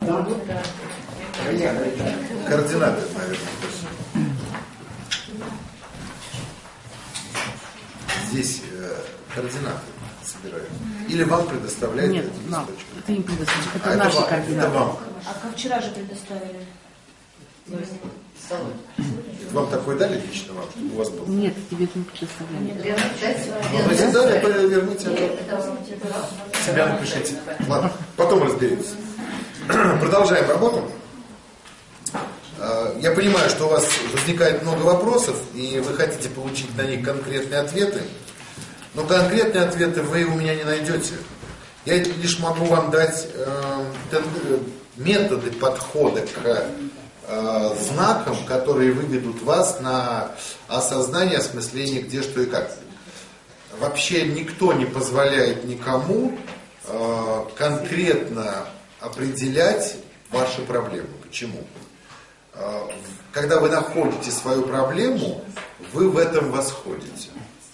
Координаты, наверное. Здесь координаты собирают. Или вам предоставляют? Нет, нам. Это им предоставляют. Это наши координаты. Это вам. А как вчера же предоставили? Вам такой дали лично вам, чтобы у вас был? Нет, тебе это не предоставляли. Если дали, верните это. Себя напишите. Ладно, потом разберемся. Продолжаем работу. Я понимаю, что у вас возникает много вопросов, и вы хотите получить на них конкретные ответы. Но конкретные ответы вы у меня не найдете. Я лишь могу вам дать методы подхода к знакам, которые выведут вас на осознание, осмысление, где, что и как. Вообще никто не позволяет никому конкретно определять ваши проблемы. Почему? Когда вы находите свою проблему, вы в этом восходите.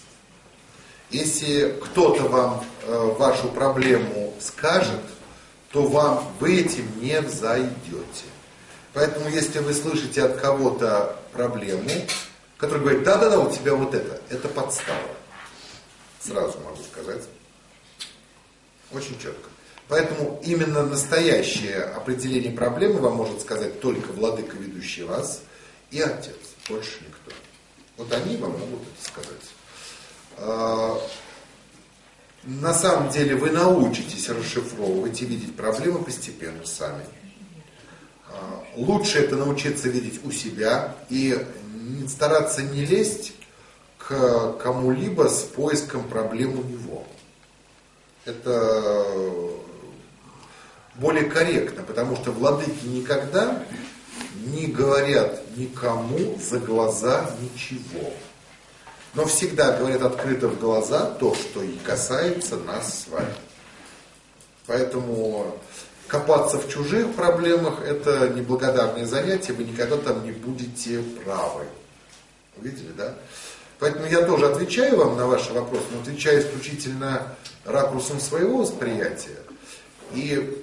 Если кто-то вам вашу проблему скажет, то вы этим не взойдете. Поэтому, если вы слышите от кого-то проблему, который говорит, да-да-да, у тебя вот это подстава. Сразу могу сказать. Очень четко. Поэтому именно настоящее определение проблемы вам может сказать только владыка, ведущий вас, и отец. Больше никто. Вот они вам могут это сказать. На самом деле вы научитесь расшифровывать и видеть проблемы постепенно сами. Лучше это научиться видеть у себя и стараться не лезть к кому-либо с поиском проблем у него. Это более корректно, потому что владыки никогда не говорят никому за глаза ничего. Но всегда говорят открыто в глаза то, что и касается нас с вами. Поэтому копаться в чужих проблемах – это неблагодарное занятие, вы никогда там не будете правы. Видели, да? Поэтому я тоже отвечаю вам на ваши вопросы, но отвечаю исключительно ракурсом своего восприятия. И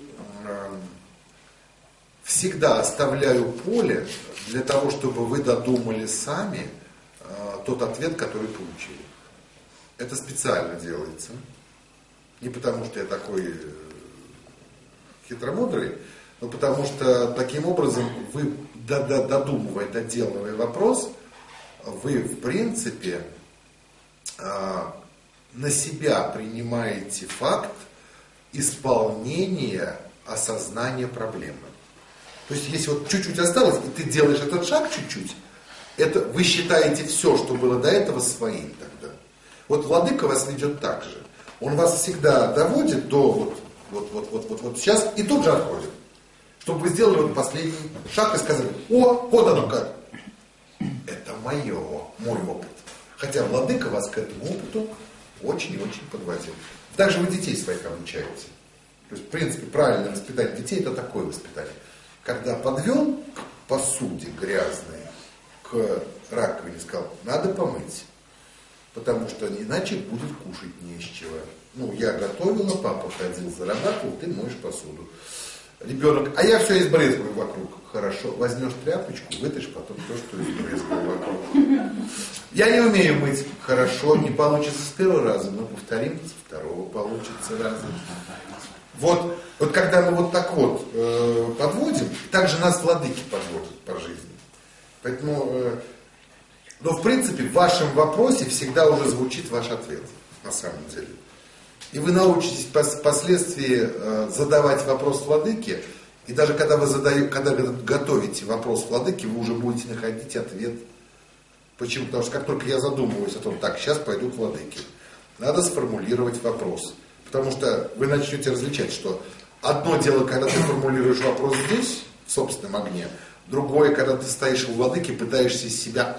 всегда оставляю поле для того, чтобы вы додумали сами тот ответ, который получили. Это специально делается. Не потому, что я такой хитромудрый, но потому что таким образом вы, додумывая, доделывая вопрос, вы в принципе на себя принимаете факт исполнения осознания проблемы. То есть если вот чуть-чуть осталось, и ты делаешь этот шаг чуть-чуть, это вы считаете все, что было до этого, своим тогда. Вот владыка вас ведет так же. Он вас всегда доводит до вот сейчас и тут же отходит. Чтобы вы сделали вот последний шаг и сказали, вот оно как. Это мой опыт. Хотя владыка вас к этому опыту очень и очень подводил. Также вы детей своих обучаете. То есть, в принципе, правильное воспитание детей – это такое воспитание. Когда подвел к посуде грязной, к раковине, сказал, надо помыть. Потому что иначе будет кушать не из чего. Ну, я готовила, папа ходил, зарабатывал, ты моешь посуду. Ребенок, а я все избрызгиваю вокруг. Хорошо, возьмешь тряпочку, вытащишь потом то, что избрызгиваю вокруг. Я не умею мыть. Хорошо, не получится с первого раза, но повторим, с второго получится раза. Вот когда мы вот так вот подводим, так же нас владыки подводят по жизни. Поэтому, но в принципе в вашем вопросе всегда уже звучит ваш ответ, на самом деле. И вы научитесь впоследствии задавать вопрос владыке, и даже когда когда готовите вопрос владыке, вы уже будете находить ответ. Почему? Потому что как только я задумываюсь о том, так, сейчас пойду к владыке, надо сформулировать вопрос. Потому что вы начнете различать, что одно дело, когда ты формулируешь вопрос здесь, в собственном огне, другое, когда ты стоишь у владыки, пытаешься из себя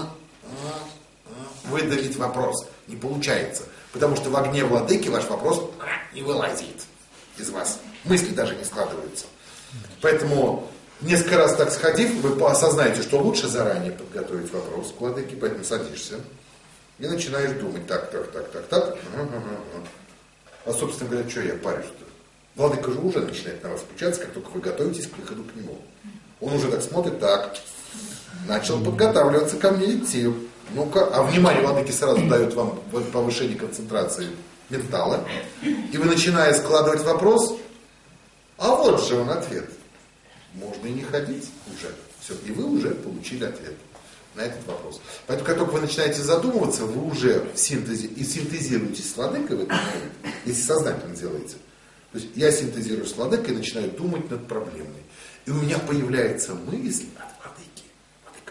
выдавить вопрос. Не получается. Потому что в огне владыки ваш вопрос не вылазит из вас. Мысли даже не складываются. Поэтому несколько раз так сходив, вы осознаете, что лучше заранее подготовить вопрос к владыке, поэтому садишься и начинаешь думать, так. А собственно говоря, что я парюсь-то? Владыка же уже начинает на вас включаться, как только вы готовитесь к выходу к нему. Он уже так смотрит, так, начал подготавливаться ко мне идти. Ну-ка, а внимание владыки сразу дает вам повышение концентрации ментала. И вы, начиная складывать вопрос, а вот же он ответ. Можно и не ходить уже. Все, и вы уже получили ответ на этот вопрос. Поэтому, как только вы начинаете задумываться, вы уже в синтезе и синтезируете с владыкой в этот момент, если сознательно делаете. То есть я синтезирую с владыкой и начинаю думать над проблемой. И у меня появляется мысль от владыки. Владыка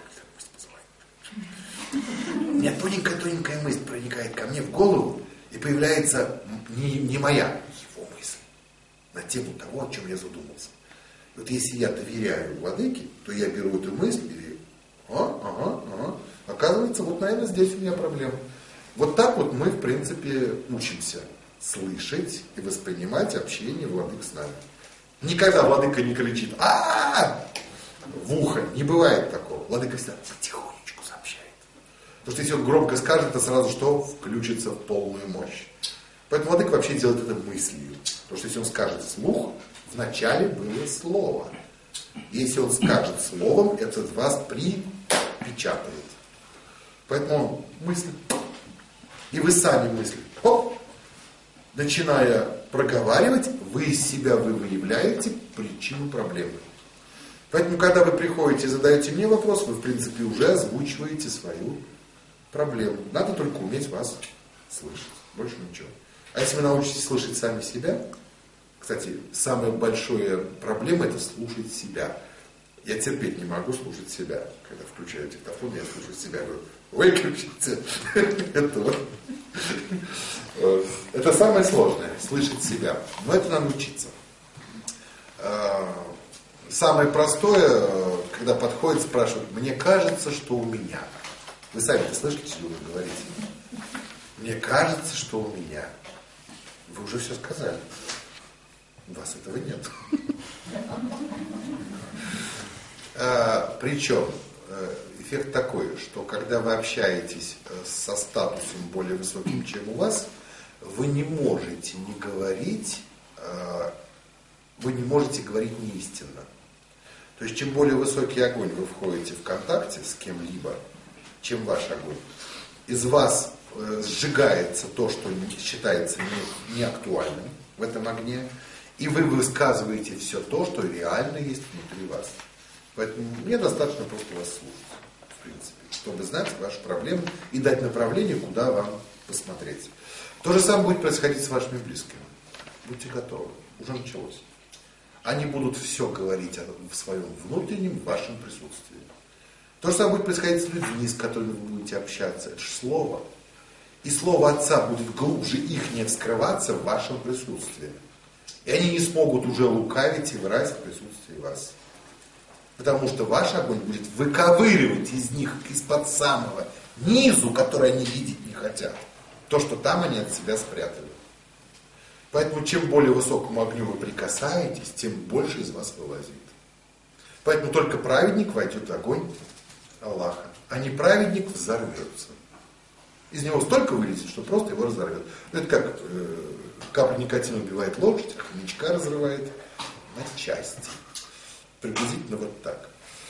меня позывает. У меня тоненькая мысль проникает ко мне в голову, и появляется не моя, его мысль на тему того, о чем я задумался. Вот если я доверяю владыке, то я беру эту мысль и оказывается, вот, наверное, здесь у меня проблема. Вот так вот мы, в принципе, учимся слышать и воспринимать общение владык с нами. Никогда владыка не кричит в ухо, не бывает такого. Владыка всегда потихонечку сообщает. Потому что если он громко скажет, то сразу что? Включится в полную мощь. Поэтому владыка вообще делает это мыслью. Потому что если он скажет вслух, вначале было слово. Если он скажет словом, это вас припечатает. Поэтому мысль. И вы сами мысли. Начиная проговаривать, вы из себя выявляете причину проблемы. Поэтому, когда вы приходите и задаете мне вопрос, вы, в принципе, уже озвучиваете свою проблему. Надо только уметь вас слышать. Больше ничего. А если вы научитесь слышать сами себя, кстати, самая большая проблема – это слушать себя. Я терпеть не могу слушать себя. Когда включаю диктофон, я слушаю себя. Говорю, выключите этого. Это самое сложное – слышать себя. Но это надо учиться. Самое простое, когда подходит, спрашивают, мне кажется, что у меня. Вы сами-то слышите, что вы говорите? Мне кажется, что у меня. Вы уже все сказали. У вас этого нет. Причем эффект такой, что когда вы общаетесь со статусом более высоким, чем у вас, вы не можете не говорить, вы не можете говорить неистинно. То есть чем более высокий огонь вы входите в контакте с кем-либо, чем ваш огонь, из вас сжигается то, что считается неактуальным в этом огне, и вы высказываете все то, что реально есть внутри вас. Поэтому мне достаточно просто вас слушать, в принципе, чтобы знать вашу проблему и дать направление, куда вам посмотреть. То же самое будет происходить с вашими близкими. Будьте готовы, уже началось. Они будут все говорить в своем внутреннем, в вашем присутствии. То же самое будет происходить с людьми, с которыми вы будете общаться. Это же слово. И слово Отца будет глубже их не вскрываться в вашем присутствии. И они не смогут уже лукавить и врать в присутствии вас. Потому что ваш огонь будет выковыривать из них из-под самого низу, который они видеть не хотят, то, что там они от себя спрятали. Поэтому чем более высокому огню вы прикасаетесь, тем больше из вас вылазит. Поэтому только праведник войдет в огонь Аллаха, а неправедник взорвется. Из него столько вылезет, что просто его разорвет. Это как капля никотина убивает лошадь, хомячка разрывает на части. Приблизительно вот так.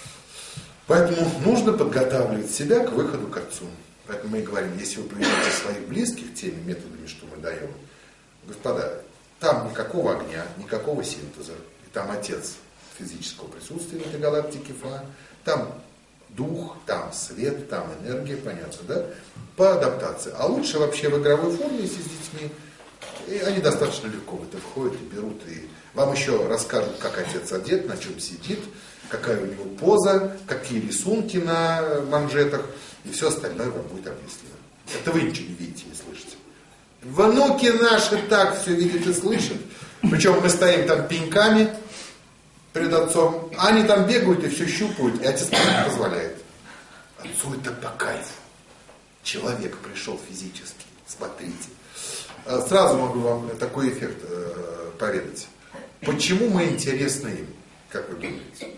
Поэтому нужно подготавливать себя к выходу к Отцу. Поэтому мы и говорим, если вы поведете своих близких теми методами, что мы даем, господа, там никакого огня, никакого синтеза. И там Отец физического присутствия в этой галактике Фа, там дух, там свет, там энергия, понятно, да? По адаптации. А лучше вообще в игровой форме, если с детьми, и они достаточно легко в это входят и берут. И вам еще расскажут, как Отец одет, на чем сидит, какая у него поза, какие рисунки на манжетах, и все остальное вам будет объяснено. Это вы ничего не видите, не слышите. Внуки наши так все видят и слышат. Причем мы стоим там пеньками перед Отцом, а они там бегают и все щупают, и Отец не позволяет. Отцу это по кайфу. Человек пришел физически, смотрите. Сразу могу вам такой эффект поведать. Почему мы интересны им, как вы думаете?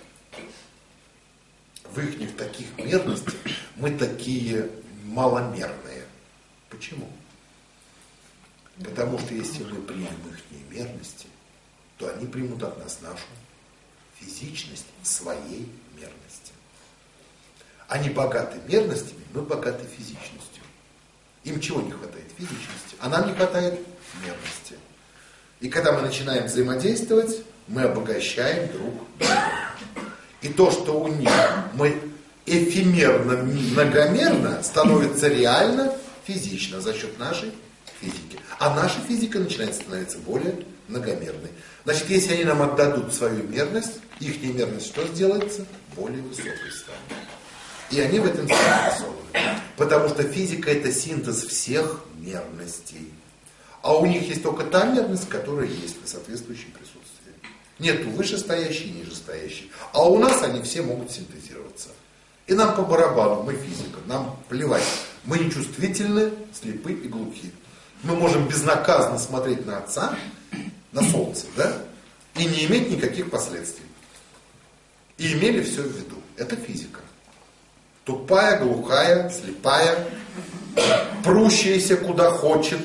В их таких мерностях мы такие маломерные. Почему? Потому что если мы примем их мерности, то они примут от нас нашу физичность в своей мерности. Они богаты мерностями, мы богаты физичностью. Им чего не хватает? Физичности. А нам не хватает мерности. И когда мы начинаем взаимодействовать, мы обогащаем друг друга. И то, что у них мы эфемерно, многомерно, становится реально физично за счет нашей физики. А наша физика начинает становиться более многомерной. Значит, если они нам отдадут свою мерность, их мерность что сделается? Более высокой станет. И они в этом заинтересованы. Потому что физика это синтез всех мерностей. А у них есть только та мерность, которая есть в соответствующем присутствии. Нету вышестоящей и нижестоящей. А у нас они все могут синтезироваться. И нам по барабану, мы физика, нам плевать. Мы нечувствительны, слепы и глухи. Мы можем безнаказанно смотреть на Отца, на Солнце, да? И не иметь никаких последствий. И имели все в виду. Это физика. Тупая, глухая, слепая, прущаяся куда хочет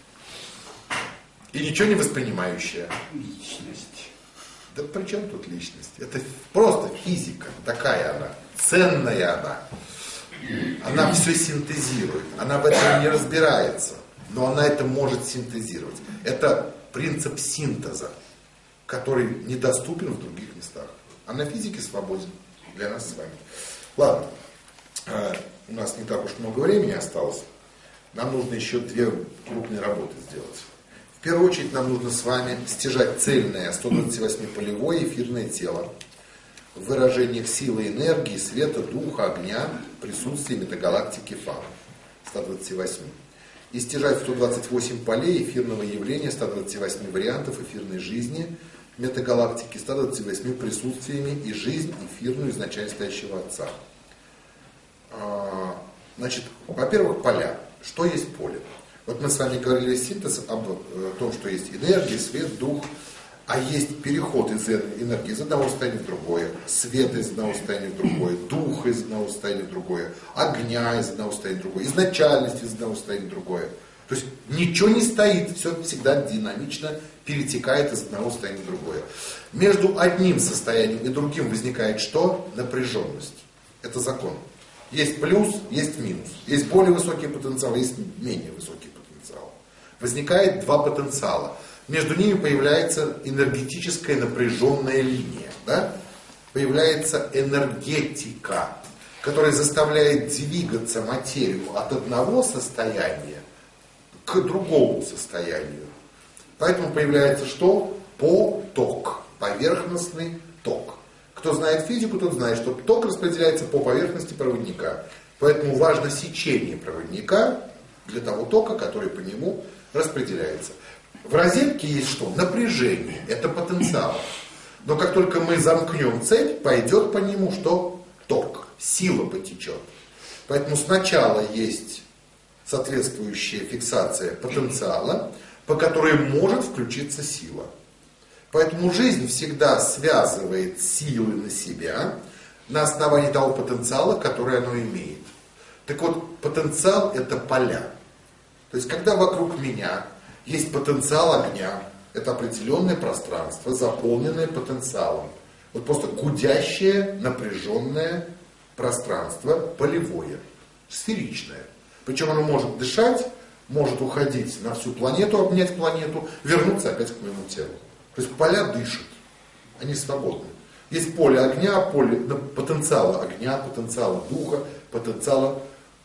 и ничего не воспринимающая. Личность. Да при чем тут личность? Это просто физика, такая она, ценная она. Она все синтезирует, она в этом не разбирается, но она это может синтезировать. Это принцип синтеза, который недоступен в других местах. А на физике свободен для нас с вами. Ладно, у нас не так уж много времени осталось. Нам нужно еще 2 крупные работы сделать. В первую очередь нам нужно с вами стяжать цельное 128-полевое эфирное тело в выражениях силы, энергии, света, духа, огня, присутствия метагалактики Фа 128. И стяжать 128 полей эфирного явления, 128 вариантов эфирной жизни метагалактики, 128 присутствиями и жизнь эфирную изначально стоящего Отца. Значит, во-первых, поля. Что есть поле? Вот мы с вами говорили синтез об том, что есть энергия, свет, дух, а есть переход из энергии из одного состояния в другое, свет из одного состояния в другое, дух из одного состояния в другое, огня из одного состояния в другое, изначальность из одного состояния в другое. То есть ничего не стоит, все всегда динамично перетекает из одного состояния в другое. Между одним состоянием и другим возникает что? Напряженность. Это закон. Есть плюс, есть минус. Есть более высокий потенциал, есть менее высокий потенциал. Возникает 2 потенциала. Между ними появляется энергетическая напряженная линия. Да? Появляется энергетика, которая заставляет двигаться материю от одного состояния к другому состоянию. Поэтому появляется что? Поток. Поверхностный ток. Кто знает физику, тот знает, что ток распределяется по поверхности проводника. Поэтому важно сечение проводника для того тока, который по нему распределяется. В розетке есть что? Напряжение. Это потенциал. Но как только мы замкнем цепь, пойдет по нему что? Ток. Сила потечет. Поэтому сначала есть соответствующая фиксация потенциала, по которой может включиться сила. Поэтому жизнь всегда связывает силы на себя на основании того потенциала, который оно имеет. Так вот, потенциал это поля. То есть, когда вокруг меня есть потенциал огня, это определенное пространство, заполненное потенциалом. Вот просто гудящее, напряженное пространство, полевое, сферичное. Причем оно может дышать, может уходить на всю планету, обнять планету, вернуться опять к моему телу. То есть поля дышат, они свободны. Есть поле огня, поле потенциала огня, потенциала духа, потенциала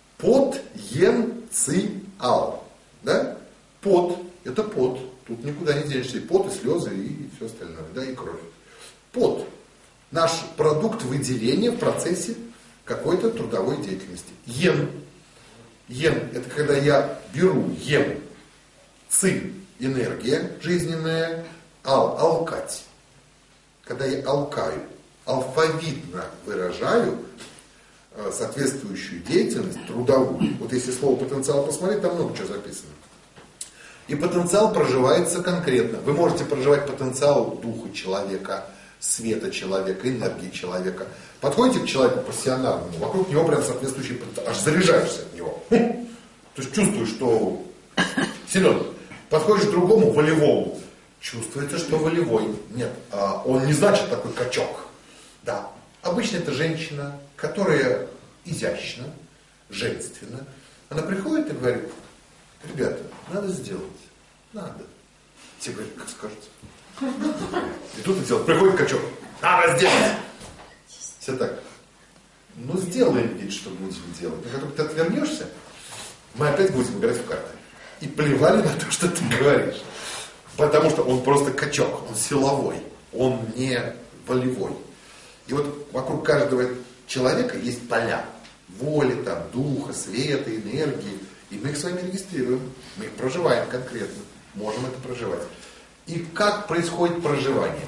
потенциал. Да? Пот – это пот, тут никуда не денешься, и пот, и слезы, и все остальное, да, и кровь. Пот – наш продукт выделения в процессе какой-то трудовой деятельности. Ем – это когда я беру, ем. Ци – энергия жизненная. Алкать. Когда я алкаю, алфавитно выражаю соответствующую деятельность трудовую. Вот если слово потенциал посмотреть, там много чего записано. И потенциал проживается конкретно. Вы можете проживать потенциал духа человека, света человека, энергии человека. Подходите к человеку профессиональному, вокруг него прям соответствующий потенциал, аж заряжаешься от него. То есть чувствуешь, что силен. Подходишь к другому волевому, Чувствуется, что волевой. Нет, он не значит такой качок. Да. Обычно это женщина, которая изящна, женственна. Она приходит и говорит: ребята, надо сделать. Надо. Все говорят: как скажете. И тут делает. Приходит качок: надо сделать. Все так: ну сделаем вид, что будем делать. Но как только ты отвернешься, мы опять будем играть в карты. И плевали на то, что ты говоришь. Потому что он просто качок, он силовой, он не волевой. И вот вокруг каждого человека есть поля воли, там, духа, света, энергии. И мы их с вами регистрируем, мы их проживаем конкретно, можем это проживать. И как происходит проживание?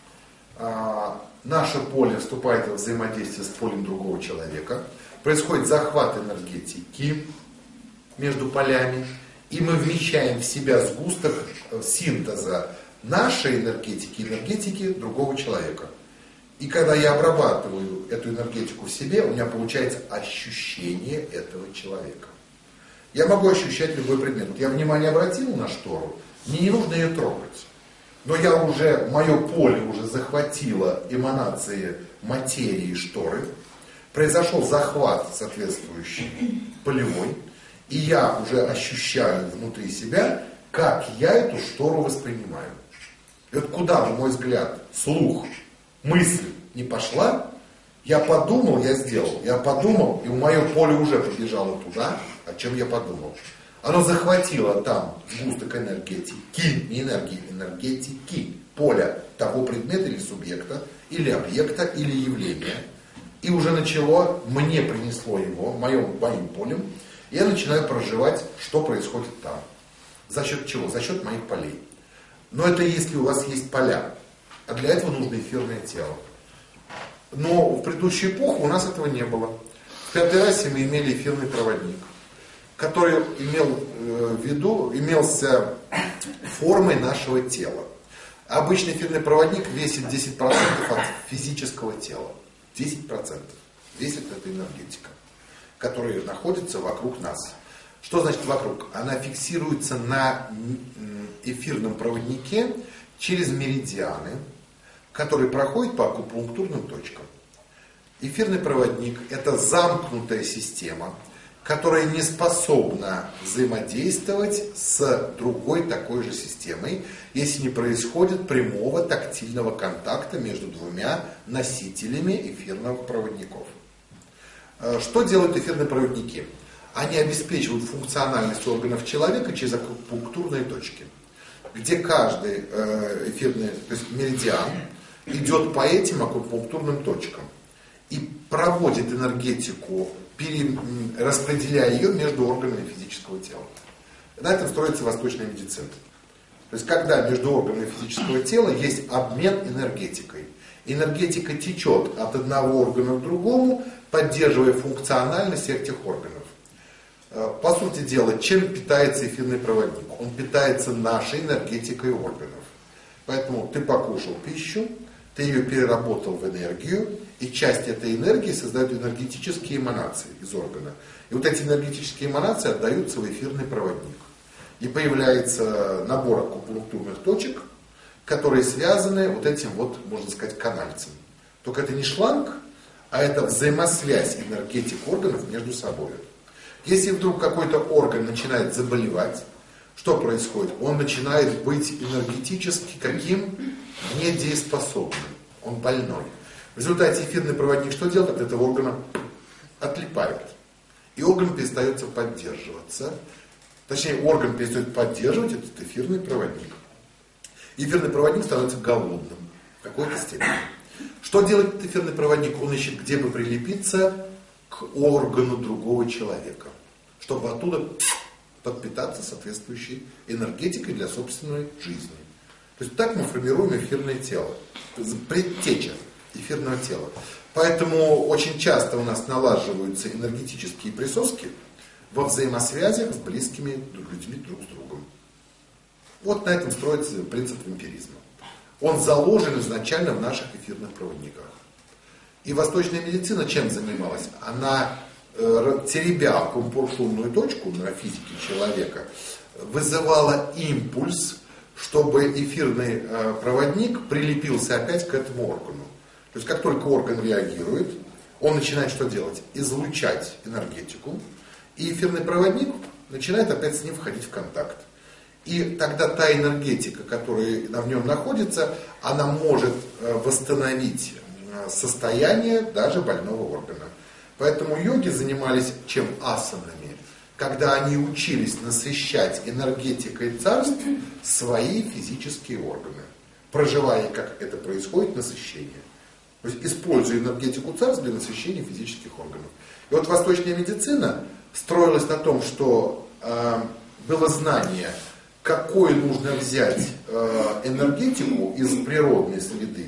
Наше поле вступает в взаимодействие с полем другого человека, происходит захват энергетики между полями, и мы вмещаем в себя сгусток синтеза нашей энергетики и энергетики другого человека. И когда я обрабатываю эту энергетику в себе, у меня получается ощущение этого человека. Я могу ощущать любой предмет. Вот я внимание обратил на штору, мне не нужно ее трогать. Но мое поле уже захватило эманации материи шторы, произошел захват соответствующий полевой, и я уже ощущаю внутри себя, как я эту штору воспринимаю. И вот куда бы мой взгляд, слух, мысль не пошла, я подумал, я сделал. Я подумал, и мое поле уже побежало туда, о чем я подумал. Оно захватило там сгусток энергетики, не энергии, энергетики, поля того предмета или субъекта, или объекта, или явления. И уже начало, мне принесло его, моим полем, и я начинаю проживать, что происходит там. За счет чего? За счет моих полей. Но это если у вас есть поля. А для этого нужно эфирное тело. Но в предыдущую эпоху у нас этого не было. В пятой расе мы имели эфирный проводник, который имелся формой нашего тела. Обычный эфирный проводник весит 10% от физического тела. 10% весит эта энергетика, которая находится вокруг нас. Что значит вокруг? Она фиксируется на эфирном проводнике через меридианы, которые проходят по акупунктурным точкам. Эфирный проводник – это замкнутая система, которая не способна взаимодействовать с другой такой же системой, если не происходит прямого тактильного контакта между двумя носителями эфирных проводников. Что делают эфирные проводники? Они обеспечивают функциональность органов человека через акупунктурные точки, где каждый эфирный, то есть меридиан, идет по этим акупунктурным точкам и проводит энергетику, распределяя ее между органами физического тела. На этом строится восточная медицина. То есть, когда между органами физического тела есть обмен энергетикой. Энергетика течет от одного органа к другому, поддерживая функциональность этих органов. По сути дела, чем питается эфирный проводник? Он питается нашей энергетикой органов. Поэтому ты покушал пищу, ты ее переработал в энергию, и часть этой энергии создает энергетические эманации из органа. И вот эти энергетические эманации отдаются в эфирный проводник. И появляется набор акупунктурных точек, которые связаны вот этим вот, можно сказать, канальцем. Только это не шланг, а это взаимосвязь энергетик органов между собой. Если вдруг какой-то орган начинает заболевать, что происходит? Он начинает быть энергетически каким? Недееспособным. Он больной. В результате эфирный проводник что делает? От этого органа отлипает. И орган перестает поддерживаться. Точнее, орган перестает поддерживать этот эфирный проводник. Эфирный проводник становится голодным в какой-то степени. Что делает этот эфирный проводник? Он ищет, где бы прилепиться к органу другого человека, чтобы оттуда подпитаться соответствующей энергетикой для собственной жизни. То есть так мы формируем эфирное тело. Предтеча эфирного тела. Поэтому очень часто у нас налаживаются энергетические присоски во взаимосвязях с близкими людьми друг с другом. Вот на этом строится принцип вампиризма. Он заложен изначально в наших эфирных проводниках. И восточная медицина чем занималась? Она, теребя акупунктурную точку на физике человека, вызывала импульс чтобы эфирный проводник прилепился опять к этому органу. То есть как только орган реагирует, он начинает что делать? Излучать энергетику, и эфирный проводник начинает опять с ним входить в контакт. И тогда та энергетика, которая в нем находится, она может восстановить состояние даже больного органа. Поэтому йоги занимались чем? Асанами, когда они учились насыщать энергетикой царств свои физические органы, проживая, как это происходит, насыщение. То есть используя энергетику царств для насыщения физических органов. И вот восточная медицина строилась на том, что было знание, какой нужно взять энергетику из природной среды,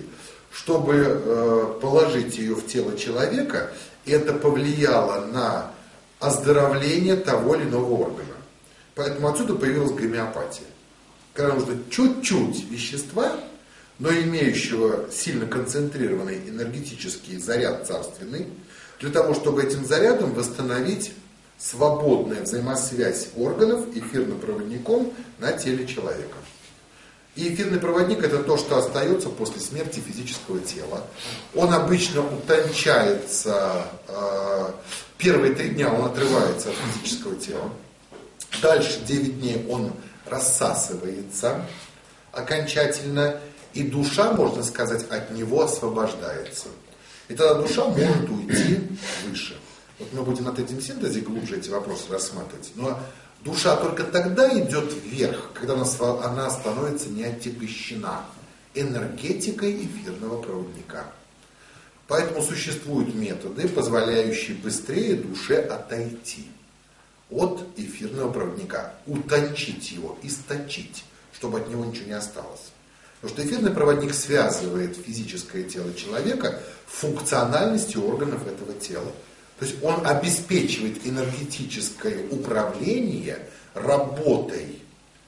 чтобы положить ее в тело человека, и это повлияло на оздоровление того или иного органа. Поэтому отсюда появилась гомеопатия. Когда нужно чуть-чуть вещества, но имеющего сильно концентрированный энергетический заряд царственный, для того, чтобы этим зарядом восстановить свободная взаимосвязь органов эфирным проводником на теле человека. И эфирный проводник — это то, что остается после смерти физического тела. Он обычно утончается, первые 3 дня он отрывается от физического тела. Дальше 9 дней он рассасывается окончательно, и душа, можно сказать, от него освобождается. И тогда душа может уйти выше. Вот мы будем на третьем синтезе глубже эти вопросы рассматривать. Но душа только тогда идет вверх, когда она становится не отягощена энергетикой эфирного проводника. Поэтому существуют методы, позволяющие быстрее душе отойти от эфирного проводника, утончить его, источить, чтобы от него ничего не осталось. Потому что эфирный проводник связывает физическое тело человека функциональностью органов этого тела. То есть он обеспечивает энергетическое управление работой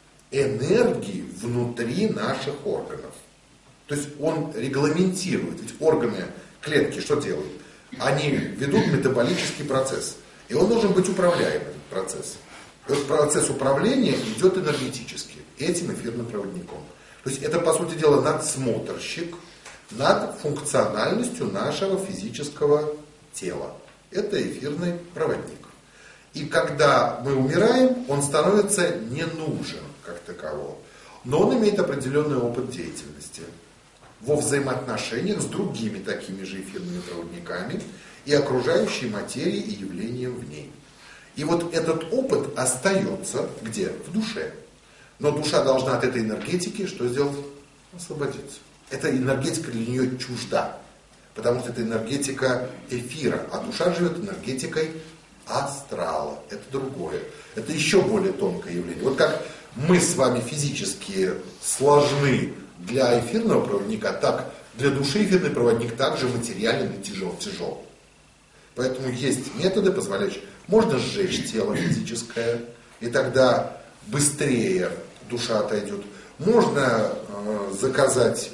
энергии внутри наших органов. То есть он регламентирует. Ведь органы, клетки что делают? Они ведут метаболический процесс. И он должен быть управляем, этот процесс. И вот процесс управления идет энергетически, этим эфирным проводником. То есть это, по сути дела, надсмотрщик над функциональностью нашего физического тела. Это эфирный проводник. И когда мы умираем, он становится не нужен как таковой. Но он имеет определенный опыт деятельности во взаимоотношениях с другими такими же эфирными проводниками и окружающей материей и явлением в ней. И вот этот опыт остается где? В душе. Но душа должна от этой энергетики что сделать? Освободиться. Эта энергетика для нее чужда. Потому что это энергетика эфира, а душа живет энергетикой астрала. Это другое. Это еще более тонкое явление. Вот как мы с вами физически сложны для эфирного проводника, так для души эфирный проводник также материален и тяжел. Поэтому есть методы, позволяющие. Можно сжечь тело физическое, и тогда быстрее душа отойдет. Можно заказать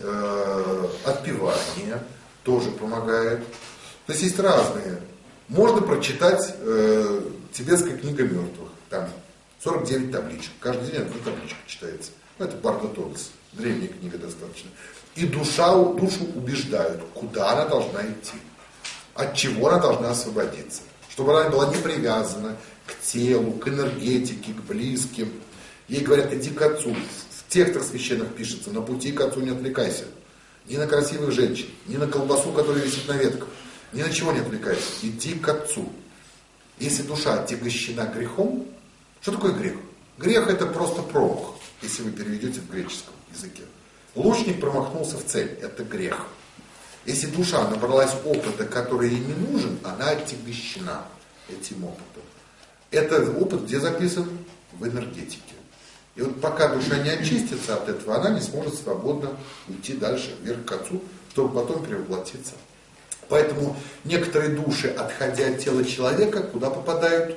отпевание, тоже помогает. То есть есть разные. Можно прочитать тибетская книга мертвых. Там 49 табличек. Каждый день одна табличка читается. Это Барда Тодес. Древняя книга достаточно. И душу убеждают, куда она должна идти. От чего она должна освободиться. Чтобы она была не привязана к телу, к энергетике, к близким. Ей говорят, иди к отцу. В текстах священных пишется, на пути к отцу не отвлекайся. Ни на красивых женщин, ни на колбасу, которая висит на ветках. Ни на чего не отвлекайся. Иди к отцу. Если душа отягощена грехом, что такое грех? Грех — это просто промах, если вы переведете в греческом языке. Лучник промахнулся в цель. Это грех. Если душа набралась опыта, который ей не нужен, она отягощена этим опытом. Этот опыт где записан? В энергетике. И вот пока душа не очистится от этого, она не сможет свободно уйти дальше, вверх к отцу, чтобы потом превоплотиться. Поэтому некоторые души, отходя от тела человека, куда попадают?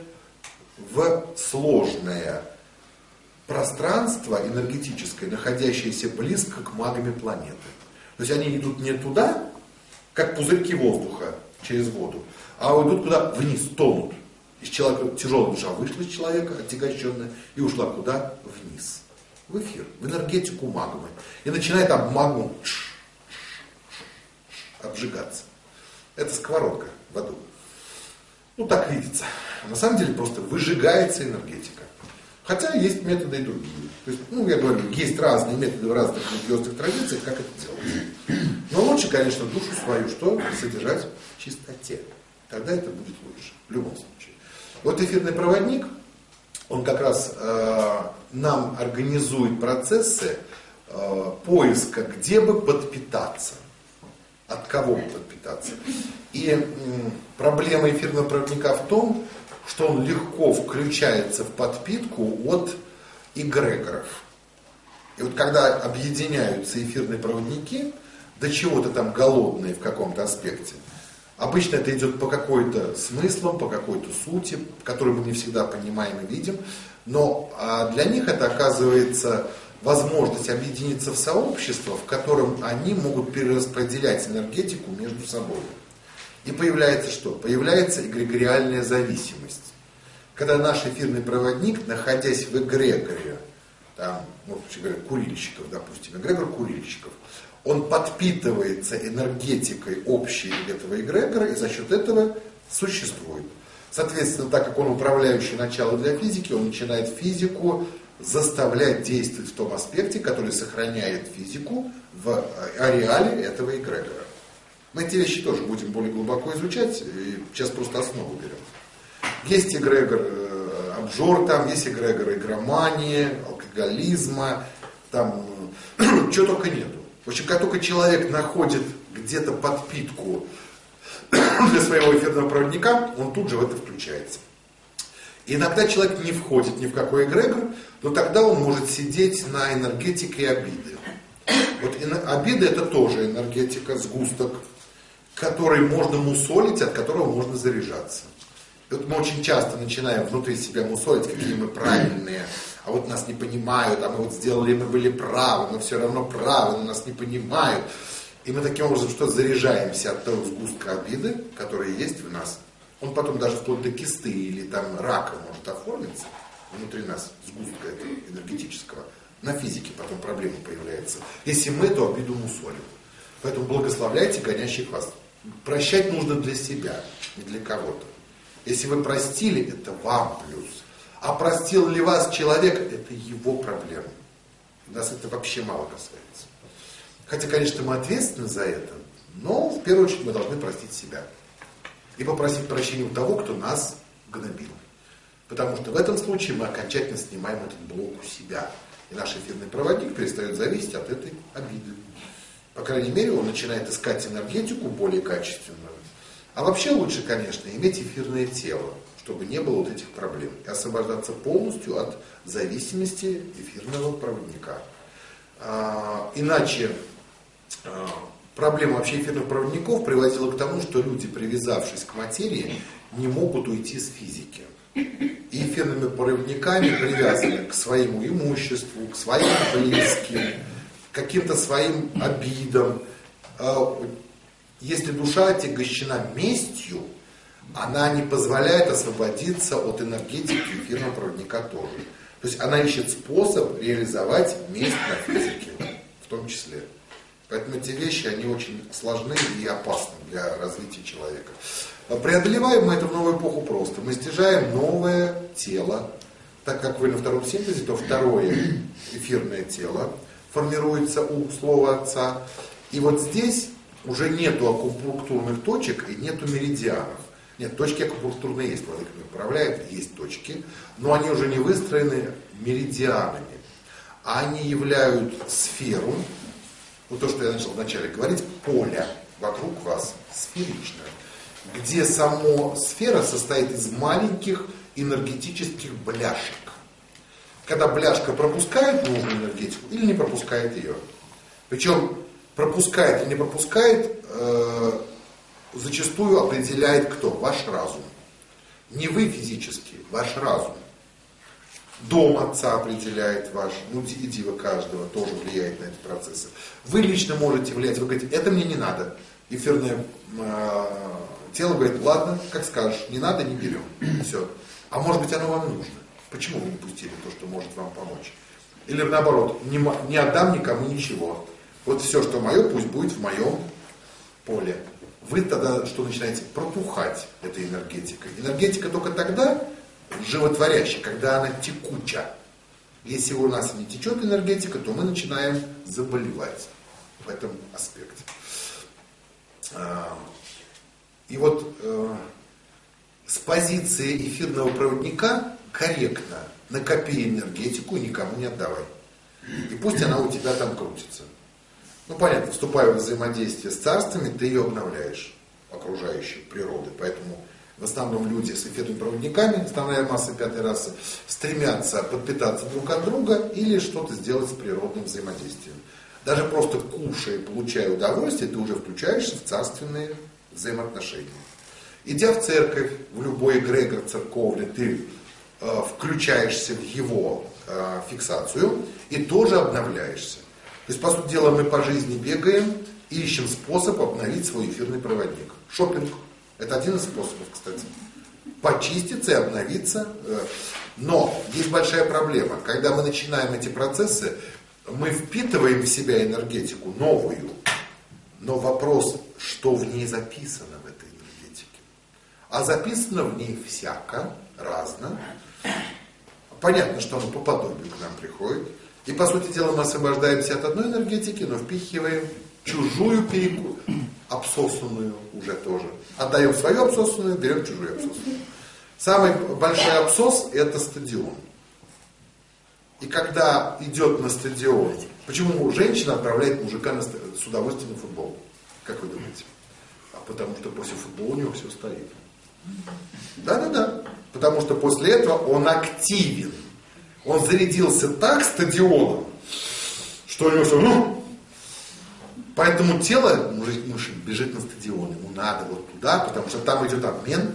В сложное пространство энергетическое, находящееся близко к магме планеты. То есть они идут не туда, как пузырьки воздуха через воду, а идут куда? Вниз, тонут. Из человека, тяжелая душа вышла из человека, отягощенная, и ушла куда? Вниз. в эфир, в энергетику магмы. И начинает там магму обжигаться. Это сковородка в аду. Ну, так видится. На самом деле просто выжигается энергетика. Хотя есть методы и другие. То есть, ну, я говорю, есть разные методы в разных религиозных традициях, как это делать. Но лучше, конечно, душу свою что? Содержать в чистоте. Тогда это будет лучше, в любом случае. Вот эфирный проводник, он как раз нам организует процессы поиска, где бы подпитаться. От кого бы подпитаться. И проблема эфирного проводника в том, что он легко включается в подпитку от эгрегоров. И вот когда объединяются эфирные проводники, до чего-то там голодные в каком-то аспекте, обычно это идет по какой-то смыслам, по какой-то сути, которую мы не всегда понимаем и видим, но для них это оказывается возможность объединиться в сообщество, в котором они могут перераспределять энергетику между собой. И появляется что? Появляется эгрегориальная зависимость. Когда наш эфирный проводник, находясь в эгрегоре, там, ну, говоря, курильщиков, допустим, эгрегор курильщиков, он подпитывается энергетикой общей этого эгрегора и за счет этого существует. Соответственно, так как он управляющее начало для физики, он начинает физику заставлять действовать в том аспекте, который сохраняет физику в ареале этого эгрегора. Мы эти вещи тоже будем более глубоко изучать, и сейчас просто основу берем. Есть эгрегор обжор, там есть эгрегор игромании, алкоголизма, там чего только нету. В общем, как только человек находит где-то подпитку для своего эфирного проводника, он тут же в это включается. И иногда человек не входит ни в какой эгрегор, но тогда он может сидеть на энергетике обиды. Вот обида это тоже энергетика, сгусток, который можно мусолить, от которого можно заряжаться. И вот мы очень часто начинаем внутри себя мусолить, какие мы правильные, а вот нас не понимают, а мы вот сделали, мы были правы, но все равно правы, но нас не понимают. И мы таким образом что заряжаемся от того сгустка обиды, который есть в нас. Он потом даже вплоть до кисты или там рака может оформиться внутри нас, сгустка этого энергетического. На физике потом проблема появляется. Если мы эту обиду мусолим. Поэтому благословляйте гонящих вас. Прощать нужно для себя, не для кого-то. Если вы простили, это вам плюс. А простил ли вас человек, это его проблема. Нас это вообще мало касается. Хотя, конечно, мы ответственны за это, но в первую очередь мы должны простить себя. И попросить прощения у того, кто нас гнобил. Потому что в этом случае мы окончательно снимаем этот блок у себя. И наш эфирный проводник перестает зависеть от этой обиды. По крайней мере, он начинает искать энергетику более качественную. А вообще лучше, конечно, иметь эфирное тело, чтобы не было вот этих проблем. И освобождаться полностью от зависимости эфирного проводника. Иначе проблема вообще эфирных проводников приводила к тому, что люди, привязавшись к материи, не могут уйти с физики. И эфирными проводниками привязаны к своему имуществу, к своим близким, к каким-то своим обидам. Если душа отягощена местью, она не позволяет освободиться от энергетики эфирного проводника тоже. То есть она ищет способ реализовать месть на физике, в том числе. Поэтому эти вещи, они очень сложны и опасны для развития человека. Преодолеваем мы это в новую эпоху просто. Мы стяжаем новое тело. Так как вы на втором синтезе, то второе эфирное тело формируется у слова Отца. И вот здесь уже нету акупунктурных точек и нету меридианов. Нет, точки акупунктурные есть, Владыка управляет, есть точки, но они уже не выстроены меридианами. А они являют сферу, вот то, что я начал вначале говорить, поле вокруг вас сферичное, где сама сфера состоит из маленьких энергетических бляшек. Когда бляшка пропускает нужную энергетику или не пропускает ее. Причем пропускает или не пропускает, зачастую определяет кто? Ваш разум. Не вы физически, ваш разум. Дом Отца определяет ваш, ну и дива каждого тоже влияет на эти процессы. Вы лично можете влиять, вы говорите, это мне не надо. Эфирное тело говорит, ладно, как скажешь, не надо, не берем. Все. А может быть оно вам нужно. Почему вы не пустили то, что может вам помочь? Или наоборот, не отдам никому ничего. Вот все, что мое, пусть будет в моем поле. Вы тогда что начинаете? Протухать этой энергетикой. Энергетика только тогда животворящая, когда она текуча. Если у нас не течет энергетика, то мы начинаем заболевать в этом аспекте. И вот с позиции эфирного проводника корректно накопи энергетику и никому не отдавай. И пусть она у тебя там крутится. Ну понятно, вступая в взаимодействие с царствами, ты ее обновляешь, окружающей природы. Поэтому в основном люди с эфирными проводниками, основная масса пятой расы, стремятся подпитаться друг от друга или что-то сделать с природным взаимодействием. Даже просто кушая, получая удовольствие, ты уже включаешься в царственные взаимоотношения. Идя в церковь, в любой эгрегор церковный, ты включаешься в его фиксацию и тоже обновляешься. То есть, по сути дела, мы по жизни бегаем и ищем способ обновить свой эфирный проводник. Шопинг. Это один из способов, кстати. Почиститься и обновиться. Но есть большая проблема. Когда мы начинаем эти процессы, мы впитываем в себя энергетику новую. Но вопрос, что в ней записано в этой энергетике. А записано в ней всяко, разно. Понятно, что оно по подобию к нам приходит. И, по сути дела, мы освобождаемся от одной энергетики, но впихиваем чужую обсосанную уже тоже. Отдаем свою обсосанную, берем чужую обсосанную. Самый большой обсос – это стадион. И когда идет на стадион, почему женщина отправляет мужика с удовольствием на футбол? Как вы думаете? А потому что после футбола у него все стоит. Да. Потому что после этого он активен. Он зарядился так стадионом, что у него все... Поэтому тело мужик бежит на стадион. Ему надо вот туда, потому что там идет обмен.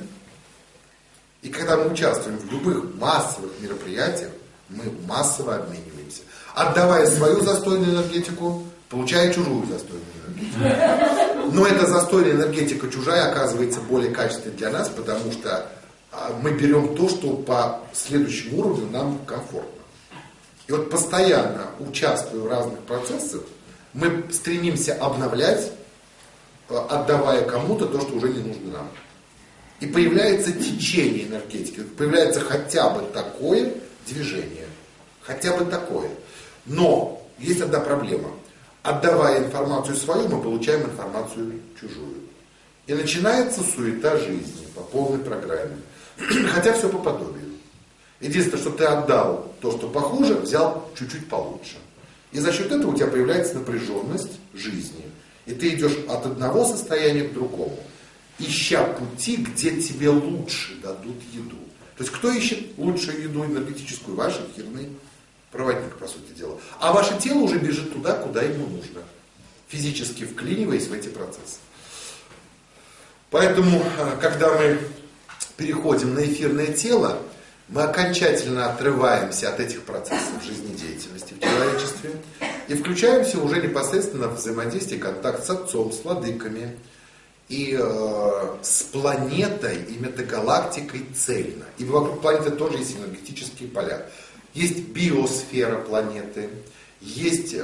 И когда мы участвуем в любых массовых мероприятиях, мы массово обмениваемся. Отдавая свою застойную энергетику, получая чужую застойную энергетику. Но эта застойная энергетика чужая оказывается более качественной для нас, потому что мы берем то, что по следующему уровню нам комфортно. И вот постоянно участвуя в разных процессах, мы стремимся обновлять, отдавая кому-то то, что уже не нужно нам. И появляется течение энергетики, появляется хотя бы такое движение. Хотя бы такое. Но есть одна проблема. Отдавая информацию свою, мы получаем информацию чужую. И начинается суета жизни по полной программе. Хотя все по подобию. Единственное, что ты отдал то, что похуже, взял чуть-чуть получше. И за счет этого у тебя появляется напряженность жизни. И ты идешь от одного состояния к другому, ища пути, где тебе лучше дадут еду. То есть кто ищет лучшую еду энергетическую? Ваш эфирный проводник, по сути дела. А ваше тело уже бежит туда, куда ему нужно. Физически вклиниваясь в эти процессы. Поэтому, когда мы переходим на эфирное тело, мы окончательно отрываемся от этих процессов жизнедеятельности в человечестве и включаемся уже непосредственно в взаимодействие, контакт с Отцом, с владыками и с планетой и метагалактикой цельно. И вокруг планеты тоже есть энергетические поля. Есть биосфера планеты, есть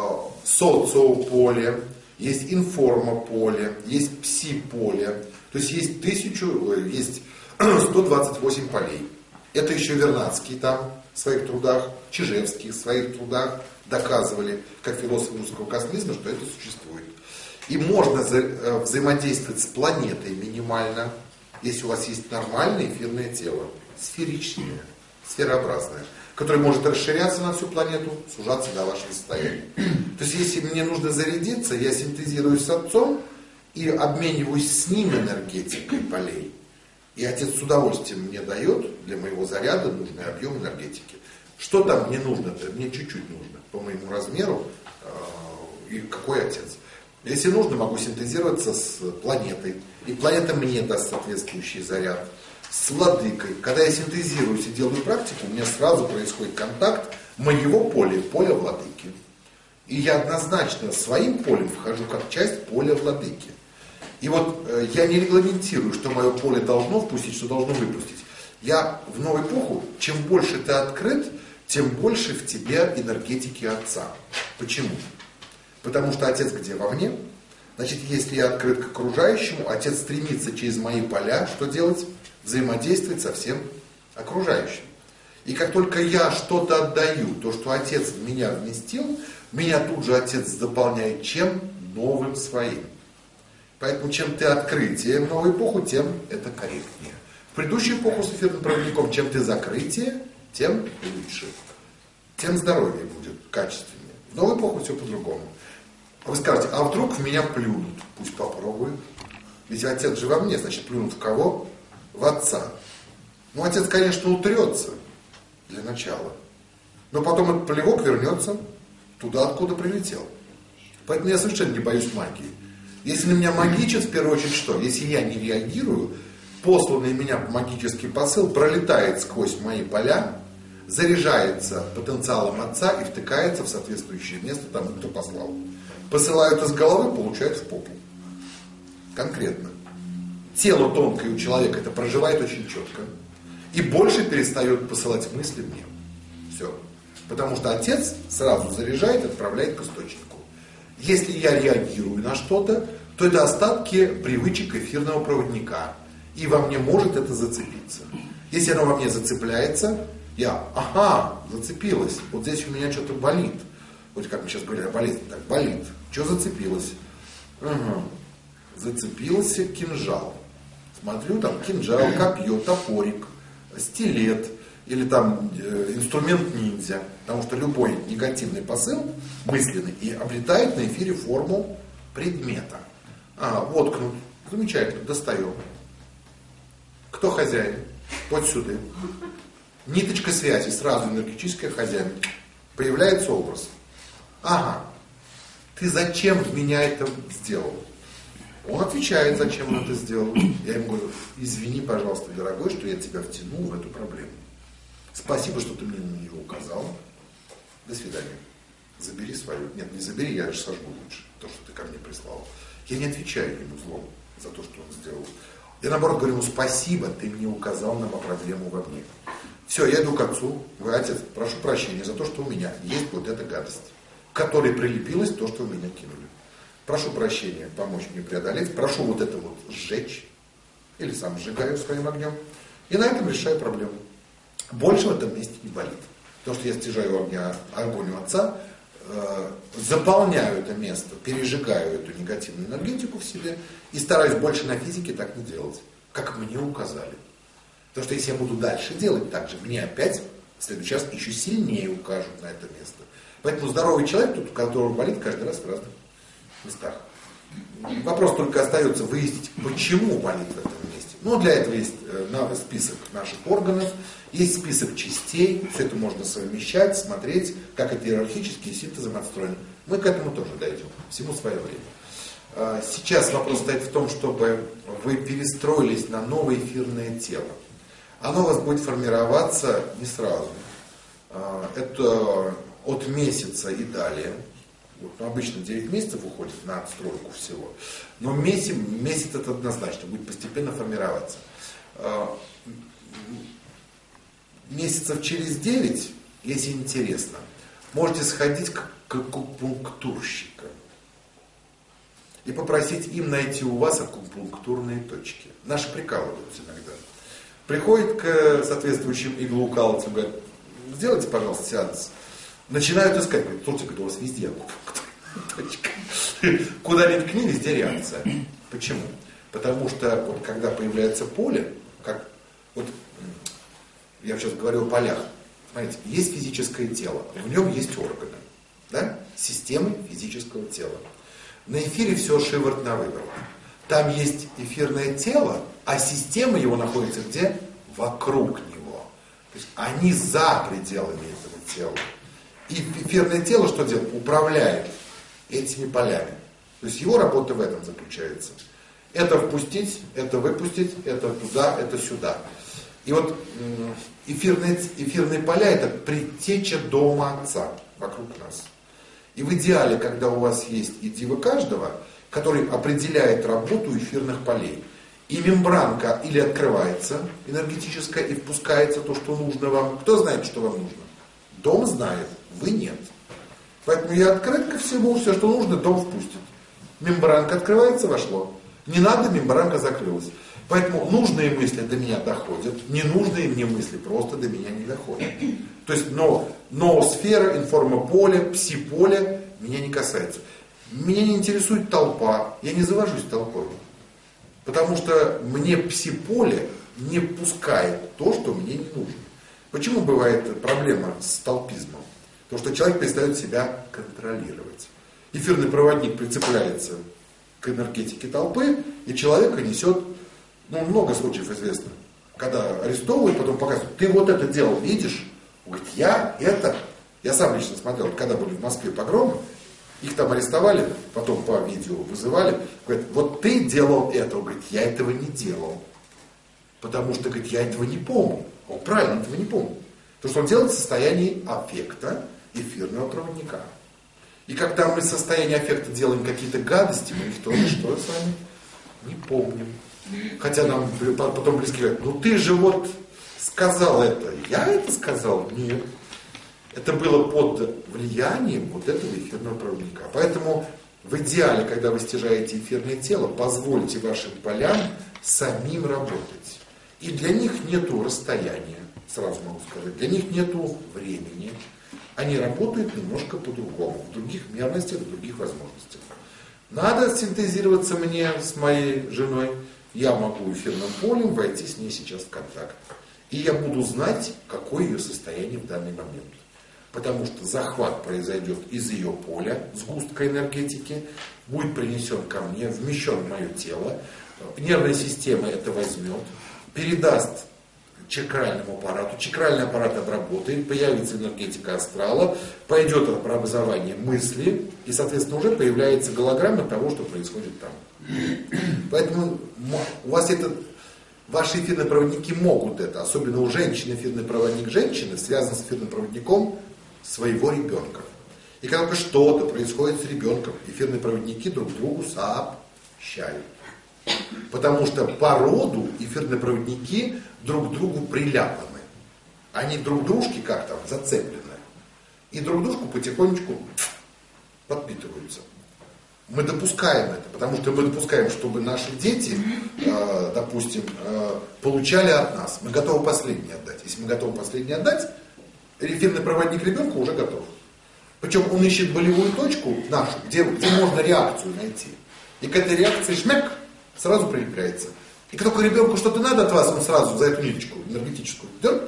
социополе, есть информополе, есть пси-поле. То есть есть 128 полей. Это еще Вернадский там в своих трудах, Чижевский в своих трудах доказывали, как философы русского космизма, что это существует. И можно взаимодействовать с планетой минимально, если у вас есть нормальное эфирное тело, сферичное, сферообразное, которое может расширяться на всю планету, сужаться до вашего состояния. То есть, если мне нужно зарядиться, я синтезируюсь с Отцом и обмениваюсь с ним энергетикой полей. И Отец с удовольствием мне дает для моего заряда нужный объем энергетики. Что там мне нужно-то? Мне чуть-чуть нужно по моему размеру. И какой Отец? Если нужно, могу синтезироваться с планетой. И планета мне даст соответствующий заряд. С владыкой. Когда я синтезируюсь и делаю практику, у меня сразу происходит контакт моего поля и поля владыки. И я однозначно своим полем вхожу как часть поля владыки. И вот я не регламентирую, что мое поле должно впустить, что должно выпустить. Я в новую эпоху, чем больше ты открыт, тем больше в тебе энергетики Отца. Почему? Потому что Отец где? Вовне. Значит, если я открыт к окружающему, Отец стремится через мои поля, что делать? Взаимодействовать со всем окружающим. И как только я что-то отдаю, то, что Отец в меня вместил, меня тут же Отец дополняет чем? Новым своим. Поэтому чем ты открытие в новую эпоху, тем это корректнее. В предыдущую эпоху с эфирным проводником, чем ты закрытие, тем лучше. Тем здоровее будет, качественнее. В новую эпоху все по-другому. Вы скажете, а вдруг в меня плюнут? Пусть попробуют. Ведь Отец же во мне, значит, плюнут в кого? В Отца. Ну, Отец, конечно, утрется для начала. Но потом этот плевок вернется туда, откуда прилетел. Поэтому я совершенно не боюсь магии. Если на меня магичат, в первую очередь что? Если я не реагирую, посланный меня магический посыл пролетает сквозь мои поля, заряжается потенциалом Отца и втыкается в соответствующее место тому, кто послал. Посылают из головы, получают в попу. Конкретно. Тело тонкое у человека это проживает очень четко. И больше перестает посылать мысли мне. Все. Потому что Отец сразу заряжает, отправляет к источнику. Если я реагирую на что-то, то это остатки привычек эфирного проводника. И во мне может это зацепиться. Если оно во мне зацепляется, я, зацепилось. Вот здесь у меня что-то болит. Вот как мы сейчас говорили о болезни, так, болит. Что зацепилось? Зацепился кинжал. Смотрю, там кинжал, копье, топорик, стилет или там инструмент ниндзя. Потому что любой негативный посыл, мысленный, и обретает на эфире форму предмета. Воткнут. Замечательно, достаем. Кто хозяин? Вот сюда. Ниточка связи, сразу энергетическая хозяин. Появляется образ. Ты зачем в меня это сделал? Он отвечает, зачем он это сделал. Я ему говорю, извини, пожалуйста, дорогой, что я тебя втянул в эту проблему. Спасибо, что ты мне на нее указал. До свидания. Забери свою. Нет, не забери, я же сожгу лучше. То, что ты ко мне прислал. Я не отвечаю ему злом за то, что он сделал. Я наоборот говорю ему, спасибо, ты мне указал на проблему во мне. Все, я иду к Отцу. Говорю, Отец, прошу прощения за то, что у меня есть вот эта гадость, к которой прилепилось то, что вы меня кинули. Прошу прощения, помочь мне преодолеть. Прошу вот это вот сжечь. Или сам сжигаю своим огнем. И на этом решаю проблему. Больше в этом месте не болит. Потому что я стяжаю огонь у Отца, заполняю это место, пережигаю эту негативную энергетику в себе и стараюсь больше на физике так не делать, как мне указали. Потому что если я буду дальше делать так же, мне опять в следующий раз еще сильнее укажут на это место. Поэтому здоровый человек, тут, у которого болит каждый раз в разных местах. Вопрос только остается выяснить, почему болит в этом месте. Для этого есть список наших органов, есть список частей, все это можно совмещать, смотреть, как это иерархические синтезом отстроено. Мы к этому тоже дойдем, всему свое время. Сейчас вопрос стоит в том, чтобы вы перестроились на новое эфирное тело. Оно у вас будет формироваться не сразу. Это от месяца и далее. Обычно 9 месяцев уходит на отстройку всего. Но месяц это однозначно будет постепенно формироваться. Месяцев через 9, если интересно, можете сходить к акупунктурщикам и попросить им найти у вас акупунктурные точки. Наши прикалываются иногда. Приходит к соответствующим иглоукалывателям, говорят, сделайте, пожалуйста, сеанс. Начинают искать, говорят, слушайте, у вас везде акупунктурная точка. Куда ни ткни, везде реакция. Почему? Потому что вот когда появляется поле, как вот я сейчас говорю о полях, смотрите, есть физическое тело, в нем есть органы, да? Системы физического тела. На эфире все шиворот на выворот. Там есть эфирное тело, а система его находится где? Вокруг него. То есть они за пределами этого тела. И эфирное тело что делает? Управляет этими полями. То есть его работа в этом заключается. Это впустить, это выпустить, это туда, это сюда. И вот эфирные поля это предтеча дома Отца вокруг нас. И в идеале, когда у вас есть идива каждого, который определяет работу эфирных полей, и мембранка или открывается энергетическая и впускается то, что нужно вам. Кто знает, что вам нужно? Дом знает, вы нет. Поэтому я открыт ко всему, все, что нужно, дом впустит. Мембранка открывается, вошло. Не надо, мембранка закрылась. Поэтому нужные мысли до меня доходят, ненужные мне мысли просто до меня не доходят. То есть ноосфера, информополе, пси-поле меня не касается. Меня не интересует толпа, я не завожусь толпой. Потому что мне пси-поле не пускает то, что мне не нужно. Почему бывает проблема с толпизмом? Потому что человек перестает себя контролировать. Эфирный проводник прицепляется к энергетике толпы, и человека несет, много случаев известно, когда арестовывают, потом показывают, ты вот это делал, видишь? Он говорит, я сам лично смотрел, когда были в Москве погромы, их там арестовали, потом по видео вызывали, говорят, вот ты делал это, он говорит, я этого не делал, потому что, говорит, я этого не помню, он правильно этого не помнит, потому что он делает в состоянии аффекта эфирного проводника. И когда мы в состоянии аффекта делаем какие-то гадости, мы их тоже что с вами не помним. Хотя нам потом близкие говорят, ты же вот сказал это. Я это сказал? Нет. Это было под влиянием вот этого эфирного проводника. Поэтому в идеале, когда вы стяжаете эфирное тело, позвольте вашим полям самим работать. И для них нету расстояния, сразу могу сказать, для них нету времени. Они работают немножко по-другому, в других мерностях, в других возможностях. Надо синтезироваться мне с моей женой, я могу эфирным полем войти с ней сейчас в контакт. И я буду знать, какое ее состояние в данный момент. Потому что захват произойдет из ее поля, сгустка энергетики, будет принесен ко мне, вмещен в мое тело, нервная система это возьмет, передаст чакральному аппарату, чакральный аппарат обработает, появится энергетика астрала, пойдет образование мысли, и, соответственно, уже появляется голограмма того, что происходит там. Поэтому у вас ваши эфирные проводники могут это, особенно у женщины эфирный проводник женщины связан с эфирным проводником своего ребенка. И когда только что-то происходит с ребенком, эфирные проводники друг другу сообщают. Потому что по роду эфирные проводники друг к другу приляпаны. Они друг дружке как-то зацеплены. И друг дружку потихонечку подпитываются. Мы допускаем это, потому что мы допускаем, чтобы наши дети, допустим, получали от нас. Мы готовы последнее отдать. Если мы готовы последнее отдать, эфирный проводник ребенка уже готов. Причем он ищет болевую точку нашу, где можно реакцию найти. И к этой реакции шмяк сразу прилепляется. И как только ребенку что-то надо от вас, он сразу за эту ниточку энергетическую дерг.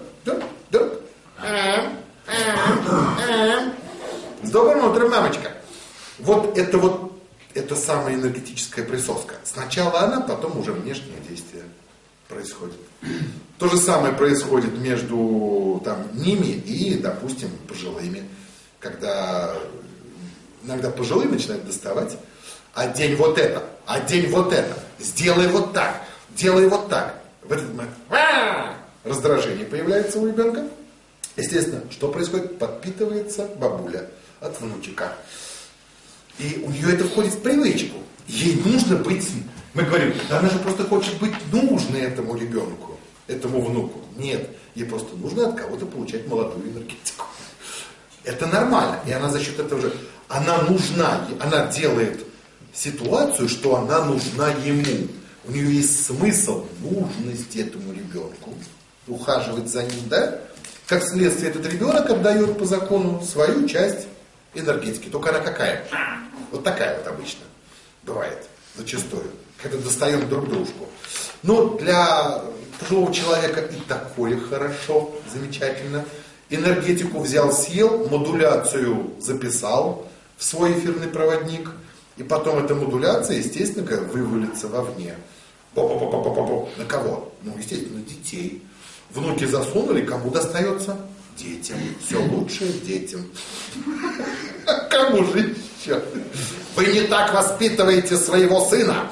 С добрым утром, мамочка. Вот это самая энергетическая присоска. Сначала она, потом уже внешнее действие происходит. То же самое происходит между ними и, допустим, пожилыми. Когда иногда пожилые начинают доставать, одень вот это, сделай вот так, делай вот так. В этот момент раздражение появляется у ребенка. Естественно, что происходит? Подпитывается бабуля от внучика. И у нее это входит в привычку. Ей нужно быть, мы говорим, да она же просто хочет быть нужной этому ребенку, этому внуку. Нет, ей просто нужно от кого-то получать молодую энергетику. Это нормально. И она за счет этого же, она нужна, она делает ситуацию, что она нужна ему. У нее есть смысл нужности этому ребенку. Ухаживать за ним, да? Как следствие, этот ребенок отдает по закону свою часть энергетики. Только она какая? Вот такая вот обычно бывает, зачастую. Когда достаем друг дружку. Но для пожилого человека и такое хорошо, замечательно. Энергетику взял, съел, модуляцию записал в свой эфирный проводник. И потом эта модуляция, естественно, вывалится вовне. На кого? Естественно, детей. Внуки засунули, кому достается? Детям. Все лучшее детям. Кому же еще? Вы не так воспитываете своего сына.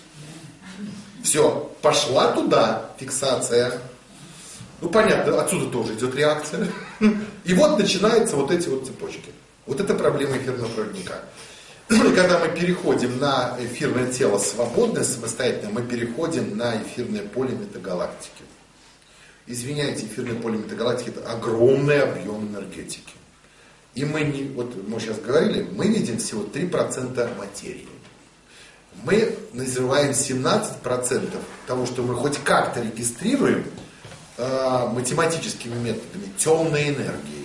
Все, пошла туда фиксация. Понятно, отсюда тоже идет реакция. И вот начинаются вот эти вот цепочки. Вот это проблема эфирного проводника. И когда мы переходим на эфирное тело свободное, самостоятельное, мы переходим на эфирное поле метагалактики. извиняйте, эфирное поле метагалактики — это огромный объем энергетики. И мы сейчас говорили, мы видим всего 3% материи. Мы называем 17% того, что мы хоть как-то регистрируем математическими методами темной энергии.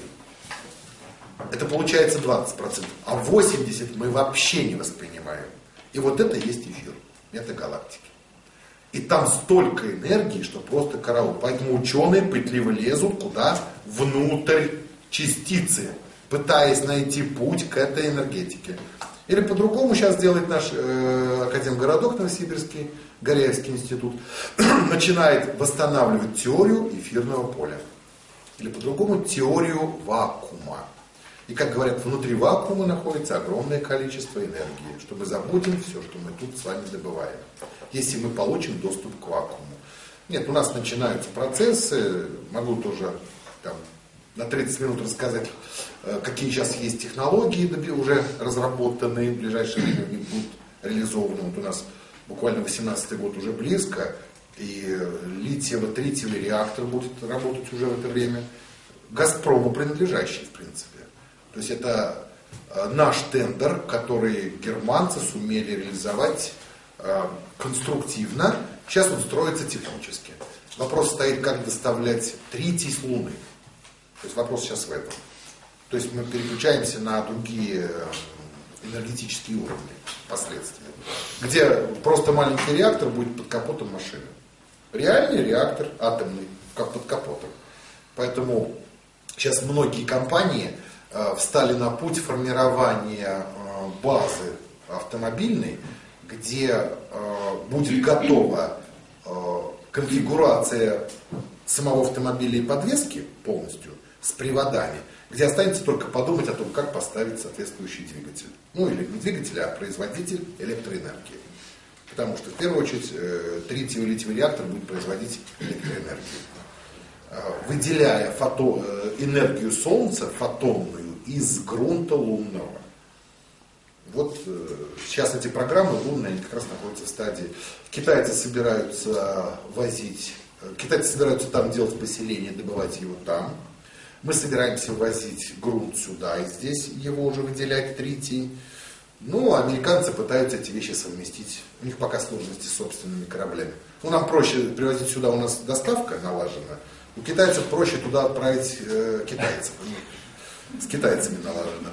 Это получается 20%, а 80% мы вообще не воспринимаем. И вот это есть эфир метагалактики. И там столько энергии, что просто караул. Поэтому ученые пытливо лезут куда? Внутрь частицы, пытаясь найти путь к этой энергетике. Или по-другому сейчас делает наш Академгородок Новосибирский, Горяевский институт, начинает восстанавливать теорию эфирного поля. Или по-другому теорию вакуума. И, как говорят, внутри вакуума находится огромное количество энергии, что мы забудем все, что мы тут с вами добываем, если мы получим доступ к вакууму. Нет, у нас начинаются процессы, могу тоже на 30 минут рассказать, какие сейчас есть технологии, уже разработанные, в ближайшее время они будут реализованы. Вот у нас буквально 18-й год уже близко, и литиево-тритиевый реактор будет работать уже в это время, Газпрому принадлежащий, в принципе. То есть это наш тендер, который германцы сумели реализовать конструктивно. Сейчас он строится технически. Вопрос стоит, как доставлять тритий с Луны. То есть вопрос сейчас в этом. То есть мы переключаемся на другие энергетические уровни впоследствии, где просто маленький реактор будет под капотом машины. Реальный реактор атомный, как под капотом. Поэтому сейчас многие компании встали на путь формирования базы автомобильной, где будет готова конфигурация самого автомобиля и подвески полностью с приводами, где останется только подумать о том, как поставить соответствующий двигатель. Ну или не двигатель, а производитель электроэнергии. Потому что в первую очередь тритиевый литиевый реактор будет производить электроэнергию, выделяя энергию Солнца фотонную из грунта лунного. Вот сейчас эти программы лунные, они как раз находятся в стадии. Китайцы собираются там делать поселение, добывать его там. Мы собираемся возить грунт сюда и здесь его уже выделять тритий. Ну, а американцы пытаются эти вещи совместить. У них пока сложности с собственными кораблями. Ну, нам проще привозить сюда, у нас доставка налажена. У китайцев проще туда отправить китайцев. С китайцами налажено.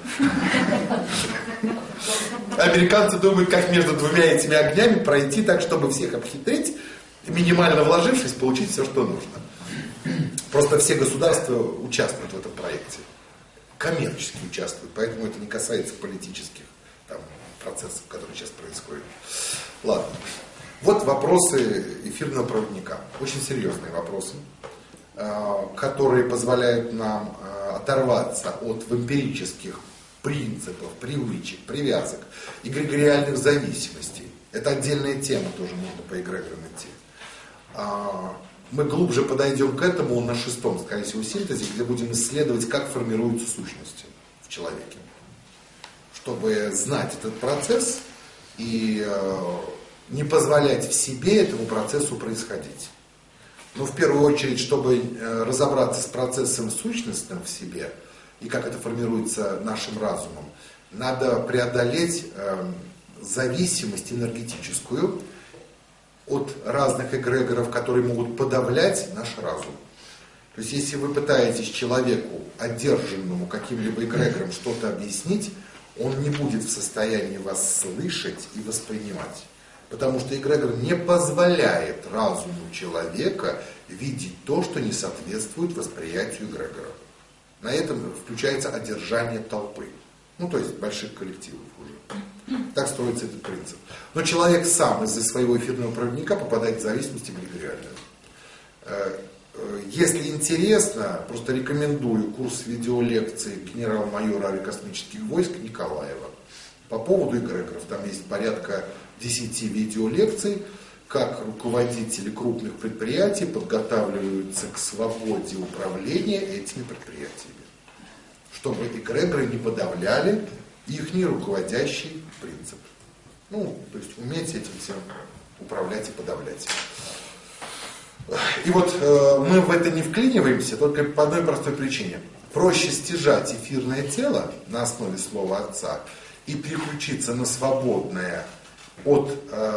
Американцы думают, как между двумя этими огнями пройти так, чтобы всех обхитрить, минимально вложившись, получить все, что нужно. Просто все государства участвуют в этом проекте. Коммерчески участвуют, поэтому это не касается политических процессов, которые сейчас происходят. Ладно. Вот вопросы эфирного проводника. Очень серьезные вопросы, которые позволяют нам оторваться от вампирических принципов, привычек, привязок, эгрегориальных зависимостей. Это отдельная тема, тоже можно по эгрегорам идти. Мы глубже подойдем к этому на 6-м, скорее всего, синтезе, где будем исследовать, как формируются сущности в человеке. Чтобы знать этот процесс и не позволять в себе этому процессу происходить. Но в первую очередь, чтобы разобраться с процессом сущностным в себе и как это формируется нашим разумом, надо преодолеть зависимость энергетическую от разных эгрегоров, которые могут подавлять наш разум. То есть, если вы пытаетесь человеку, одержанному каким-либо эгрегором, что-то объяснить, он не будет в состоянии вас слышать и воспринимать. Потому что эгрегор не позволяет разуму человека видеть то, что не соответствует восприятию эгрегора. На этом включается одержание толпы. Ну, то есть больших коллективов уже. Так строится этот принцип. Но человек сам из-за своего эфирного проводника попадает в зависимость эгрегориальную. Если интересно, просто рекомендую курс видеолекций генерал-майора авиакосмических войск Николаева по поводу эгрегоров. Там есть порядка 10 видеолекций, как руководители крупных предприятий подготавливаются к свободе управления этими предприятиями, чтобы эгрегоры не подавляли их руководящий принцип. Ну, то есть уметь этим всем управлять и подавлять. И вот мы в это не вклиниваемся только по одной простой причине. Проще стяжать эфирное тело на основе слова Отца и переключиться на свободное от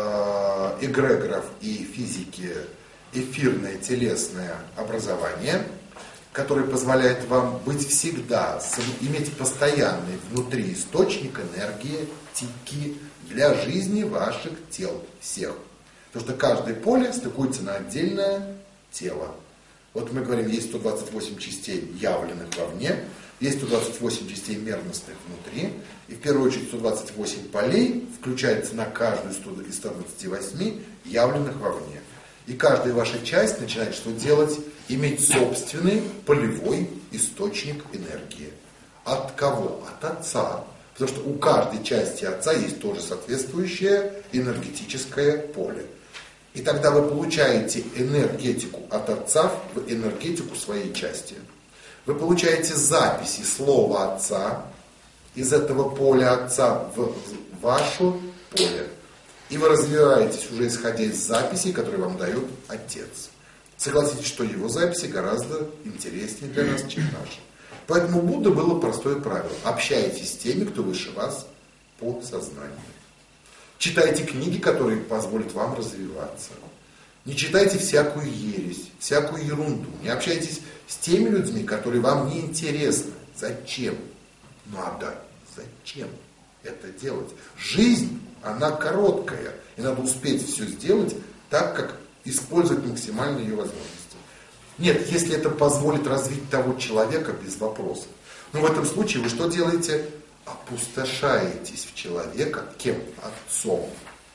эгрегоров и физики эфирное телесное образование, которое позволяет вам быть всегда, иметь постоянный внутри источник энергетики для жизни ваших тел всех. Потому что каждое поле стыкуется на отдельное тело. Вот мы говорим, есть 128 частей явленных вовне, есть 128 частей мерностных внутри, и в первую очередь 128 полей включается на каждую из 128 явленных вовне. И каждая ваша часть начинает что делать? Иметь собственный полевой источник энергии. От кого? От Отца. Потому что у каждой части Отца есть тоже соответствующее энергетическое поле. И тогда вы получаете энергетику от Отца в энергетику своей части. Вы получаете записи слова Отца из этого поля Отца в ваше поле. И вы развиваетесь уже исходя из записей, которые вам дает Отец. Согласитесь, что его записи гораздо интереснее для нас, чем наши. Поэтому у Будды было простое правило. Общайтесь с теми, кто выше вас по сознанию. Читайте книги, которые позволят вам развиваться. Не читайте всякую ересь, всякую ерунду. Не общайтесь с теми людьми, которые вам не интересны. Зачем? Надо. Зачем это делать? Жизнь, она короткая. И надо успеть все сделать так, как использовать максимально ее возможности. Нет, если это позволит развить того человека, без вопросов. Но в этом случае вы что делаете? Опустошаетесь в человека кем? Отцом.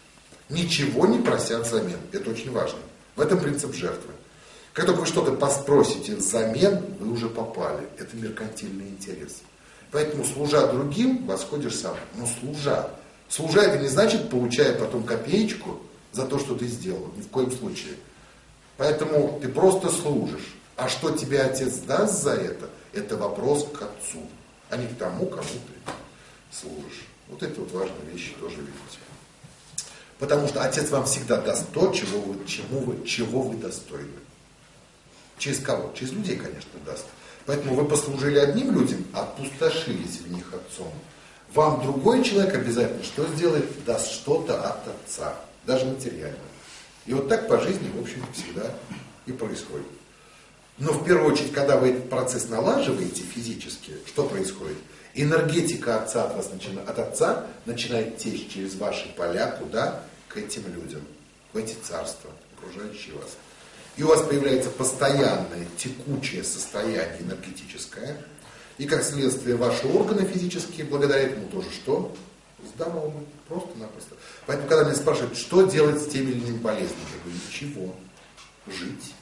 Ничего не прося взамен. Это очень важно. В этом принцип жертвы. Как только вы что-то спросите взамен, вы уже попали. Это меркантильный интерес. Поэтому, служа другим, восходишь сам. Но служа. Служа это не значит, получая потом копеечку за то, что ты сделал. Ни в коем случае. Поэтому ты просто служишь. А что тебе Отец даст за это вопрос к Отцу, а не к тому, кому ты служишь. Вот это вот важные вещи тоже видите. Потому что Отец вам всегда даст то, чего вы достойны. Через кого? Через людей, конечно, даст. Поэтому вы послужили одним людям, опустошились в них Отцом. Вам другой человек обязательно что сделает? Даст что-то от Отца. Даже материально. И вот так по жизни, в общем-то, всегда и происходит. Но в первую очередь, когда вы этот процесс налаживаете физически, что происходит? Энергетика Отца от Отца начинает течь через ваши поля куда? К этим людям, в эти царства, окружающие вас. И у вас появляется постоянное текучее состояние энергетическое. И как следствие ваши органы физические, благодаря этому тоже что? Здоровы, просто-напросто. Поэтому, когда меня спрашивают, что делать с теми или иными болезнями, я говорю, ничего. Жить,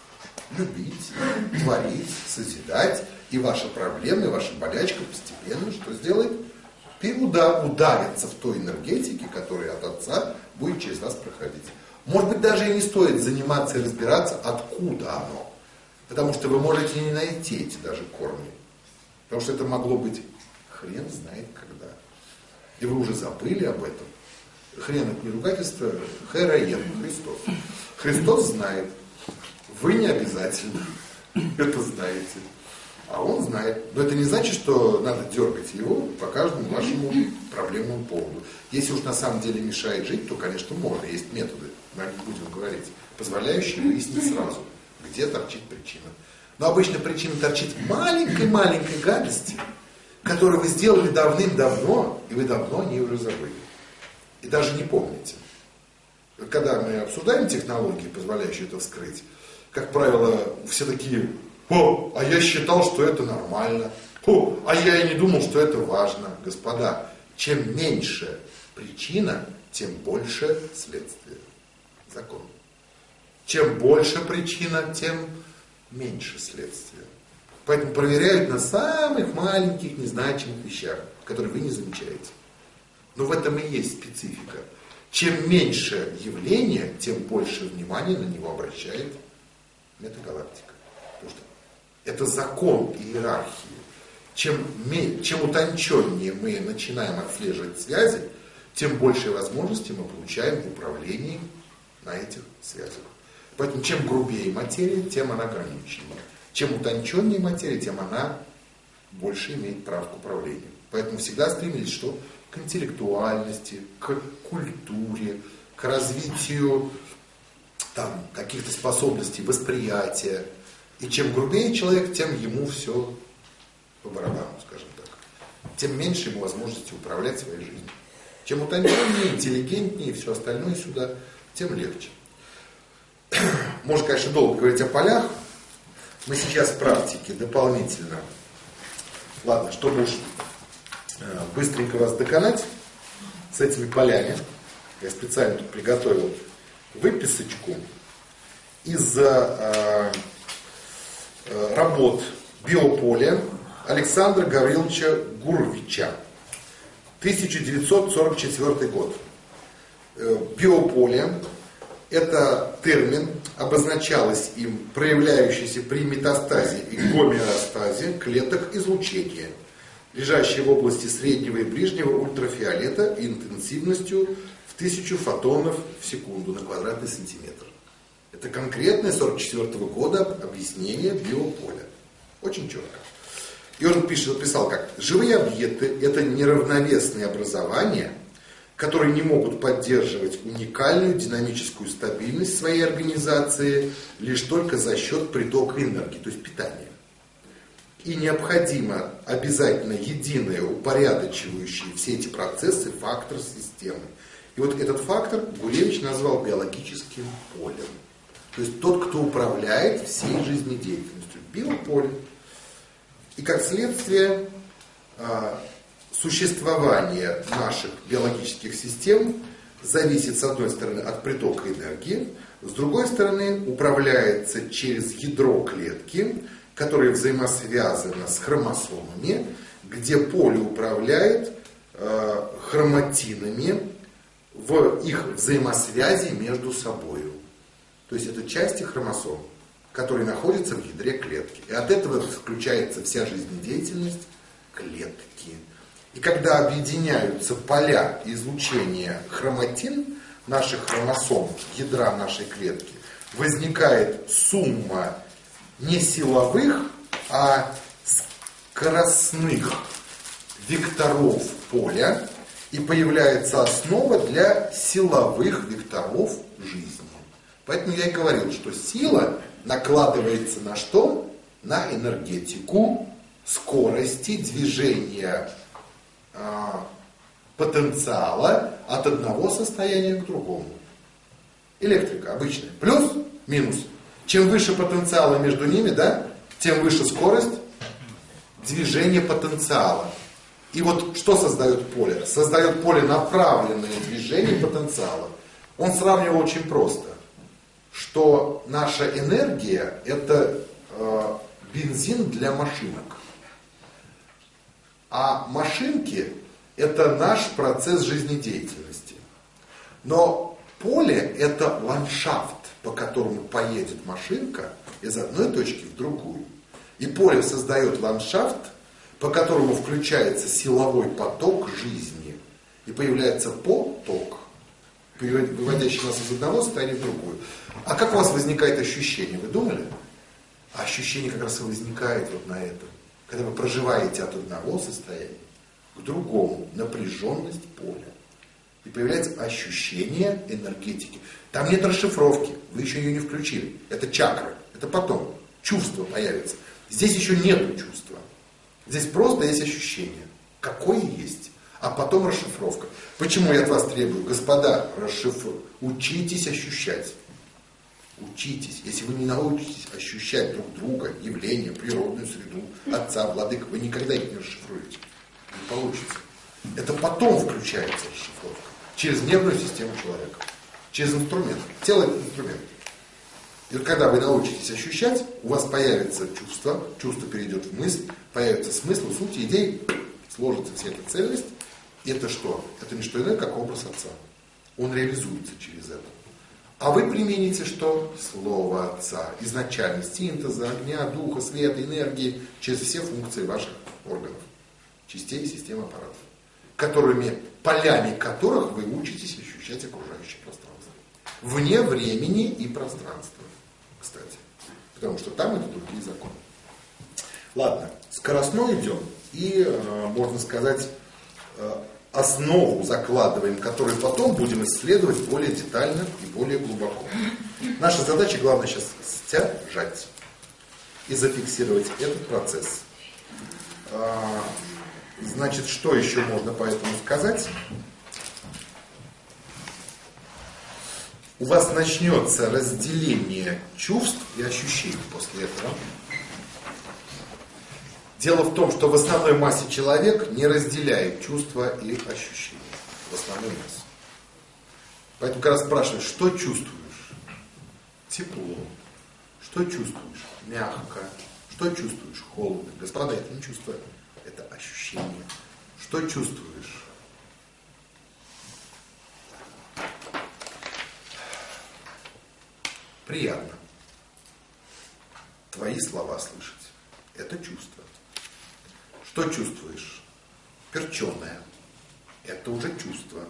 любить, творить, созидать. И ваша проблема, и ваша болячка постепенно что сделает? Ударится в той энергетике, которая от Отца будет через вас проходить. Может быть, даже и не стоит заниматься и разбираться, откуда оно. Потому что вы можете не найти эти даже корни. Потому что это могло быть хрен знает когда. И вы уже забыли об этом. Хрен это не ругательство, Хероен, Христос. Христос знает. Вы не обязательно это знаете. А он знает. Но это не значит, что надо дергать его по каждому вашему проблемному поводу. Если уж на самом деле мешает жить, то, конечно, можно. Есть методы, мы о них будем говорить, позволяющие выяснить сразу, где торчит причина. Но обычно причина торчит в маленькой-маленькой гадости, которую вы сделали давным-давно, и вы давно о ней уже забыли. И даже не помните. Когда мы обсуждаем технологии, позволяющие это вскрыть, как правило, все такие: «О, а я считал, что это нормально. О, а я и не думал, что это важно». Господа, чем меньше причина, тем больше следствие. Закон. Чем больше причина, тем меньше следствия. Поэтому проверяют на самых маленьких, незначимых вещах, которые вы не замечаете. Но в этом и есть специфика. Чем меньше явления, тем больше внимания на него обращает метагалактика. Потому что это закон иерархии. Чем утонченнее мы начинаем отслеживать связи, тем больше возможностей мы получаем в управлении на этих связях. Поэтому чем грубее материя, тем она ограниченнее. Чем утонченнее материя, тем она больше имеет право к управлению. Поэтому всегда стремились что? К интеллектуальности, к культуре, к развитию там, каких-то способностей восприятия. И чем грубее человек, тем ему все по барабану, скажем так. Тем меньше ему возможности управлять своей жизнью. Чем утонченнее, интеллигентнее и все остальное сюда, тем легче. Можно, конечно, долго говорить о полях. Мы сейчас в практике дополнительно. Ладно, чтобы уж быстренько вас доконать с этими полями, я специально тут приготовил выписочку из работ биополя Александра Гавриловича Гурвича. 1944 год. Биополе – это термин, обозначалось им проявляющийся при метастазе и гомеостазе клеток излучения, лежащие в области среднего и ближнего ультрафиолета интенсивностью в 1000 фотонов в секунду на квадратный сантиметр. Это конкретное 1944 года объяснение биополя. Очень четко. И он писал как: живые объекты – это неравновесные образования, которые не могут поддерживать уникальную динамическую стабильность своей организации лишь только за счет притока энергии, то есть питания. И необходимо обязательно единое, упорядочивающее все эти процессы фактор системы. И вот этот фактор Гуревич назвал биологическим полем. То есть тот, кто управляет всей жизнедеятельностью. Биополе. И как следствие существование наших биологических систем зависит, с одной стороны, от притока энергии, с другой стороны, управляется через ядро клетки, которое взаимосвязано с хромосомами, где поле управляет хроматинами в их взаимосвязи между собой. То есть это части хромосом, которые находятся в ядре клетки. И от этого включается вся жизнедеятельность клетки. И когда объединяются поля излучения хроматин наших хромосом, ядра нашей клетки, возникает сумма не силовых, а скоростных векторов поля, и появляется основа для силовых векторов жизни. Поэтому я и говорил, что сила накладывается на что? На энергетику скорости движения потенциала от одного состояния к другому. Электрика обычная. Плюс, минус. Чем выше потенциала между ними, да, тем выше скорость движения потенциала. И вот что создает поле? Создает поле направленное движение потенциала. Он сравнивал очень просто, что наша энергия – это бензин для машинок. А машинки – это наш процесс жизнедеятельности. Но поле – это ландшафт, по которому поедет машинка из одной точки в другую. И поле создает ландшафт, по которому включается силовой поток жизни. И появляется поток, выводящий нас из одного состояния в другое. А как у вас возникает ощущение? Вы думали? А ощущение как раз и возникает вот на этом. Когда вы проживаете от одного состояния к другому, напряженность поля. И появляется ощущение энергетики. Там нет расшифровки, вы еще ее не включили. Это чакры, это потом. Чувство появится. Здесь еще нет чувства. Здесь просто есть ощущение. Какое есть. А потом расшифровка. Почему я от вас требую? Господа, учитесь ощущать. Учитесь. Если вы не научитесь ощущать друг друга, явления, природную среду, отца, владыка, вы никогда их не расшифруете. Не получится. Это потом включается расшифровка. Через нервную систему человека. Через инструмент. Тело – это инструмент. И вот когда вы научитесь ощущать, у вас появится чувство перейдет в мысль, появится смысл, суть, идеи, сложится вся эта цельность. И это что? Это не что иное, как образ Отца. Он реализуется через это. А вы примените что? Слово Отца. Изначально синтеза, огня, духа, света, энергии, через все функции ваших органов, частей системы аппаратов, полями которых вы учитесь ощущать окружающее пространство. Вне времени и пространства, кстати. Потому что там это другие законы. Ладно, скоростной идем. И, можно сказать, основу закладываем, которую потом будем исследовать более детально и более глубоко. Наша задача, главное, сейчас стяжать и зафиксировать этот процесс. Значит, что еще можно по этому сказать? У вас начнется разделение чувств и ощущений после этого. Дело в том, что в основной массе человек не разделяет чувства и ощущения. В основной массе. Поэтому, когда спрашивают, что чувствуешь? Тепло. Что чувствуешь? Мягко. Что чувствуешь? Холодно. Господа, это не чувство, это ощущение. Что чувствуешь? Приятно. Твои слова слышать. Это чувство. Что чувствуешь? Перченое. Это уже чувство.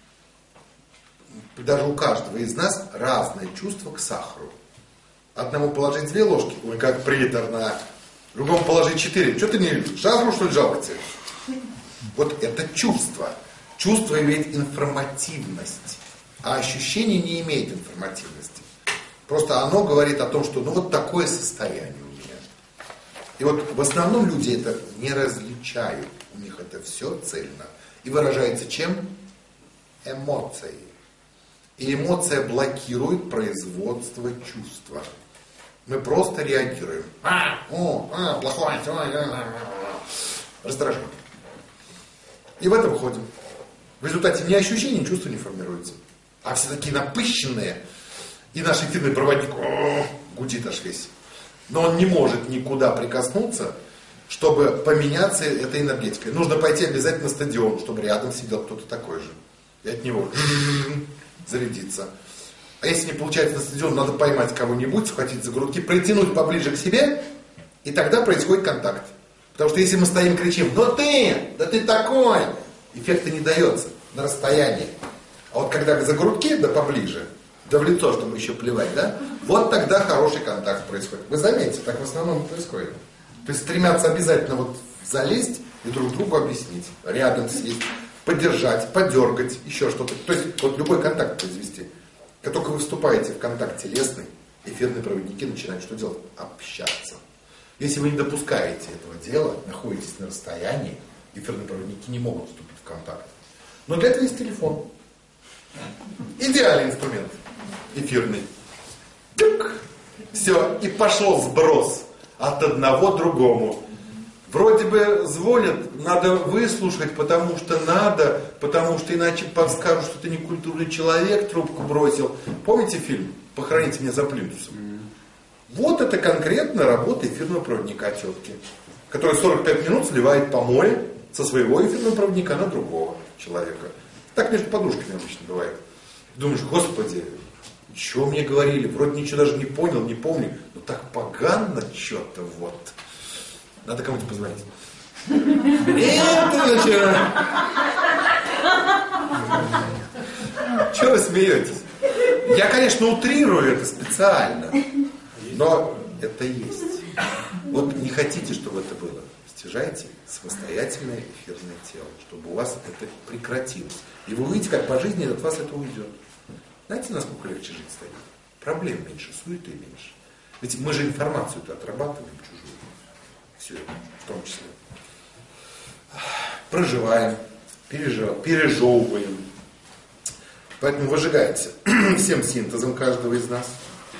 Даже у каждого из нас разное чувство к сахару. Одному положить 2 ложки, ой, как приторно. Другому положить 4. Что ты не любишь? Сахару, что ли, жалко тебе? Вот это чувство. Чувство имеет информативность, а ощущение не имеет информативности. Просто оно говорит о том, что ну вот такое состояние у меня. И вот в основном люди это не различают. У них это все цельно. И выражается чем? Эмоцией. И эмоция блокирует производство чувства. Мы просто реагируем. Плохое, раздражаем. И в это выходим. В результате ни ощущений, ни чувства не формируются. А все такие напыщенные. И наш эфирный проводник гудит аж весь. Но он не может никуда прикоснуться, чтобы поменяться этой энергетикой. Нужно пойти обязательно на стадион, чтобы рядом сидел кто-то такой же. И от него зарядиться. А если не получается на стадион, надо поймать кого-нибудь, схватить за грудки, притянуть поближе к себе, и тогда происходит контакт. Потому что если мы стоим и кричим, да ты такой, эффекта не дается на расстоянии. А вот когда за грудки, да поближе, да в лицо, чтобы еще плевать, да, вот тогда хороший контакт происходит. Вы заметите, так в основном происходит. То есть стремятся обязательно вот залезть и друг другу объяснить, рядом сесть, поддержать, подергать, еще что-то. То есть вот любой контакт произвести. Как только вы вступаете в контакт телесный, эфирные проводники начинают что делать? Общаться. Если вы не допускаете этого дела, находитесь на расстоянии, эфирные проводники не могут вступить в контакт. Но для этого есть телефон. Идеальный инструмент. Эфирный. Все, и пошел сброс от одного другому. Вроде бы звонят, надо выслушать, потому что иначе подскажут, что ты не культурный человек, трубку бросил. Помните фильм «Похороните меня за плинтусом»? Вот это конкретно работа эфирного проводника тетки, который 45 минут сливает помои со своего эфирного проводника на другого человека. Так между подушками обычно бывает. Думаешь, господи, что мне говорили, вроде ничего даже не понял, не помню, но так погано что-то вот. Надо кому-то позвонить. Чего вы смеетесь? Я, конечно, утрирую это специально, но это есть. Вот не хотите, чтобы это было? Стяжайте самостоятельное эфирное тело, чтобы у вас это прекратилось. И вы увидите, как по жизни от вас это уйдет. Знаете, насколько легче жить станет? Проблем меньше, суеты меньше. Ведь мы же информацию-то отрабатываем чужую. Все это, в том числе. Проживаем, пережевываем. Поэтому выжигается всем синтезом каждого из нас.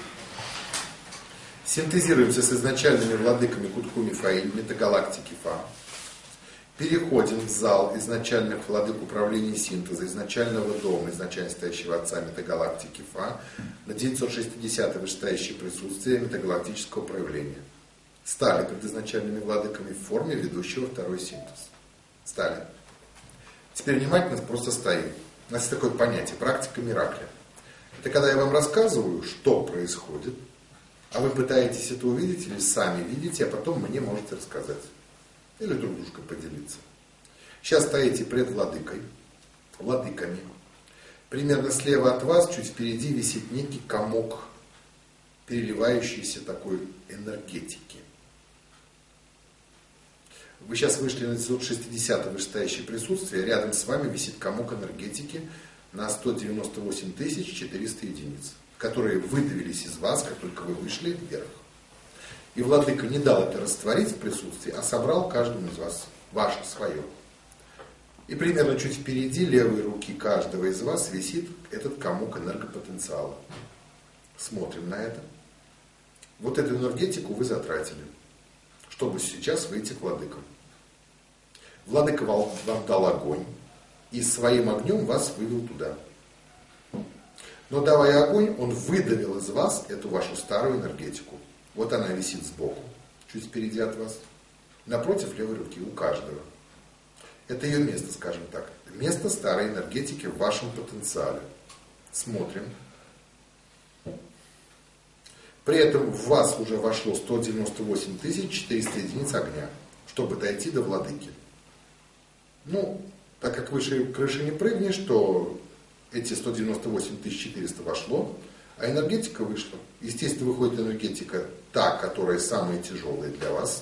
Синтезируемся с изначальными владыками Кутху Мифаиль, метагалактики Фа. Переходим в зал изначальных владык управления синтеза, изначального дома, изначально стоящего отца метагалактики Фа, на 960-е вышестоящее присутствие метагалактического проявления. Стали предизначальными владыками в форме ведущего второй синтез. Стали. Теперь внимательно просто стоим. У нас есть такое понятие, практика Миракля. Это когда я вам рассказываю, что происходит, а вы пытаетесь это увидеть или сами видите, а потом мне можете рассказать. Или друг дружкой поделиться. Сейчас стоите пред владыкой, владыками. Примерно слева от вас, чуть впереди, висит некий комок переливающейся такой энергетики. Вы сейчас вышли на 960 вышестоящее присутствие, рядом с вами висит комок энергетики на 198 400 единиц, которые выдавились из вас, как только вы вышли вверх. И владыка не дал это растворить в присутствии, а собрал каждому из вас ваше свое. И примерно чуть впереди левой руки каждого из вас висит этот комок энергопотенциала. Смотрим на это. Вот эту энергетику вы затратили, чтобы сейчас выйти к владыкам. Владыка вам дал огонь, и своим огнем вас вывел туда. Но давая огонь, он выдавил из вас эту вашу старую энергетику. Вот она висит сбоку, чуть впереди от вас, напротив левой руки, у каждого. Это ее место, скажем так. Место старой энергетики в вашем потенциале. Смотрим. При этом в вас уже вошло 198 400 единиц огня, чтобы дойти до владыки. Ну, так как выше крыши не прыгнешь, то эти 198 400 вошло, а энергетика вышла. Естественно, выходит энергетика та, которая самая тяжелая для вас,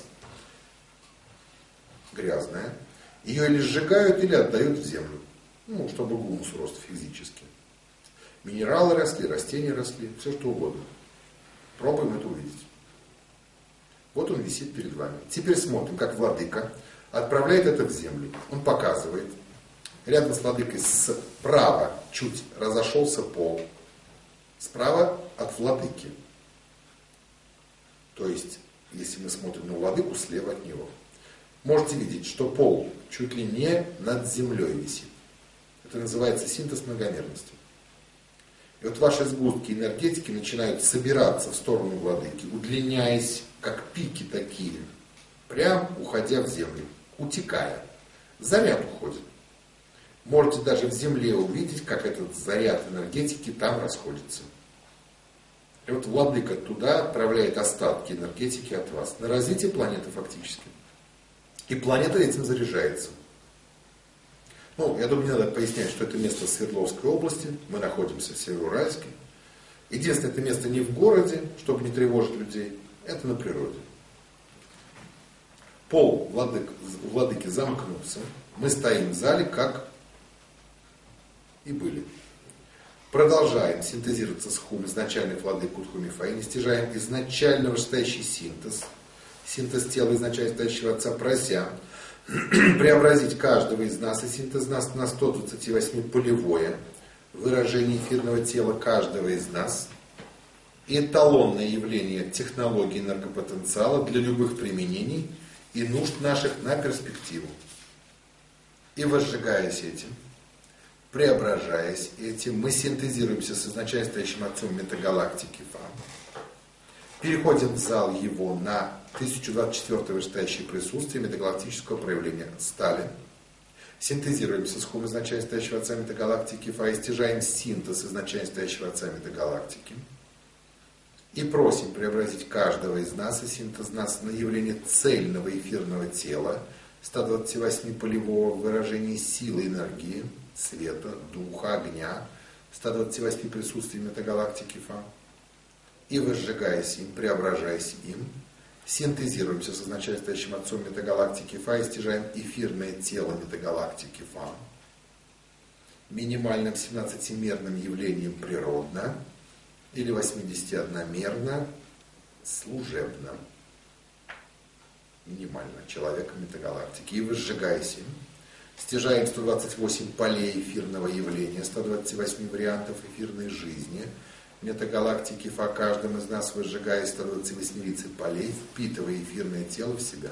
грязная. Ее или сжигают, или отдают в землю, ну, чтобы гумус рос физически. Минералы росли, растения росли, все что угодно. Пробуем это увидеть. Вот он висит перед вами. Теперь смотрим, как владыка отправляет это в землю. Он показывает. Рядом с владыкой справа чуть разошелся пол. Справа от владыки. То есть, если мы смотрим на владыку, слева от него. Можете видеть, что пол чуть ли не над землей висит. Это называется синтез многомерности. И вот ваши сгустки энергетики начинают собираться в сторону владыки, удлиняясь, как пики такие, прям уходя в землю, утекая. Заряд уходит. Можете даже в земле увидеть, как этот заряд энергетики там расходится. И вот владыка туда отправляет остатки энергетики от вас на развитие планеты фактически. И планета этим заряжается. Ну, я думаю, не надо пояснять, что это место в Свердловской области. Мы находимся в Североуральске. Единственное, это место не в городе, чтобы не тревожить людей. Это на природе. Пол владыки замкнулся. Мы стоим в зале, как и были. Продолжаем синтезироваться с Хум, изначальный владык Кутхуми Фаини, стяжаем изначально вышестоящий синтез тела изначально стоящего Отца, прося преобразить каждого из нас и синтез нас на 128 полевое выражение эфирного тела каждого из нас, эталонное явление технологии энергопотенциала для любых применений и нужд наших на перспективу. И возжигаясь этим, преображаясь этим, мы синтезируемся с изначально стоящим Отцом метагалактики Фа. Переходим в зал его на 1024 вышестоящее присутствие метагалактического проявления стали. Синтезируемся с Хум изначально стоящего Отца метагалактики Фа и стяжаем синтез изначально стоящего Отца метагалактики. И просим преобразить каждого из нас и синтез нас на явление цельного эфирного тела, 128 полевого выражения силы энергии, света, духа, огня, 128 присутствий метагалактики Фа. И возжигаясь им, преображаясь им, синтезируемся с изначально стоящим Отцом метагалактики Фа и стяжаем эфирное тело метагалактики Фа, минимальным 17-мерным явлением природно или 81-мерно служебно, минимально человеком метагалактики. И возжигаясь им, стяжаем 128 полей эфирного явления, 128 вариантов эфирной жизни, метагалактики Фа, каждым из нас возжигая 128 лицей полей, впитывая эфирное тело в себя.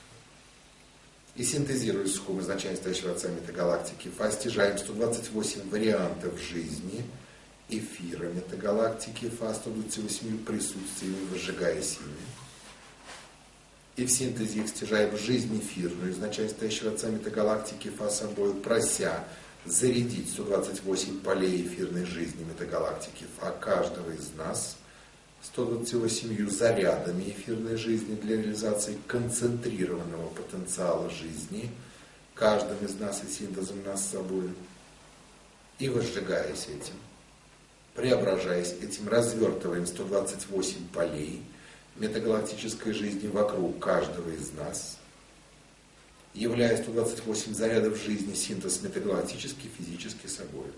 И синтезируя с Хум изначально стоящего Отца метагалактики Фа, стяжаем 128 вариантов жизни эфира метагалактики Фа, 128 присутствиями, возжигаясь ими. И в синтезе их стяжаем жизнь эфирную, изначально стоящего Отца метагалактики Фа собой, прося зарядить 128 полей эфирной жизни метагалактики Фа каждого из нас 128 зарядами эфирной жизни для реализации концентрированного потенциала жизни каждым из нас и синтезом нас с собой. И возжигаясь этим, преображаясь этим, развертываем 128 полей метагалактической жизни вокруг каждого из нас, являя 128 зарядов жизни, синтез метагалактический, физически собой.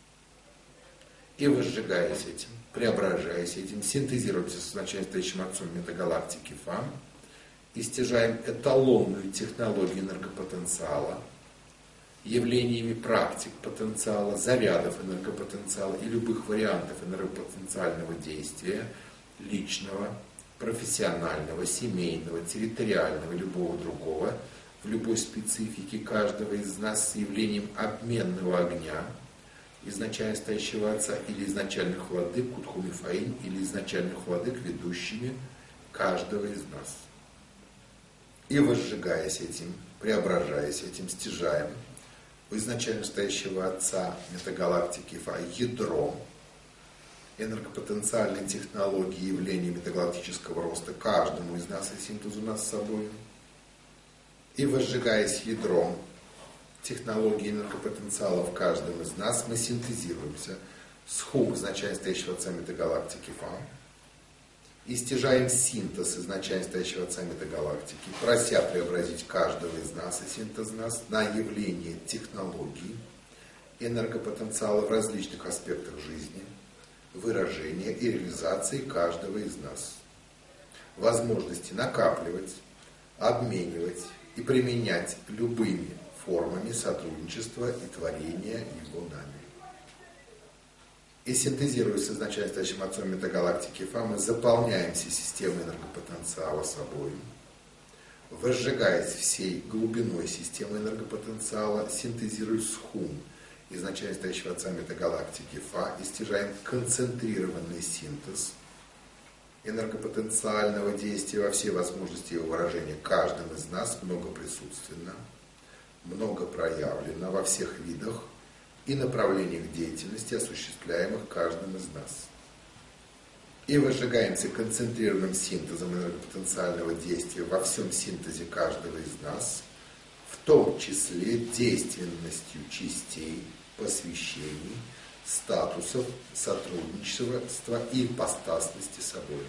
И возжигаясь этим, преображаясь этим, синтезируемся с начальствующим отцом метагалактики ФАМ и стяжаем эталонную технологию энергопотенциала, явлениями практик потенциала, зарядов энергопотенциала и любых вариантов энергопотенциального действия, личного, профессионального, семейного, территориального, любого другого, в любой специфике каждого из нас с явлением обменного огня, изначально стоящего Отца или изначальных владык Кутху-Мифаим или изначальных владык, ведущими каждого из нас. И возжигаясь этим, преображаясь этим, стяжаем у изначально стоящего Отца метагалактики Фа ядро энергопотенциальной технологии явления метагалактического роста каждому из нас и синтезу нас с собой. И возжигаясь ядром технологии энергопотенциала в каждом из нас, мы синтезируемся с хум изначально стоящего Отца метагалактики Фа и стяжаем синтез изначально стоящего Отца метагалактики, прося преобразить каждого из нас и синтез нас на явление технологий энергопотенциала в различных аспектах жизни, выражения и реализации каждого из нас, возможности накапливать, обменивать и применять любыми формами сотрудничества и творения его нами. И синтезируясь с изначально стоящим Отцом метагалактики Фа, мы заполняемся системой энергопотенциала собой, возжигаясь всей глубиной системы энергопотенциала, синтезируясь с хум изначально стоящего Отца метагалактики Фа и стяжаем концентрированный синтез энергопотенциального действия во все возможности его выражения каждым из нас многоприсутственно, много проявлено во всех видах и направлениях деятельности, осуществляемых каждым из нас. И возжигаемся концентрированным синтезом энергопотенциального действия во всем синтезе каждого из нас, в том числе действенностью частей, посвящений, статусов, сотрудничества и ипостасности собой.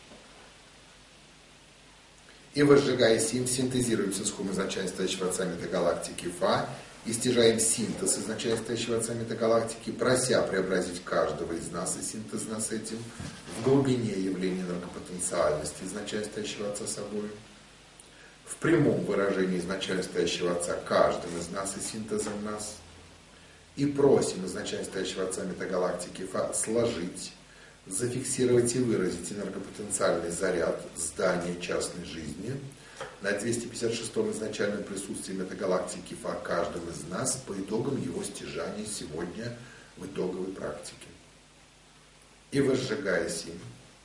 И возжигаясь им, синтезируемся с хум изначально стоящего Отца метагалактики Фа и стяжаем синтез изначально стоящего Отца метагалактики, прося преобразить каждого из нас и синтез нас этим в глубине явления энергопотенциальности изначально стоящего Отца собой, в прямом выражении изначально стоящего Отца каждым из нас и синтезом нас, и просим изначально стоящего Отца метагалактики Фа сложить, зафиксировать и выразить энергопотенциальный заряд здания частной жизни на 256-м изначальном присутствии метагалактики Фа каждым из нас по итогам его стяжания сегодня в итоговой практике. И возжигаясь им,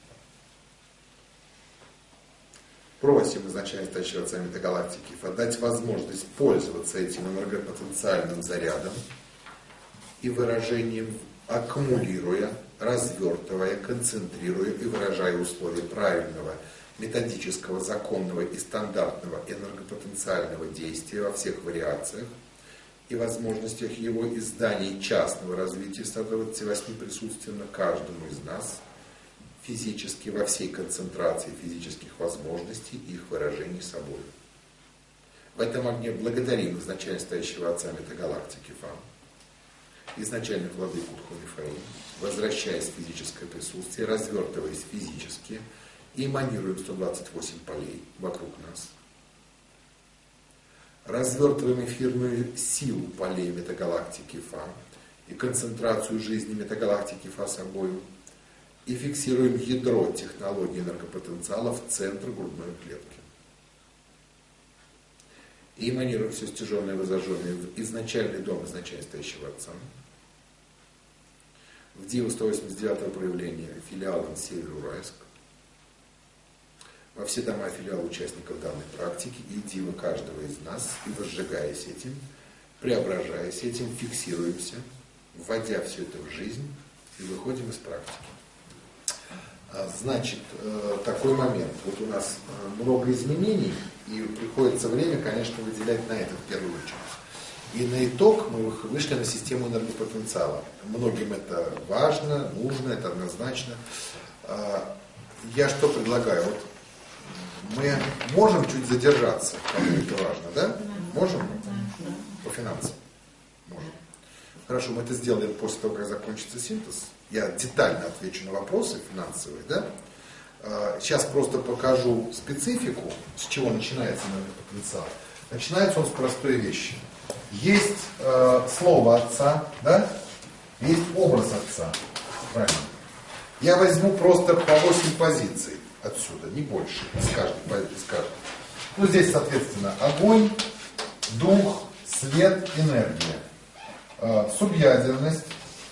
просим изначально стоящего Отца метагалактики Фа дать возможность пользоваться этим энергопотенциальным зарядом и выражением, аккумулируя, развертывая, концентрируя и выражая условия правильного, методического, законного и стандартного энергопотенциального действия во всех вариациях и возможностях его издания и частного развития 128 присутственно каждому из нас, физически во всей концентрации физических возможностей и их выражений собой. В этом огне благодарим изначально стоящего Отца метагалактики Фа, изначальных владык Кутху-Мифаим, возвращаясь в физическое присутствие, развертываясь физически, и эманируем 128 полей вокруг нас. Развертываем эфирную силу полей метагалактики Фа и концентрацию жизни метагалактики Фа собою, и фиксируем ядро технологии энергопотенциала в центр грудной клетки. И эманируем все стяженное и возожженное в изначальный дом изначально стоящего Отца, в Диву 189 проявления филиалом Северо-Уральск, во все дома филиала участников данной практики и дивы каждого из нас, и возжигаясь этим, преображаясь этим, фиксируемся, вводя все это в жизнь и выходим из практики. Значит, такой момент. Вот у нас много изменений, и приходится время, конечно, выделять на это в первую очередь. И на итог мы вышли на систему энергопотенциала. Многим это важно, нужно, это однозначно. Я что предлагаю? Вот мы можем чуть задержаться, это важно, да? Можем? По финансам? Можем. Хорошо, мы это сделаем после того, как закончится синтез. Я детально отвечу на вопросы финансовые, да? Сейчас просто покажу специфику, с чего начинается энергопотенциал. Начинается он с простой вещи. Есть слово отца, да? Есть образ отца. Правильно. Я возьму просто по 8 позиций отсюда, не больше, из каждой. Ну, здесь, соответственно, огонь, дух, свет, энергия. Субъядерность,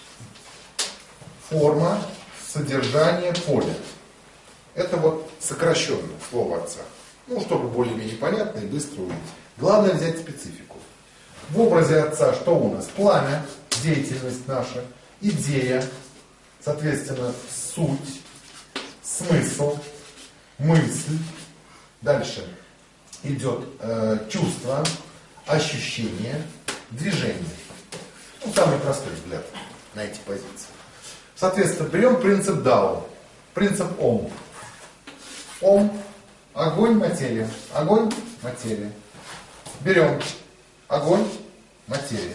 форма, содержание, поле. Это вот сокращенное слово отца. Ну, чтобы более-менее понятно и быстро увидеть. Главное взять специфику. В образе отца что у нас? Пламя, деятельность наша, идея, соответственно, суть, смысл, мысль. Дальше идет чувство, ощущение, движение. Ну, самый простой взгляд на эти позиции. Соответственно, берем принцип Дао, принцип Ом. Ом, огонь, материя. Огонь, материя. Берем огонь, материя.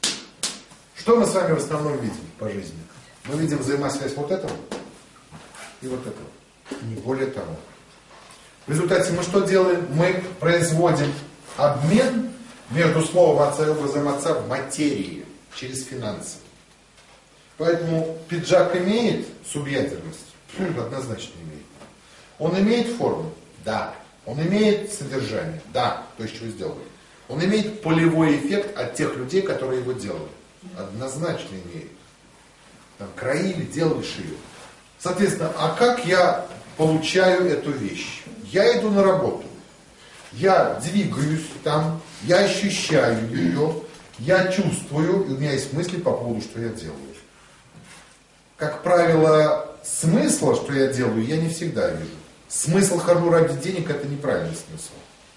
Что мы с вами в основном видим по жизни? Мы видим взаимосвязь вот этого и вот этого. Не более того. В результате мы что делаем? Мы производим обмен между словом отца и образом отца в материи, через финансы. Поэтому пиджак имеет субъядерность? Однозначно имеет. Он имеет форму? Да. Он имеет содержание? Да. То есть, что сделали? Он имеет полевой эффект от тех людей, которые его делали? Однозначно имеет. Там краили, делали, шили. Соответственно, а как я получаю эту вещь? Я иду на работу. Я двигаюсь там, я ощущаю ее, я чувствую, и у меня есть мысли по поводу, что я делаю. Как правило, смысла, что я делаю, я не всегда вижу. Смысл хожу ради денег, это неправильный смысл.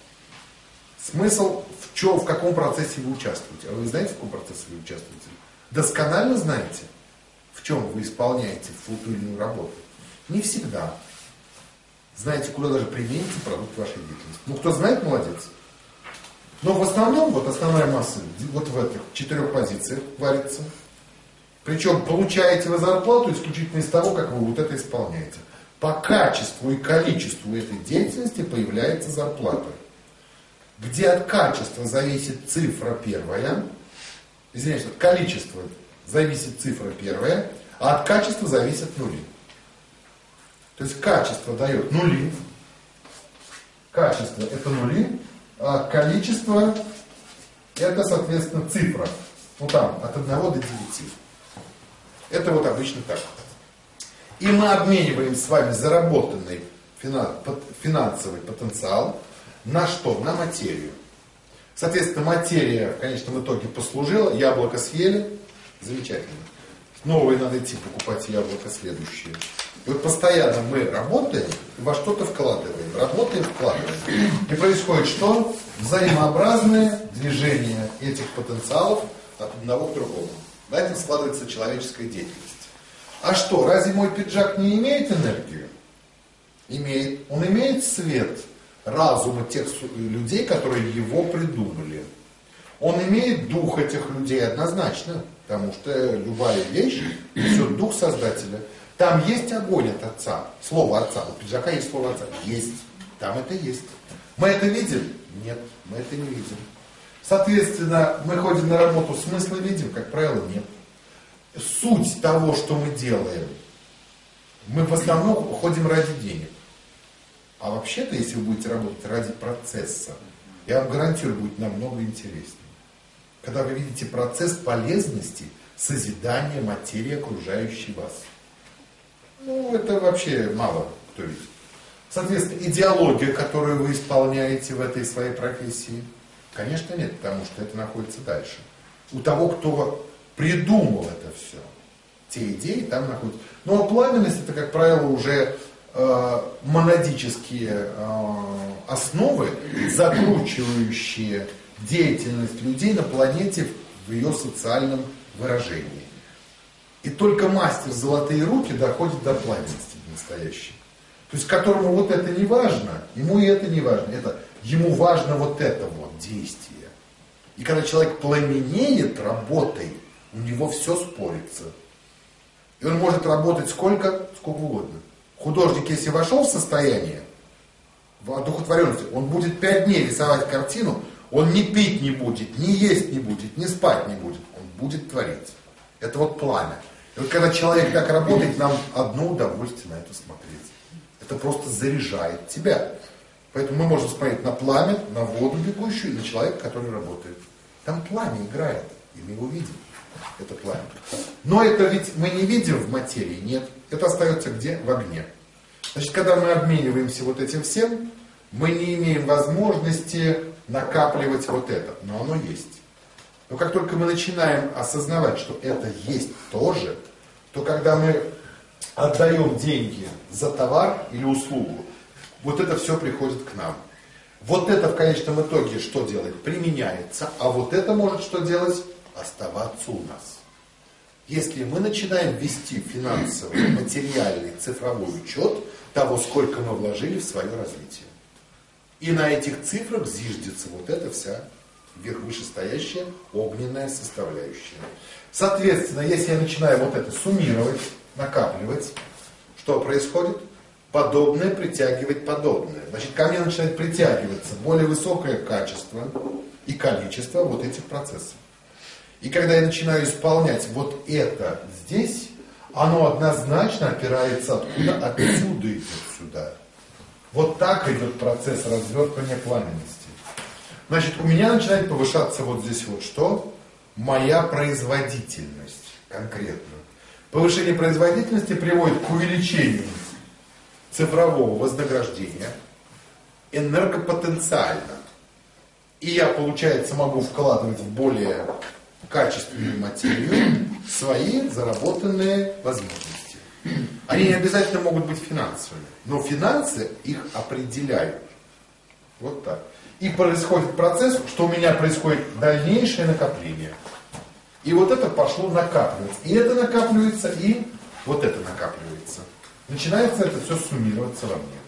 Смысл в каком процессе вы участвуете. А вы знаете, в каком процессе вы участвуете? Досконально знаете, в чем вы исполняете ту или иную работу? Не всегда. Знаете, куда даже примените продукт вашей деятельности. Ну, кто знает, молодец. Но в основном, вот основная масса, вот в этих 4 позициях варится. Причем получаете вы зарплату исключительно из того, как вы вот это исполняете. По качеству и количеству этой деятельности появляется зарплата. Где от качества зависит цифра первая, извиняюсь, от количества зависит цифра первая, а от качества зависят нули. То есть качество дает нули, качество это нули, а количество это, соответственно, цифра. Ну там, от 1 до 9. Это вот обычно так. И мы обмениваем с вами заработанный финансовый потенциал на что? На материю. Соответственно, материя в конечном итоге послужила, яблоко съели, замечательно. Новые надо идти покупать яблоко следующие. И вот постоянно мы работаем, во что-то вкладываем, работаем, вкладываем. И происходит что? Взаимообразное движение этих потенциалов от одного к другому. На этом складывается человеческая деятельность. А что, разве мой пиджак не имеет энергию? Имеет. Он имеет свет разума тех людей, которые его придумали. Он имеет дух этих людей однозначно, потому что любая вещь несет дух Создателя. Там есть огонь от Отца, слово Отца. У пиджака есть слово Отца. Есть. Там это есть. Мы это видим? Нет, мы это не видим. Соответственно, мы ходим на работу, смысла видим? Как правило, нет. Суть того, что мы делаем, мы в основном ходим ради денег. А вообще-то, если вы будете работать ради процесса, я вам гарантирую, будет намного интереснее. Когда вы видите процесс полезности, созидания материи, окружающей вас. Ну, это вообще мало кто видит. Соответственно, идеология, которую вы исполняете в этой своей профессии, конечно, нет, потому что это находится дальше. У того, кто придумал это все, те идеи там находятся. Ну, а пламенность это, как правило, уже монадические основы, закручивающие деятельность людей на планете в ее социальном выражении. И только мастер «Золотые руки» доходит до пламенности настоящей. То есть которому вот это не важно, ему и это не важно. Ему важно вот это вот действие. И когда человек пламенеет работой, у него все спорится. И он может работать сколько угодно. Художник, если вошел в состояние одухотворенности, он будет 5 дней рисовать картину, он ни пить не будет, ни есть не будет, ни спать не будет. Он будет творить. Это вот пламя. И вот когда человек так работает, нам одно удовольствие на это смотреть. Это просто заряжает тебя. Поэтому мы можем смотреть на пламя, на воду бегущую и на человека, который работает. Там пламя играет, и мы его видим. Это пламя. Но это ведь мы не видим в материи, нет. Это остается где? В огне. Значит, когда мы обмениваемся вот этим всем, мы не имеем возможности накапливать вот это. Но оно есть. Но как только мы начинаем осознавать, что это есть тоже, то когда мы отдаем деньги за товар или услугу, вот это все приходит к нам. Вот это в конечном итоге что делает? Применяется. А вот это может что делать? Оставаться у нас. Если мы начинаем вести финансовый, материальный, цифровой учет того, сколько мы вложили в свое развитие. И на этих цифрах зиждется вот эта вся вышестоящая огненная составляющая. Соответственно, если я начинаю вот это суммировать, накапливать, что происходит? Подобное притягивает подобное. Значит, ко мне начинает притягиваться более высокое качество и количество вот этих процессов. И когда я начинаю исполнять вот это здесь, оно однозначно опирается откуда? Отсюда идет сюда. Вот так идет процесс развертывания пламенности. Значит, у меня начинает повышаться вот здесь вот что? Моя производительность конкретно. Повышение производительности приводит к увеличению цифрового вознаграждения энергопотенциально. И я, получается, могу вкладывать в более качественную материю свои заработанные возможности. Они не обязательно могут быть финансовыми, но финансы их определяют. Вот так. И происходит процесс, что у меня происходит дальнейшее накопление. И вот это пошло накапливаться. И это накапливается, и вот это накапливается. Начинается это все суммироваться во мне.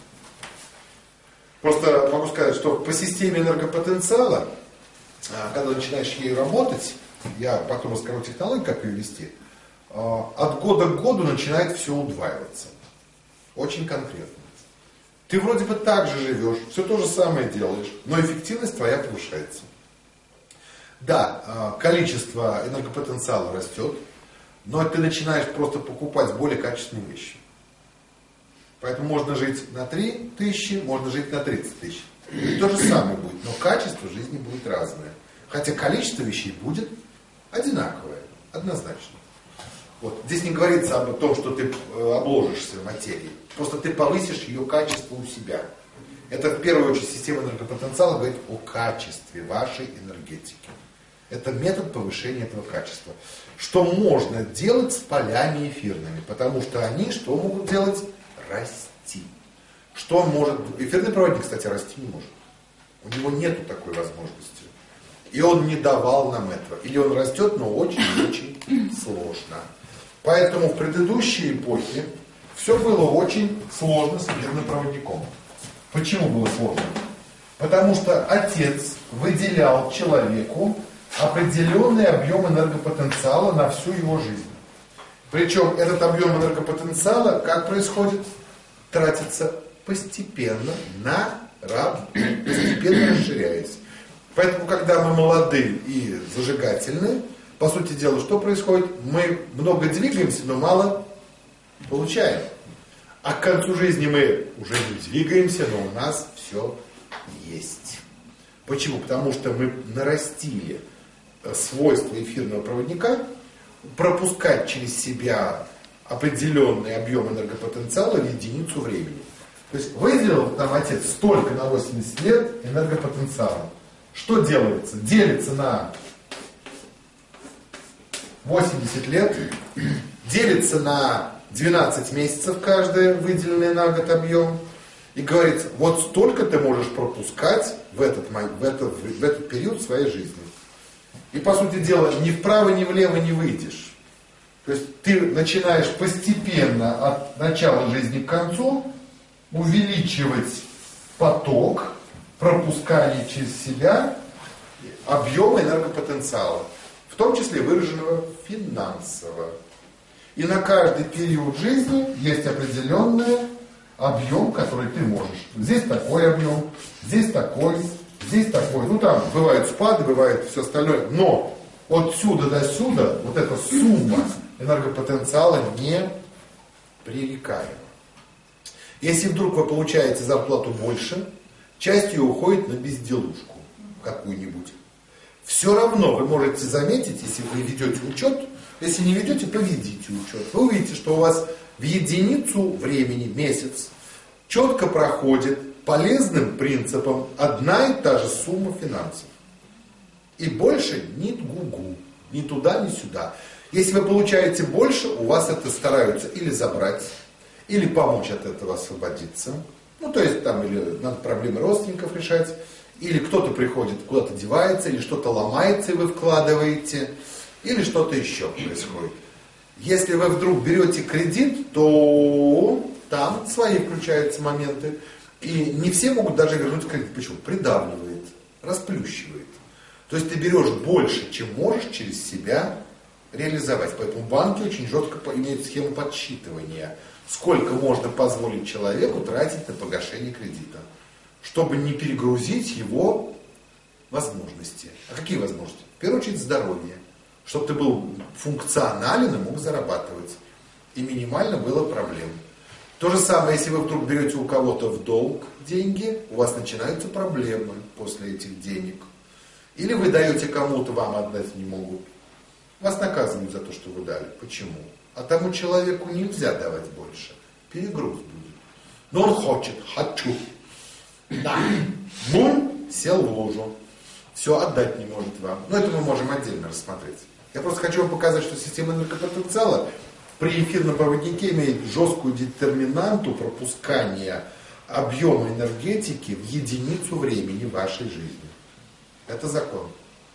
Просто могу сказать, что по системе энергопотенциала, когда начинаешь ею работать, я потом расскажу технологию, как ее вести, от года к году начинает все удваиваться. Очень конкретно. Ты вроде бы так же живешь, все то же самое делаешь, но эффективность твоя повышается. Да, количество энергопотенциала растет, но ты начинаешь просто покупать более качественные вещи. Поэтому можно жить на 3 тысячи, можно жить на 30 тысяч. И то же самое будет, но качество жизни будет разное. Хотя количество вещей будет одинаковое, однозначно. Вот. Здесь не говорится об том, что ты обложишься материей. Просто ты повысишь ее качество у себя. Это в первую очередь система энергопотенциала говорит о качестве вашей энергетики. Это метод повышения этого качества. Что можно делать с полями эфирными? Потому что они что могут делать? Расти. Что он может... Эфирный проводник, кстати, расти не может. У него нету такой возможности. И он не давал нам этого. Или он растет, но очень-очень сложно. Поэтому в предыдущей эпохе все было очень сложно с эфирным проводником. Почему было сложно? Потому что отец выделял человеку определенный объем энергопотенциала на всю его жизнь. Причем этот объем энергопотенциала, как происходит, тратится постепенно на работу, постепенно расширяясь. Поэтому, когда мы молоды и зажигательны, по сути дела, что происходит? Мы много двигаемся, но мало получаем. А к концу жизни мы уже не двигаемся, но у нас все есть. Почему? Потому что мы нарастили свойства эфирного проводника пропускать через себя определенный объем энергопотенциала в единицу времени. То есть выделил нам отец столько на 80 лет энергопотенциала. Что делается? Делится на 80 лет, делится на 12 месяцев каждый выделенный на год объем, И говорится, вот столько ты можешь пропускать в этот период своей жизни. И, по сути дела, ни вправо, ни влево не выйдешь. То есть ты начинаешь постепенно от начала жизни к концу увеличивать поток пропускания через себя объема энергопотенциала, в том числе выраженного финансово. И на каждый период жизни есть определенный объем, который ты можешь. Здесь такой объем, здесь такой, здесь такой. Ну там бывают спады, бывает все остальное. Но отсюда до сюда вот эта сумма энергопотенциала не пререкаема. Если вдруг вы получаете зарплату больше, часть ее уходит на безделушку какую-нибудь. Все равно вы можете заметить, если вы ведете учет, если не ведете, то ведите учет. Вы увидите, что у вас в единицу времени, месяц, четко проходит полезным принципом одна и та же сумма финансов. И больше ни гу-гу, ни туда, ни сюда. Если вы получаете больше, у вас это стараются или забрать, или помочь от этого освободиться. Ну, то есть там или надо проблемы родственников решать, или кто-то приходит, куда-то девается, или что-то ломается, и вы вкладываете, или что-то еще происходит. Если вы вдруг берете кредит, то там свои включаются моменты. И не все могут даже вернуть кредит. Почему? Придавливает, расплющивает. То есть ты берешь больше, чем можешь через себя реализовать. Поэтому банки очень жестко имеют схему подсчитывания. Сколько можно позволить человеку тратить на погашение кредита, чтобы не перегрузить его возможности. А какие возможности? В первую очередь здоровье. Чтобы ты был функционален и мог зарабатывать. И минимально было проблем. То же самое, если вы вдруг берете у кого-то в долг деньги, у вас начинаются проблемы после этих денег. Или вы даете кому-то, вам отдать не могут. Вас наказывают за то, что вы дали. Почему? А тому человеку нельзя давать больше. Перегруз будет. Но он хочет. Хочу. Да. Бум, сел в лужу. Все отдать не может вам. Но это мы можем отдельно рассмотреть. Я просто хочу вам показать, что система энергопотенциала при эфирном проводнике имеет жесткую детерминанту пропускания объема энергетики в единицу времени вашей жизни. Это закон.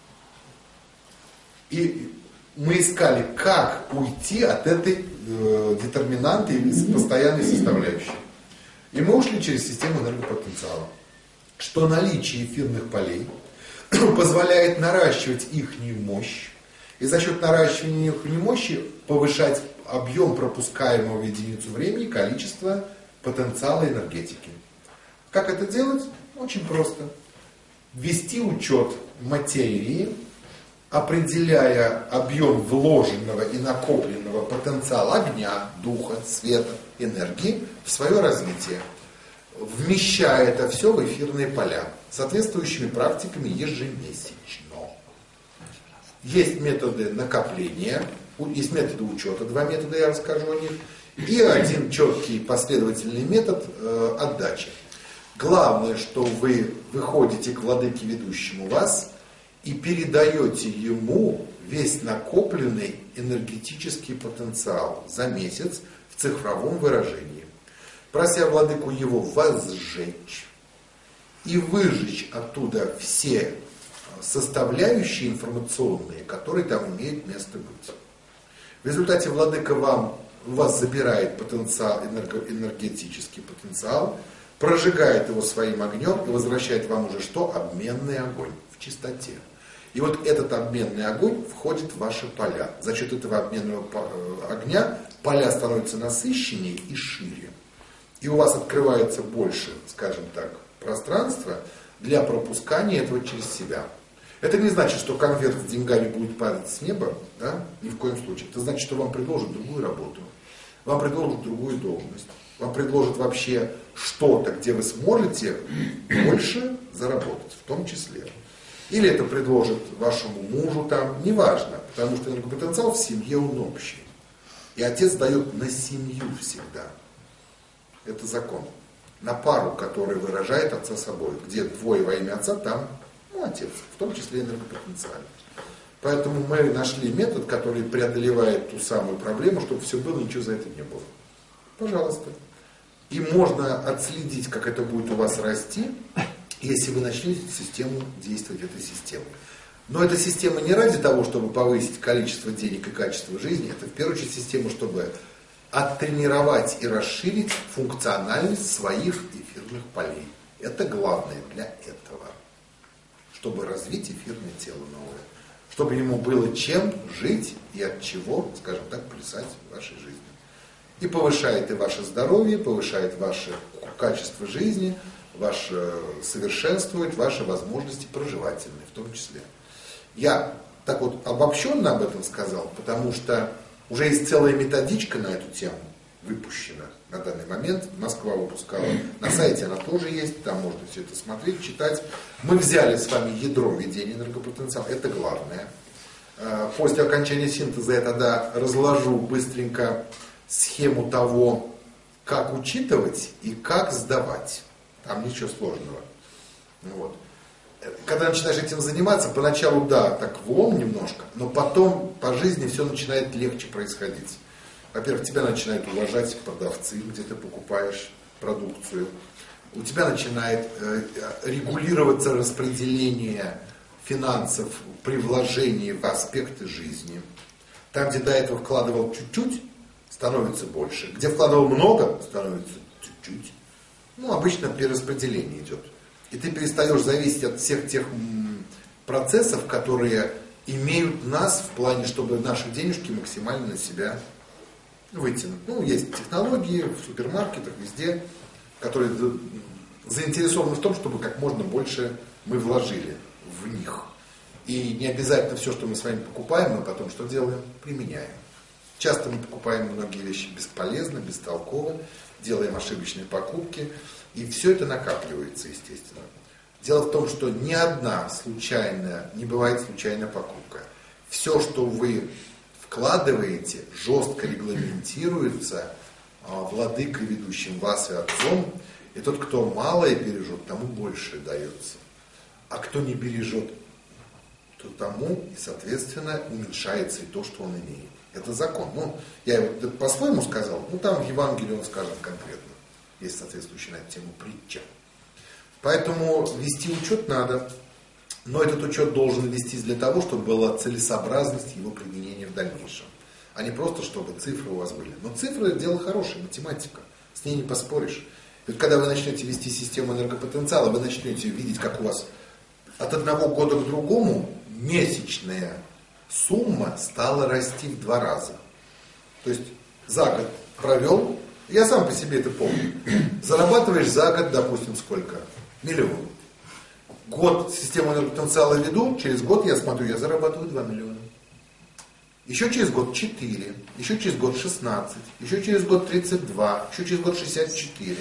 И мы искали, как уйти от этой детерминанты или постоянной составляющей. И мы ушли через систему энергопотенциала. Что наличие эфирных полей позволяет наращивать их мощь, и за счет наращивания их мощи повышать объем пропускаемого в единицу времени количества потенциала энергетики. Как это делать? Очень просто. Вести учет материи, определяя объем вложенного и накопленного потенциала огня, духа, света, энергии в свое развитие, вмещая это все в эфирные поля, соответствующими практиками ежемесячно. Есть методы накопления, есть методы учета, 2 метода я расскажу о них, и один четкий последовательный метод отдачи. Главное, что вы выходите к владыке ведущему вас и передаете ему весь накопленный энергетический потенциал за месяц в цифровом выражении, прося владыку его возжечь и выжечь оттуда все составляющие информационные, которые там имеют место быть. В результате владыка у вас забирает потенциал, энергетический потенциал, прожигает его своим огнем и возвращает вам уже что? Обменный огонь в чистоте. И вот этот обменный огонь входит в ваши поля. За счет этого обменного огня поля становятся насыщеннее и шире. И у вас открывается больше, скажем так, пространства для пропускания этого через себя. Это не значит, что конверт с деньгами будет падать с неба, да? Ни в коем случае. Это значит, что вам предложат другую работу, вам предложат другую должность, вам предложат вообще что-то, где вы сможете больше заработать, в том числе. Или это предложит вашему мужу там, неважно, потому что энергопотенциал в семье он общий. И отец дает на семью всегда. Это закон. На пару, который выражает отца собой. Где двое во имя отца, там отец, в том числе энергопотенциально. Поэтому мы нашли метод, который преодолевает ту самую проблему, чтобы все было, ничего за это не было. Пожалуйста. И можно отследить, как это будет у вас расти, если вы начнете систему действовать этой системой. Но эта система не ради того, чтобы повысить количество денег и качество жизни, это в первую очередь система, чтобы оттренировать и расширить функциональность своих эфирных полей. Это главное для этого. Чтобы развить эфирное тело новое. Чтобы ему было чем жить и от чего, скажем так, плясать в вашей жизни. И повышает и ваше здоровье, повышает ваше качество жизни, совершенствует ваши возможности проживательные в том числе. Я так вот обобщенно об этом сказал, потому что уже есть целая методичка на эту тему выпущена на данный момент. Москва выпускала. На сайте она тоже есть, там можно все это смотреть, читать. Мы взяли с вами ядро введения энергопотенциала, это главное. После окончания синтеза я тогда разложу быстренько схему того, как учитывать и как сдавать. Там ничего сложного. Вот. Когда начинаешь этим заниматься, поначалу, да, так влом немножко, но потом по жизни все начинает легче происходить. Во-первых, тебя начинают уважать продавцы, где ты покупаешь продукцию. У тебя начинает регулироваться распределение финансов при вложении в аспекты жизни. Там, где до этого вкладывал чуть-чуть, становится больше. Где вкладывал много, становится чуть-чуть. Обычно перераспределение идет. И ты перестаешь зависеть от всех тех процессов, которые имеют нас в плане, чтобы наши денежки максимально на себя вытянуть. Есть технологии в супермаркетах, везде, которые заинтересованы в том, чтобы как можно больше мы вложили в них. И не обязательно все, что мы с вами покупаем, мы потом что делаем? Применяем. Часто мы покупаем многие вещи бесполезно, бестолково, делаем ошибочные покупки, и все это накапливается, естественно. Дело в том, что ни одна не бывает случайная покупка. Все, что вы вкладываете, жестко регламентируется владыкой, ведущим вас и Отцом, и тот, кто малое бережет, тому больше дается. А кто не бережет, то тому, и, соответственно, уменьшается и то, что он имеет. Это закон. Я его по-своему сказал, там в Евангелии он сказан конкретно. Есть соответствующая на эту тему притча. Поэтому вести учет надо, но этот учет должен вестись для того, чтобы была целесообразность его применения в дальнейшем. А не просто, чтобы цифры у вас были. Но цифры – дело хорошее, математика. С ней не поспоришь. И вот когда вы начнете вести систему энергопотенциала, вы начнете видеть, как у вас от одного года к другому месячная сумма стала расти в 2 раза. То есть за год провел, я сам по себе это помню, зарабатываешь за год, допустим, сколько? 1 000 000. Год систему энергопотенциала веду, через год я смотрю, я зарабатываю 2 миллиона. Еще через год 4, еще через год 16, еще через год 32, еще через год 64.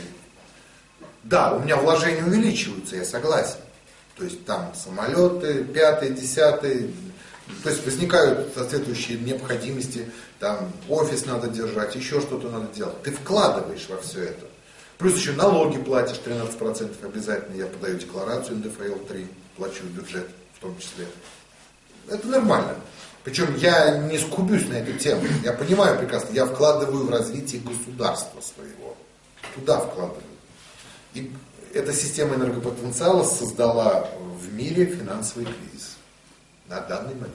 Да, у меня вложения увеличиваются, я согласен. То есть там самолеты, 5-й, 10-й, то есть возникают соответствующие необходимости, там офис надо держать, еще что-то надо делать. Ты вкладываешь во все это. Плюс еще налоги платишь 13% обязательно. Я подаю декларацию НДФЛ-3, плачу в бюджет в том числе. Это нормально. Причем я не скубюсь на эту тему. Я понимаю прекрасно, я вкладываю в развитие государства своего. Туда вкладываю. И эта система энергопотенциала создала в мире финансовый кризис. На данный момент.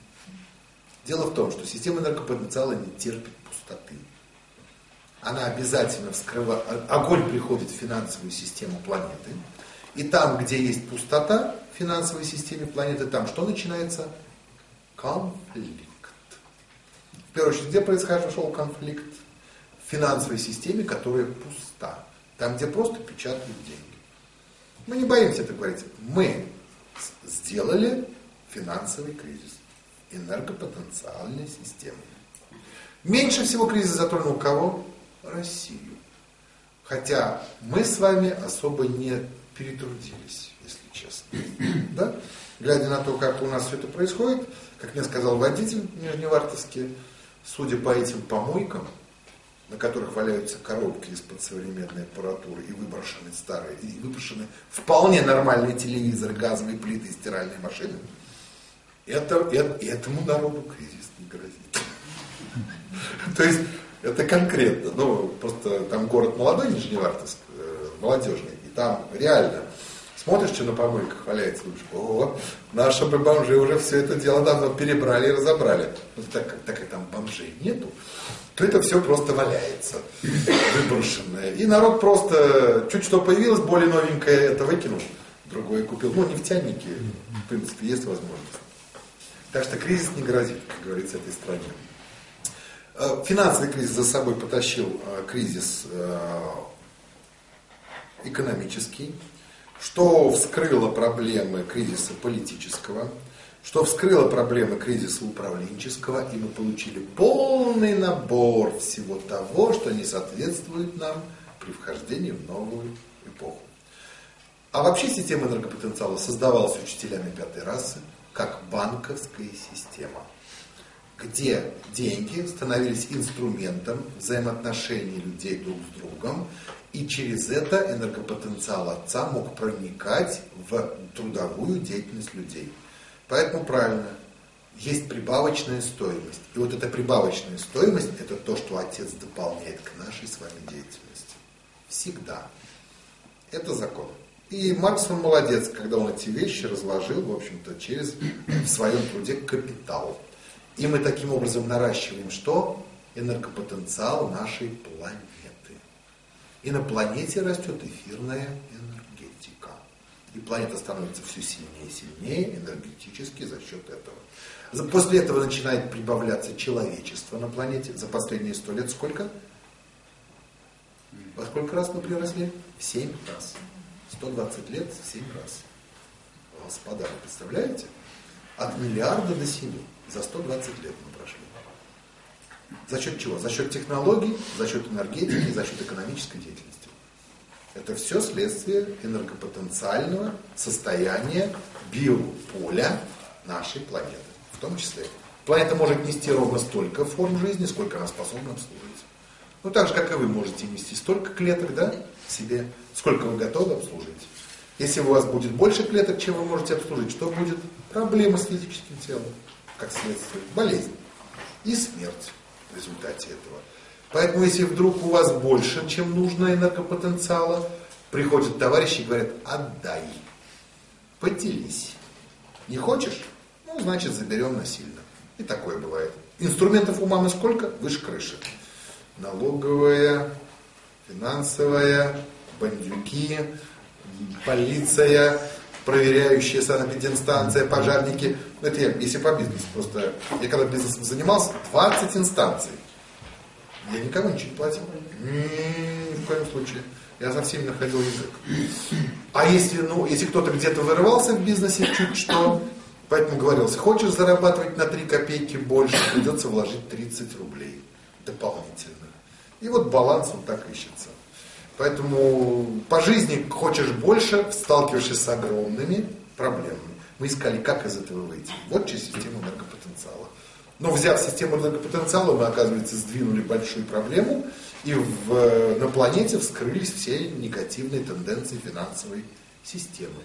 Дело в том, что система энергопотенциала не терпит пустоты. Она обязательно вскрывает, огонь приходит в финансовую систему планеты, и там, где есть пустота в финансовой системе планеты, там что начинается? Конфликт. В первую очередь, где произошел конфликт? В финансовой системе, которая пуста. Там, где просто печатают деньги. Мы не боимся это говорить. Мы сделали финансовый кризис энергопотенциальной системы. Меньше всего кризис затронул кого? Россию. Хотя мы с вами особо не перетрудились, если честно. Да? Глядя на то, как у нас все это происходит, как мне сказал водитель нижневартовский, судя по этим помойкам, на которых валяются коробки из-под современной аппаратуры и выброшены старые, и выброшены вполне нормальные телевизоры, газовые плиты и стиральные машины, этому народу кризис не грозит. То есть Это конкретно. Ну, просто там город молодой, Нижневартовск, молодежный. И там реально смотришь, что на помойках валяется, думаешь, о, наши бы бомжи уже все это дело давно перебрали и разобрали. Ну, так как там бомжей нету, то это все просто валяется, выброшенное. И народ просто, чуть что появилось более новенькое, это выкинул, другое купил. Ну, нефтяники, в принципе, есть возможность. Так что кризис не грозит, как говорится, этой стране. Финансовый кризис за собой потащил кризис экономический, что вскрыло проблемы кризиса политического, что вскрыло проблемы кризиса управленческого, и мы получили полный набор всего того, что не соответствует нам при вхождении в новую эпоху. А вообще система энергопотенциала создавалась учителями пятой расы как банковская система, где деньги становились инструментом взаимоотношений людей друг с другом, и через это энергопотенциал отца мог проникать в трудовую деятельность людей. Поэтому правильно, есть прибавочная стоимость. И вот эта прибавочная стоимость – это то, что отец дополняет к нашей с вами деятельности. Всегда. Это закон. И Маркс, он молодец, когда он эти вещи разложил, в общем-то, в своем труде капитал. И мы таким образом наращиваем что? Энергопотенциал нашей планеты. И на планете растет эфирная энергетика. И планета становится все сильнее и сильнее энергетически за счет этого. После этого начинает прибавляться человечество на планете. За последние 100 лет сколько? Во сколько раз мы приросли? В 7 раз. 120 лет в 7 раз. Господа, вы представляете? От миллиарда до 7. За 120 лет мы прошли. За счет чего? За счет технологий, за счет энергетики, за счет экономической деятельности. Это все следствие энергопотенциального состояния биополя нашей планеты. В том числе. Планета может нести ровно столько форм жизни, сколько она способна обслуживать. Ну, так же, как и вы можете нести столько клеток, да, в себе, сколько вы готовы обслужить. Если у вас будет больше клеток, чем вы можете обслужить, что будет? Проблемы с физическим телом, как следствие, болезнь и смерть в результате этого. Поэтому, если вдруг у вас больше, чем нужно энергопотенциала, приходят товарищи и говорят, отдай, поделись. Не хочешь? Ну, значит, заберем насильно. И такое бывает. Инструментов у мамы сколько? Выше крыши. Налоговая, финансовая, бандюки, полиция, проверяющая санэпидемстанция, пожарники. Ну, это я, если по бизнесу. Просто я когда бизнесом занимался, 20 инстанций. Я никому ничего не платил. Ни в коем случае. Я со всеми находил язык. А если кто-то где-то вырывался в бизнесе чуть что, поэтому говорилось, хочешь зарабатывать на 3 копейки больше, придется вложить 30 рублей дополнительно. И вот баланс он так ищется. Поэтому по жизни хочешь больше, сталкиваешься с огромными проблемами. Мы искали, как из этого выйти. Вот через систему энергопотенциала. Но взяв систему энергопотенциала, мы, оказывается, сдвинули большую проблему, и на планете вскрылись все негативные тенденции финансовой системы.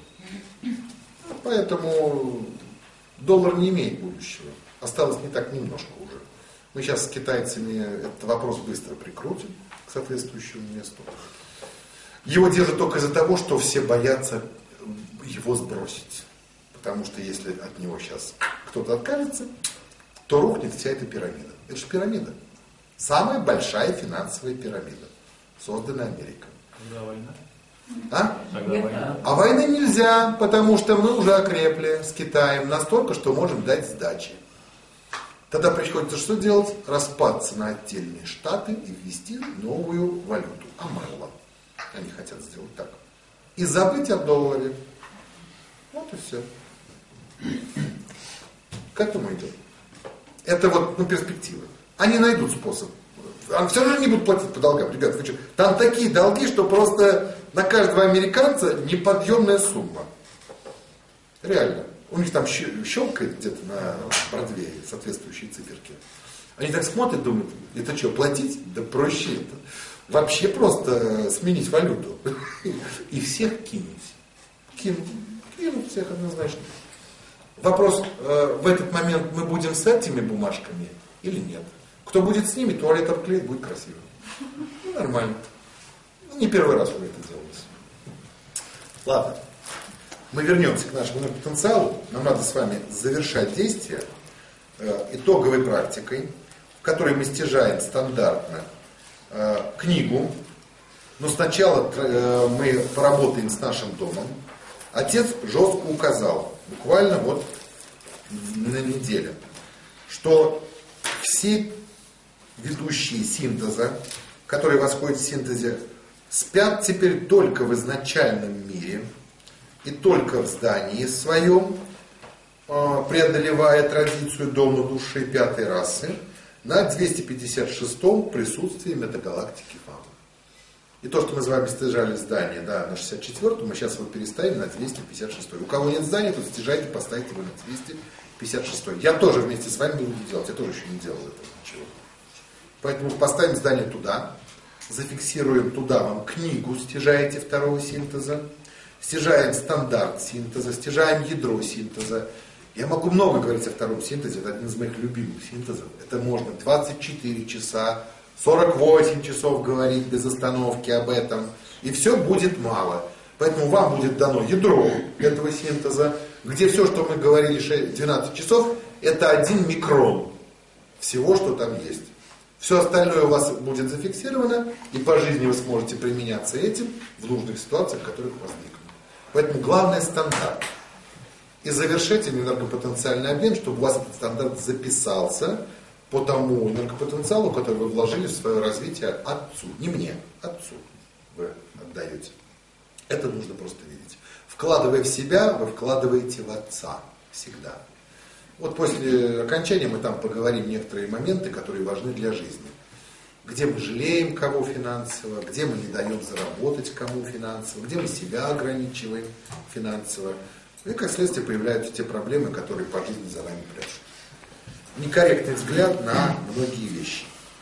Поэтому доллар не имеет будущего. Осталось не так немножко уже. Мы сейчас с китайцами этот вопрос быстро прикрутим к соответствующему месту. Его держат только из-за того, что все боятся его сбросить. Потому что если от него сейчас кто-то откажется, то рухнет вся эта пирамида. Это же пирамида. Самая большая финансовая пирамида, созданная Америкой. Когда война? А? Когда война? А войны нельзя, потому что мы уже окрепли с Китаем настолько, что можем дать сдачи. Тогда приходится что делать? Распаться на отдельные штаты и ввести новую валюту. Амелла. Они хотят сделать так. И забыть о долларе. Вот и все. К этому идет. Это вот перспективы. Они найдут способ. Они все равно не будут платить по долгам. Ребята, вы что? Там такие долги, что просто на каждого американца неподъемная сумма. Реально. У них там щелкает где-то на Бродвее соответствующие циферки. Они так смотрят, думают, это что, платить? Да проще это. Вообще просто сменить валюту. И всех кинуть. Кинуть всех однозначно. Вопрос, в этот момент мы будем с этими бумажками или нет? Кто будет с ними, туалет обклеит, будет красиво. Ну, нормально. Не первый раз уже это делалось. Ладно. Мы вернемся к нашему потенциалу. Нам надо с вами завершать действие итоговой практикой, в которой мы стяжаем стандартно книгу. Но сначала мы поработаем с нашим домом. Отец жестко указал, буквально вот на неделе, что все ведущие синтеза, которые восходят в синтезе, спят теперь только в изначальном мире и только в здании своем, преодолевая традицию дома души пятой расы, на 256-м присутствии метагалактики Фама. И то, что мы с вами стяжали здание, да, на 64-м, мы сейчас его переставим на 256-й. У кого нет здания, то стяжайте, поставьте его на 256-й. Я тоже вместе с вами буду делать, я тоже еще не делал этого ничего. Поэтому поставим здание туда, зафиксируем туда вам книгу, стяжаете второго синтеза, стяжаем стандарт синтеза, стяжаем ядро синтеза. Я могу много говорить о втором синтезе, это один из моих любимых синтезов. Это можно 24 часа, 48 часов говорить без остановки об этом, и все будет мало. Поэтому вам будет дано ядро этого синтеза, где все, что мы говорили 12 часов, это 1 микрон всего, что там есть. Все остальное у вас будет зафиксировано, и по жизни вы сможете применяться этим в нужных ситуациях, которые возникнут. Поэтому главное стандарт. И завершить энергопотенциальный обмен, чтобы у вас этот стандарт записался по тому энергопотенциалу, который вы вложили в свое развитие отцу. Не мне, отцу вы отдаете. Это нужно просто видеть. Вкладывая в себя, вы вкладываете в отца. Всегда. Вот после окончания мы там поговорим некоторые моменты, которые важны для жизни. Где мы жалеем кого финансово, где мы не даем заработать кому финансово, где мы себя ограничиваем финансово. И как следствие появляются те проблемы, которые по жизни за нами прячут. Некорректный взгляд на многие вещи.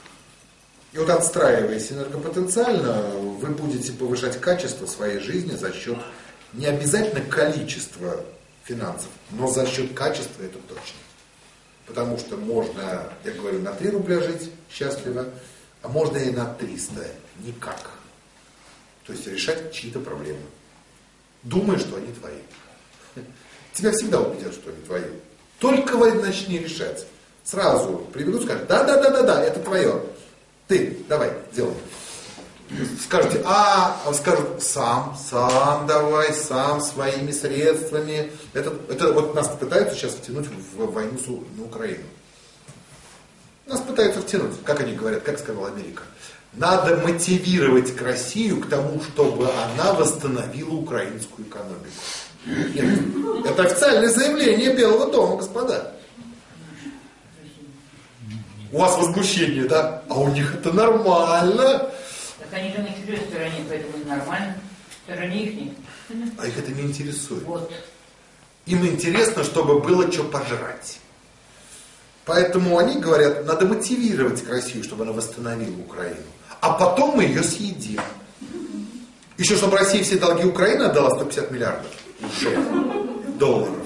И вот отстраиваясь энергопотенциально, вы будете повышать качество своей жизни за счет не обязательно количества финансов, но за счет качества это точно. Потому что можно, я говорю, на 3 рубля жить счастливо, а можно и на 300. Никак. То есть решать чьи-то проблемы. Думая, что они твои. Тебя всегда убедят, что они твои. Только начни решать. Сразу приведут, скажут, да, это твое. Ты, давай, делай. Скажете, скажут, сам давай, сам, своими средствами. Это вот нас пытаются сейчас втянуть в войну на Украину. Нас пытаются втянуть, как они говорят, как сказала Америка. Надо мотивировать Россию к тому, чтобы она восстановила украинскую экономику. Нет, это официальное заявление Белого дома, господа. У вас возмущение, да? А у них это нормально. Так они же на чужой стороне, поэтому это нормально. В стороне их нет. А их это не интересует. Вот. Им интересно, чтобы было что пожрать. Поэтому они говорят, надо мотивировать Россию, чтобы она восстановила Украину. А потом мы ее съедим. Еще чтобы Россия все долги Украины отдала 150 миллиардов уже долларов.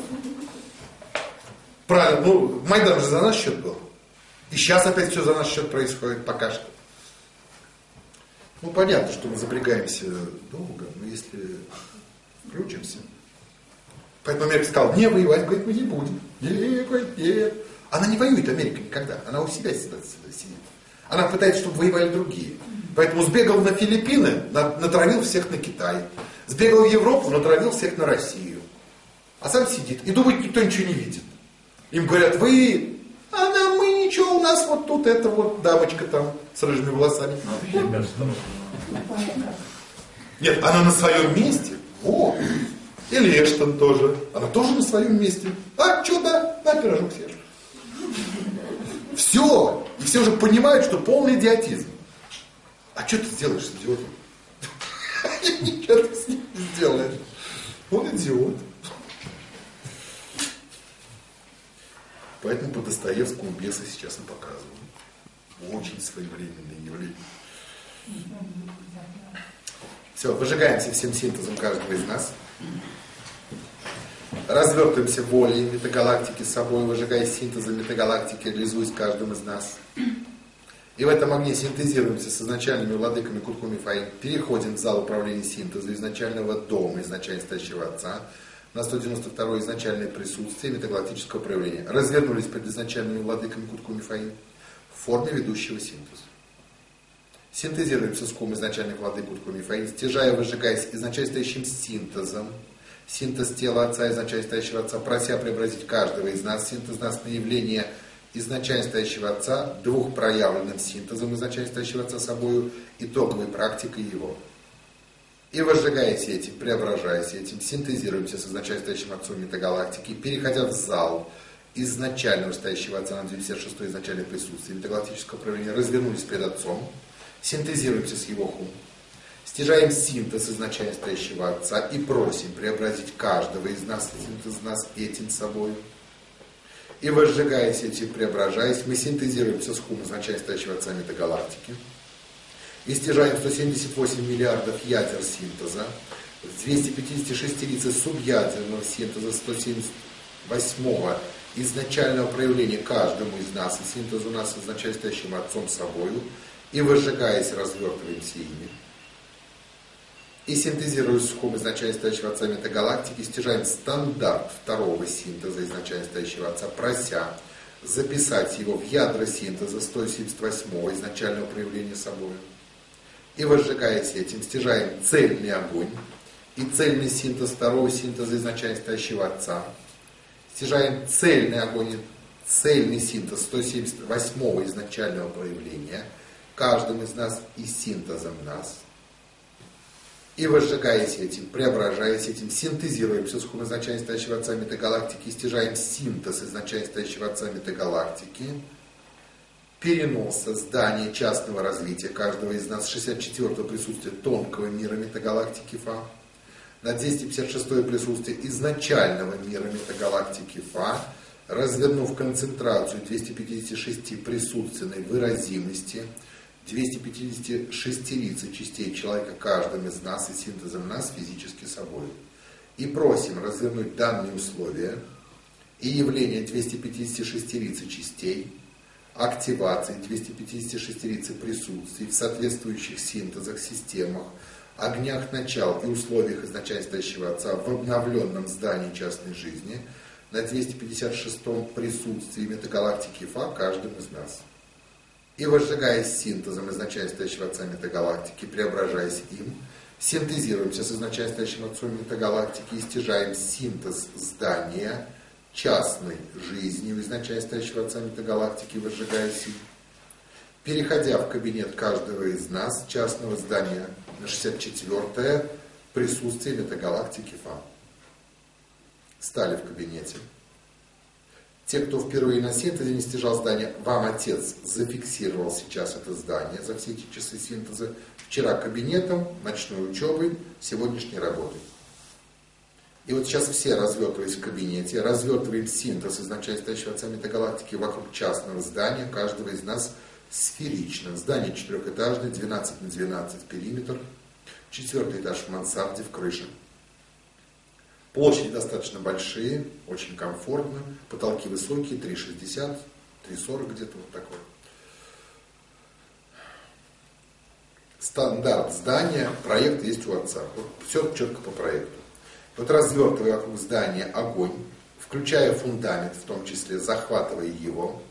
Правильно, Майдан же за наш счет был. И сейчас опять все за наш счет происходит пока что. Понятно, что мы запрягаемся долго, но если включимся. Поэтому Америка сказала, не воевать, говорит, мы не будем. Нет. Она не воюет, Америка, никогда. Она у себя сидит. Она пытается, чтобы воевали другие. Поэтому сбегал на Филиппины, натравил всех на Китай. Сбегал в Европу, натравил всех на Россию. А сам сидит и думает, никто ничего не видит. Им говорят, мы ничего, у нас вот тут эта вот дамочка там с рыжими волосами. Нет, она на своем месте. О, и Лештон тоже. Она тоже на своем месте. А, что, да, на пирожок съешь. Все. И все уже понимают, что полный идиотизм. А что ты сделаешь с идиотом? Ничего ты с ним не сделаешь. Он идиот. Поэтому по Достоевскому бесы сейчас и показывают. Очень своевременное явление. Все, выжигаемся всем синтезом каждого из нас. Развертываемся волей метагалактики с собой, выжигая синтезом метагалактики, реализуясь каждым из нас. И в этом огне синтезируемся с изначальными владыками Куткуми Фаин, переходим в зал управления синтеза изначального дома, изначально стоящего Отца, на 192-е изначальное присутствие метагалактического проявления. Развернулись перед изначальными владыками Куткуми Фаин в форме ведущего синтеза. Синтезируемся с ком изначальных владык Куткуми Фаин, стяжая, выжигаясь изначально стоящим синтезом, синтез тела Отца, изначально стоящего Отца, прося преобразить каждого из нас, синтез нас на явление изначально стоящего Отца, двухпроявленным синтезом изначально стоящего Отца собою, итоговой практикой его. И возжигаясь этим, преображаясь этим, синтезируемся с изначально стоящим Отцом метагалактики, переходя в зал изначального стоящего Отца на 256-й изначальное присутствие метагалактического проявления, развернулись перед Отцом, синтезируемся с Его хум, стяжаем синтез изначально стоящего Отца и просим преобразить каждого из нас, синтез нас этим собою. И возжигаясь этим, преображаясь, мы синтезируемся с хум изначально стоящего Отца метагалактики и стяжаем 178 миллиардов ядер синтеза, с 256 лиц субъядерного синтеза, 178-го изначального проявления каждому из нас и синтезу нас изначально стоящим Отцом собою, и возжигаясь, развертываемся ими. И синтезируясь с хум изначально стоящего Отца метагалактики, стяжаем стандарт второго синтеза изначально стоящего Отца, прося записать его в ядра синтеза 178-го изначального проявления собою. И возжигаясь этим, стяжаем цельный огонь и цельный синтез второго синтеза изначально стоящего Отца. Стяжаем цельный огонь и цельный синтез 178-го изначального проявления каждым из нас и синтезом нас. И возжигаясь этим, преображаясь этим, синтезируемся с хум изначально стоящего Отца метагалактики и стяжаем синтез изначально стоящего Отца метагалактики, переноса здания частного развития каждого из нас, 64-го присутствия тонкого мира метагалактики Фа, на 256-е присутствие изначального мира метагалактики Фа, развернув концентрацию 256 присутственной выразимости, 256 лиц и частей человека каждым из нас и синтезом нас физически собой. И просим развернуть данные условия и явление 256 лиц и частей, активации 256 лиц и присутствий в соответствующих синтезах, системах, огнях начал и условиях изначально стоящего Отца в обновленном здании частной жизни на 256-м присутствии метагалактики Фа каждым из нас. И возжигаясь синтезом изначально стоящего Отца метагалактики, преображаясь им, синтезируемся с изначально стоящим Отцом метагалактики и стяжаем синтез здания частной жизни у изначально стоящего Отца метагалактики, возжигаясь им, переходя в кабинет каждого из нас, частного здания на 64-е присутствие метагалактики Фа. Стали в кабинете. Те, кто впервые на синтезе не стяжал здание, вам Отец зафиксировал сейчас это здание за все эти часы синтеза. Вчера кабинетом, ночной учебой, сегодняшней работой. И вот сейчас все, развертываясь в кабинете, развертываем синтез изначально стоящего Отца метагалактики вокруг частного здания, каждого из нас сферично. Здание четырехэтажное, 12 на 12 периметр, 4-й этаж в мансарде, в крыше. Площади достаточно большие, очень комфортно, потолки высокие, 3,60, 3,40 где-то вот такой. Стандарт здания, проект есть у Отца. Вот все четко по проекту. Вот развертывая вокруг здания огонь, включая фундамент, в том числе захватывая его,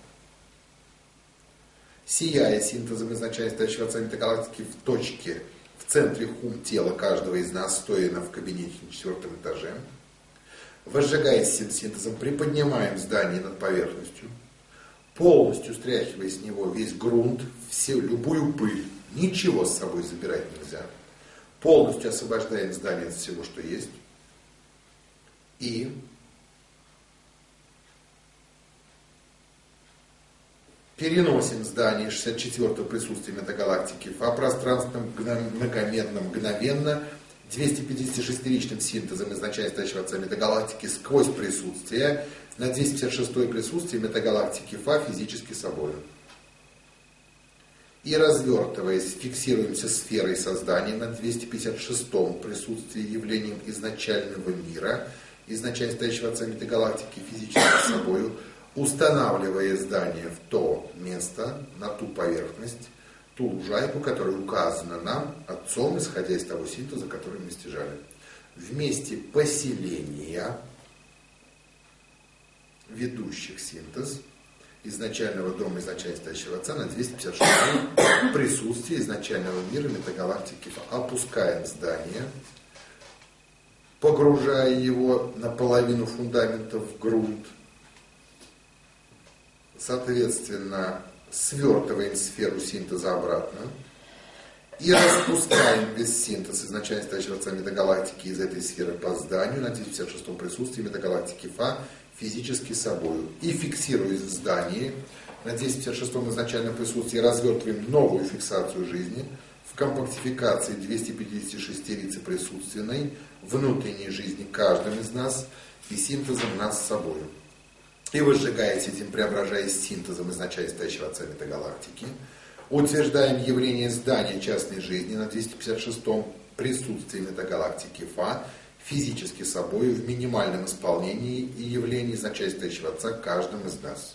сияя синтезом изначально стоящего Отца метагалактики в точке, в центре хум тела каждого из нас, стоя в кабинете на 4-м этаже, возжигаясь всем синтезом, приподнимаем здание над поверхностью, полностью стряхивая с него весь грунт, любую пыль, ничего с собой забирать нельзя, полностью освобождаем здание от всего, что есть, и переносим здание 64-го присутствия метагалактики Фа пространством многомерно, мгновенно, 256-личным синтезом изначально стоящего Отца метагалактики сквозь присутствие на 256-е присутствие метагалактики Фа физически собой. И развертываясь, фиксируемся сферой создания на 256-м присутствии явлением изначального мира, изначально стоящего Отца метагалактики физически собою, устанавливая здание в то место, на ту поверхность, ту лужайку, которая указана нам Отцом, исходя из того синтеза, который мы стяжали. В месте поселения ведущих синтез изначального дома изначально стоящего Отца на 256 присутствие изначального мира метагалактики. Опускаем здание, погружая его наполовину фундамента в грунт, соответственно, свертываем сферу синтеза обратно и распускаем весь синтез изначально стоящего Отца метагалактики из этой сферы по зданию на 256 присутствии метагалактики Фа физически собою. И фиксируя в здании на 256 изначальном присутствии, развертываем новую фиксацию жизни в компактификации 256 присутственной внутренней жизни каждым из нас и синтезом нас с собою. И возжигаясь этим, преображаясь синтезом изначально стоящего Отца метагалактики, утверждаем явление здания частной жизни на 256-м присутствии метагалактики Фа физически собой в минимальном исполнении и явлении изначально стоящего Отца каждым из нас.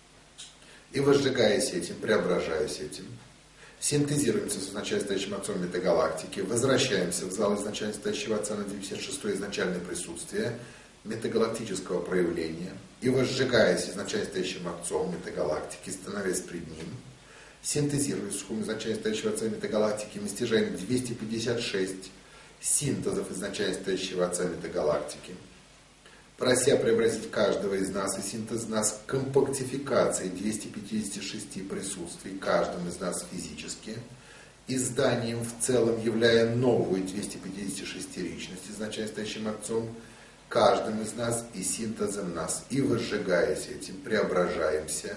И возжигаясь этим, преображаясь этим, синтезируемся с изначально стоящим Отцом метагалактики, возвращаемся в зал изначально стоящего Отца на 256-е изначальное присутствие метагалактического проявления и возжигаясь изначально стоящим Отцом метагалактики, становясь пред Ним, синтезируясь с хум изначально стоящего Отца метагалактики, мы стяжаем 256 синтезов изначально стоящего Отца метагалактики, прося преобразить каждого из нас и синтез нас компактификацией 256 присутствий каждым из нас физически, и зданием в целом являя новую 256 личность изначально стоящим Отцом каждым из нас и синтезом нас, и возжигаясь этим, преображаемся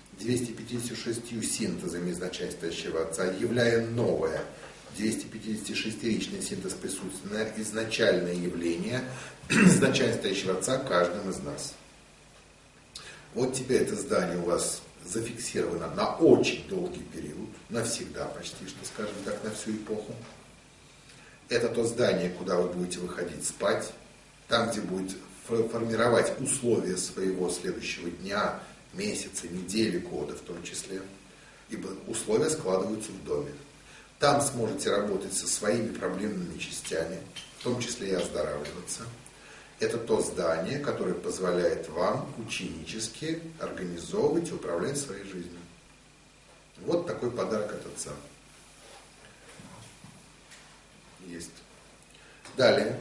256 синтезами изначально стоящего Отца, являя новое 256-ричный синтез присутственное изначальное явление изначально стоящего Отца каждым из нас. Вот теперь это здание у вас зафиксировано на очень долгий период, навсегда почти, что скажем так, на всю эпоху. Это то здание, куда вы будете выходить спать, там, где будет формировать условия своего следующего дня, месяца, недели, года в том числе, ибо условия складываются в доме. Там сможете работать со своими проблемными частями, в том числе и оздоравливаться. Это то здание, которое позволяет вам ученически организовывать и управлять своей жизнью. Вот такой подарок от Отца. Есть. Далее.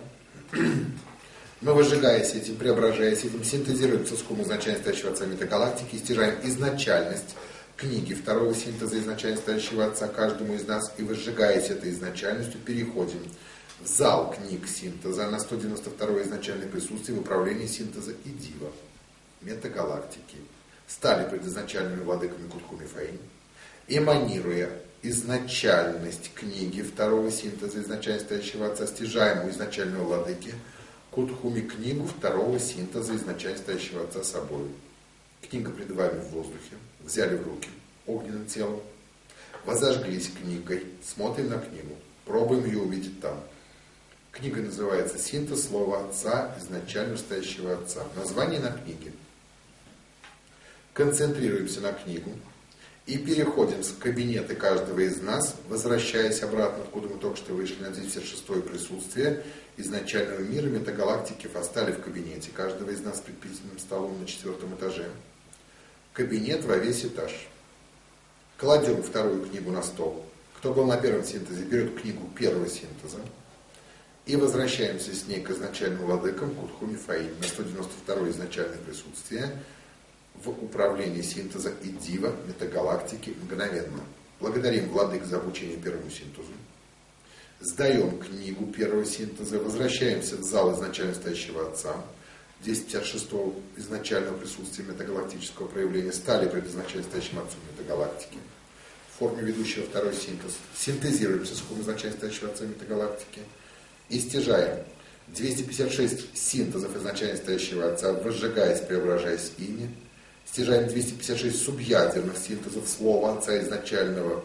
Мы, возжигаясь этим, преображаясь этим, синтезируем соском изначально стоящего Отца метагалактики и стяжаем изначальность книги второго синтеза изначально стоящего Отца каждому из нас, и возжигаясь этой изначальностью, переходим в зал книг синтеза на 192 изначальное присутствие в управлении синтеза и дива, метагалактики. Стали пред изначальными владыками Кутхуми Фаин, эманируя изначальность книги второго синтеза изначально стоящего Отца, стяжаемую изначального владыки Кутхуми книгу второго синтеза изначально стоящего Отца собой. Книга пред вами в воздухе, взяли в руки огненным телом, возожглись книгой, смотрим на книгу, пробуем ее увидеть там. Книга называется «Синтез слова Отца, изначально стоящего Отца». Название на книге. Концентрируемся на книгу и переходим в кабинеты каждого из нас, возвращаясь обратно, откуда мы только что вышли на 256-е присутствие изначального мира метагалактики, остали в кабинете каждого из нас перед письменным столом на 4-м этаже. Кабинет во весь этаж. Кладем вторую книгу на стол. Кто был на первом синтезе, берет книгу первого синтеза и возвращаемся с ней к изначальным владыкам Кутхуми Фаин на 192-е изначальное присутствие в управлении синтеза и дива метагалактики мгновенно. Благодарим владык за обучение первому синтезу. Сдаем книгу первого синтеза, возвращаемся в зал изначально стоящего Отца, 256-го изначального присутствия метагалактического проявления, стали пред изначально стоящим Отцом метагалактики. В форме ведущего второй синтез. Синтезируемся с формой изначально стоящего Отца метагалактики и стяжаем 256 синтезов изначально стоящего Отца, возжигаясь, преображаясь ими. Стяжаем 256 субъядерных синтезов слова Отца изначального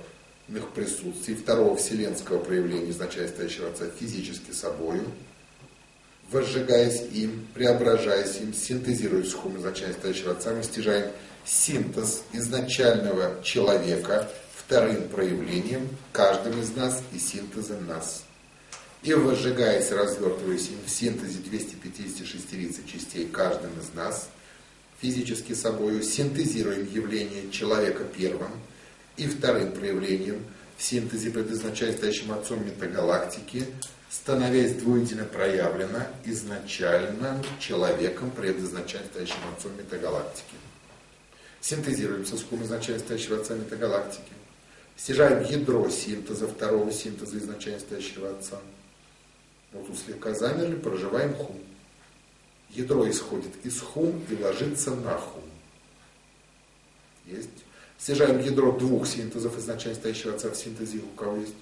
присутствий, второго вселенского проявления изначально стоящего Отца физически собою, возжигаясь им, преображаясь им, синтезируясь с хум, изначально стоящего Отца, мы стяжаем синтез изначального человека вторым проявлением, каждым из нас и синтезом нас. И возжигаясь, развертываясь им в синтезе 256 частей каждым из нас, физически собою синтезируем явление человека первым и вторым проявлением в синтезе предизначально стоящим Отцом метагалактики, становясь двуедино проявлено изначальным человеком предизначально стоящим Отцом метагалактики. Синтезируемся с хум изначально стоящего Отца метагалактики. Стяжаем ядро синтеза, второго синтеза изначально стоящего Отца. Вот тут слегка замерли, проживаем хум. Ядро исходит из хум и ложится на хум. Есть. Стяжаем ядро двух синтезов изначально стоящего Отца в синтезе, у кого есть.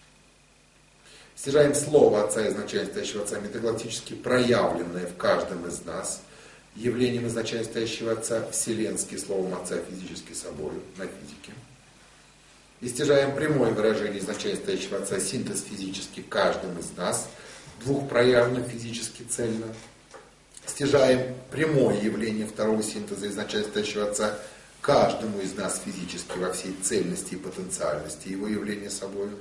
Стяжаем слово Отца изначально стоящего Отца, метагалактически проявленное в каждом из нас, явлением изначально стоящего Отца, вселенский словом Отца физически собою, на физике. И стяжаем прямое выражение изначально стоящего Отца, синтез физически каждым из нас, двух проявленных физически цельно. Стяжаем прямое явление второго синтеза изначально стоящего Отца, каждому из нас физически во всей цельности и потенциальности его явления собою.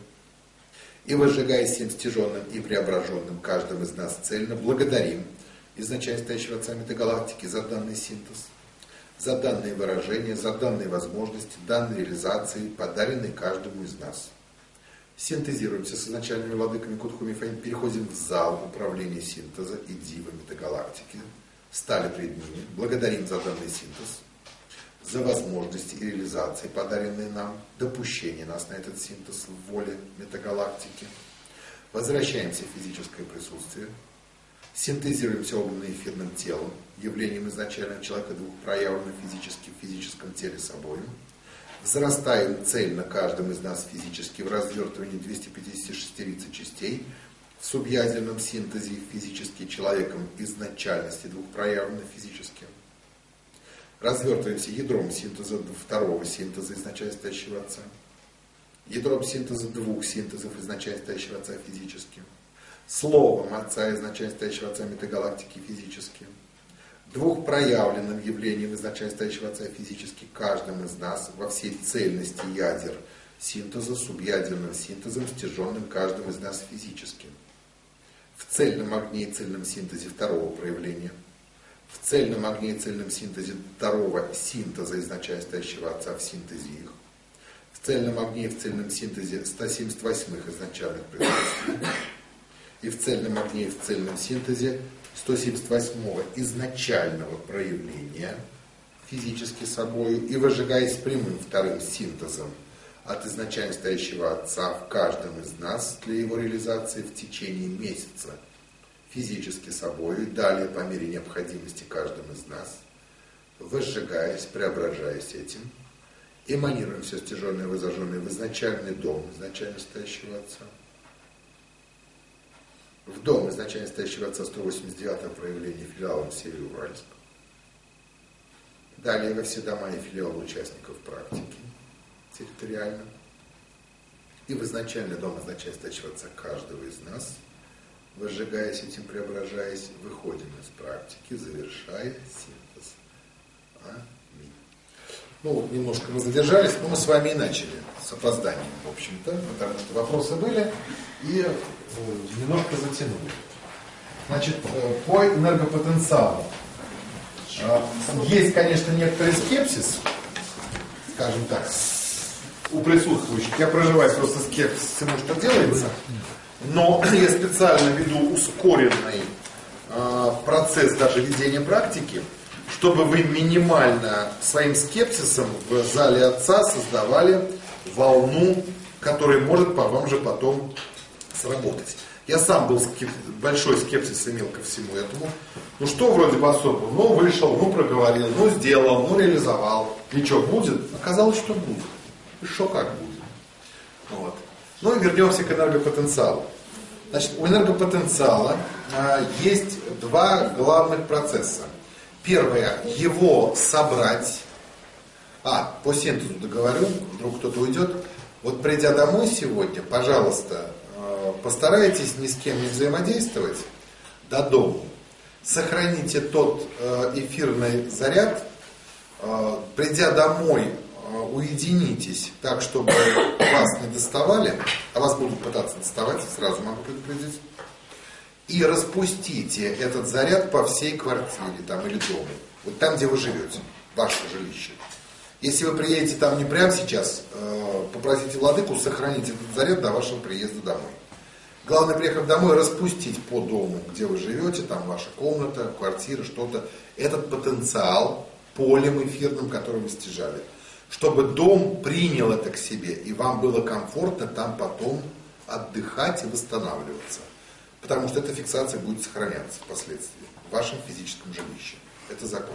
И возжигаясь всем стяженным и преображенным каждым из нас цельно, благодарим изначально стоящего Отца метагалактики за данный синтез, за данные выражения, за данные возможности, данные реализации, подаренные каждому из нас. Синтезируемся с изначальными владыками Кутху Мифаим, переходим в зал управления синтеза и дива метагалактики, стали пред ними, благодарим за данный синтез, за возможности и реализации, подаренные нам, допущение нас на этот синтез в воле метагалактики. Возвращаемся в физическое присутствие, синтезируемся огненным эфирным телом, явлением изначального человека двух проявленных физически в физическом теле собою. Взрастаем цельно каждым из нас физически в развертывании 256 частей, в субъядерном синтезе физически человеком изначальности двух проявленных физически. Развертываемся ядром синтеза второго синтеза изначально стоящего Отца, ядром синтеза двух синтезов изначально стоящего Отца физически, словом Отца изначально стоящего Отца метагалактики физически, двух проявленным явлением изначально стоящего Отца физически каждым из нас во всей цельности ядер синтеза, субъядерным синтезом, стяженным каждым из нас физически, в цельном огне и цельном синтезе второго проявления, в цельном огне и цельном синтезе второго синтеза изначально стоящего Отца в синтезе их, в цельном огне и в цельном синтезе 178-х изначальных присутствий, и в цельном огне и в цельном синтезе 178-го изначального проявления физически собою, и возжигаясь прямым вторым синтезом от изначально стоящего Отца в каждом из нас для его реализации в течение месяца физически собою, и далее по мере необходимости каждым из нас, возжигаясь, преображаясь этим, эманируем все стяженное и возожженное в изначальный дом изначально стоящего Отца, в дом изначально стоящего Отца 189-го проявления филиалом Северо-Уральск, далее во все дома и филиалы участников практики территориально, и в изначальный дом изначально стоящего Отца каждого из нас, возжигаясь этим, преображаясь, выходим из практики, завершая синтез. Аминь. Ну вот немножко мы задержались, но мы с вами и начали с опозданием, в общем-то, потому что вопросы были и немножко затянули. Значит, по энергопотенциалу есть, конечно, некоторый скепсис, скажем так, у присутствующих. Я проживаю просто скепсис всему, что делается. Но я специально веду ускоренный процесс даже ведения практики, чтобы вы минимально своим скепсисом в зале Отца создавали волну, которая может по вам же потом сработать. Я сам был большой скепсис имел ко всему этому. Ну что вроде бы особо, ну вышел, ну проговорил, ну сделал, ну реализовал. И что будет? Оказалось, что будет. И что как будет. Вот. Ну и вернемся к энергопотенциалу. Значит, у энергопотенциала есть два главных процесса. Первое, его собрать. По синтезу договорю, вдруг кто-то уйдет. Вот придя домой сегодня, пожалуйста, постарайтесь ни с кем не взаимодействовать до дому. Сохраните тот эфирный заряд, придя домой, уединитесь так, чтобы вас не доставали, а вас будут пытаться доставать, сразу могу предупредить, и распустите этот заряд по всей квартире там, или дому, вот там, где вы живете, ваше жилище. Если вы приедете там не прямо сейчас, попросите владыку сохранить этот заряд до вашего приезда домой. Главное, приехав домой, распустить по дому, где вы живете, там ваша комната, квартира, что-то, этот потенциал полем эфирным, который вы стяжали, чтобы дом принял это к себе, и вам было комфортно там потом отдыхать и восстанавливаться. Потому что эта фиксация будет сохраняться впоследствии в вашем физическом жилище. Это закон.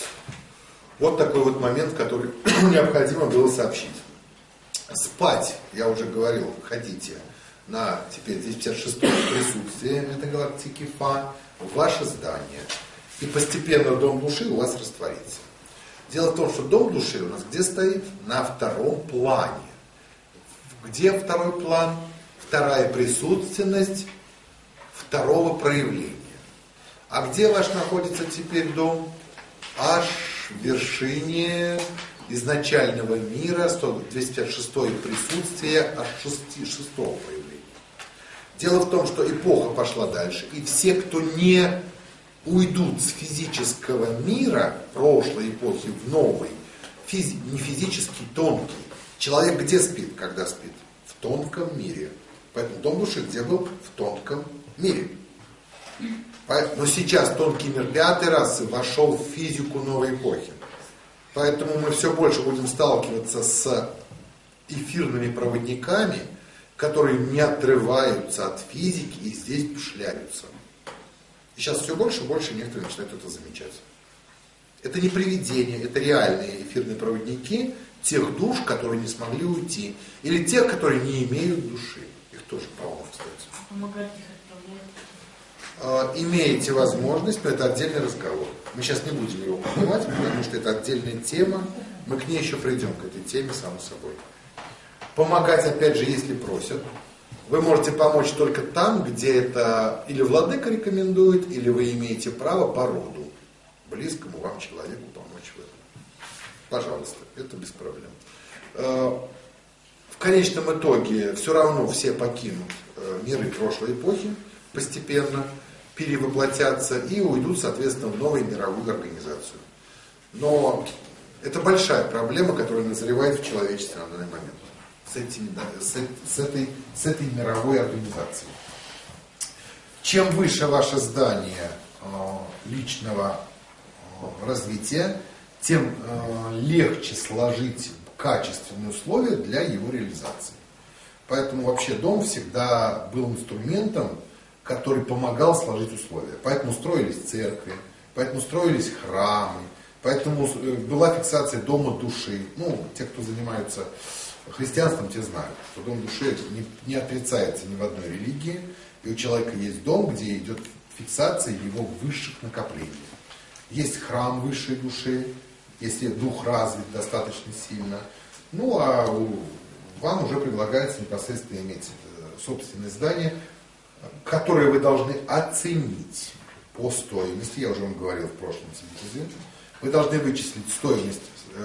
Вот такой вот момент, который необходимо было сообщить. Спать, я уже говорил, ходите на теперь 256-е присутствие этой галактики Фа в ваше здание. И постепенно дом души у вас растворится. Дело в том, что дом души у нас где стоит? На втором плане. Где второй план? Вторая присутственность второго проявления. А где ваш находится теперь дом? Аж в вершине изначального мира, 256-е присутствие, аж шестого проявления. Дело в том, что эпоха пошла дальше, и все, кто не уйдут с физического мира прошлой эпохи в новый, не физический, тонкий. Человек где спит, когда спит? В тонком мире. Поэтому дом души где был? В тонком мире. Но сейчас тонкий мир пятой расы вошел в физику новой эпохи. Поэтому мы все больше будем сталкиваться с эфирными проводниками, которые не отрываются от физики и здесь шляются. И сейчас все больше и больше некоторые начинают это замечать. Это не привидения, это реальные эфирные проводники тех душ, которые не смогли уйти. Или тех, которые не имеют души. Их тоже полно, кстати. Помогать их отправлять. Имеете возможность, но это отдельный разговор. Мы сейчас не будем его поднимать, потому что это отдельная тема. Мы к ней еще придем, к этой теме, само собой. Помогать, опять же, если просят. Вы можете помочь только там, где это или владыка рекомендует, или вы имеете право по роду близкому вам человеку помочь в этом. Пожалуйста, это без проблем. В конечном итоге все равно все покинут миры прошлой эпохи постепенно, перевоплотятся и уйдут, соответственно, в новую мировую организацию. Но это большая проблема, которая назревает в человечестве на данный момент. С этой мировой организацией. Чем выше ваше здание личного развития, тем легче сложить качественные условия для его реализации. Поэтому вообще дом всегда был инструментом, который помогал сложить условия. Поэтому строились церкви, поэтому строились храмы, поэтому была фиксация дома души. Ну, те, кто занимаются христианством, те знают, что дом души не отрицается ни в одной религии, и у человека есть дом, где идет фиксация его высших накоплений. Есть храм высшей души, если дух развит достаточно сильно. Ну, а вам уже предлагается непосредственно иметь собственное здание, которое вы должны оценить по стоимости. Я уже вам говорил в прошлом синтезе. Вы должны вычислить стоимость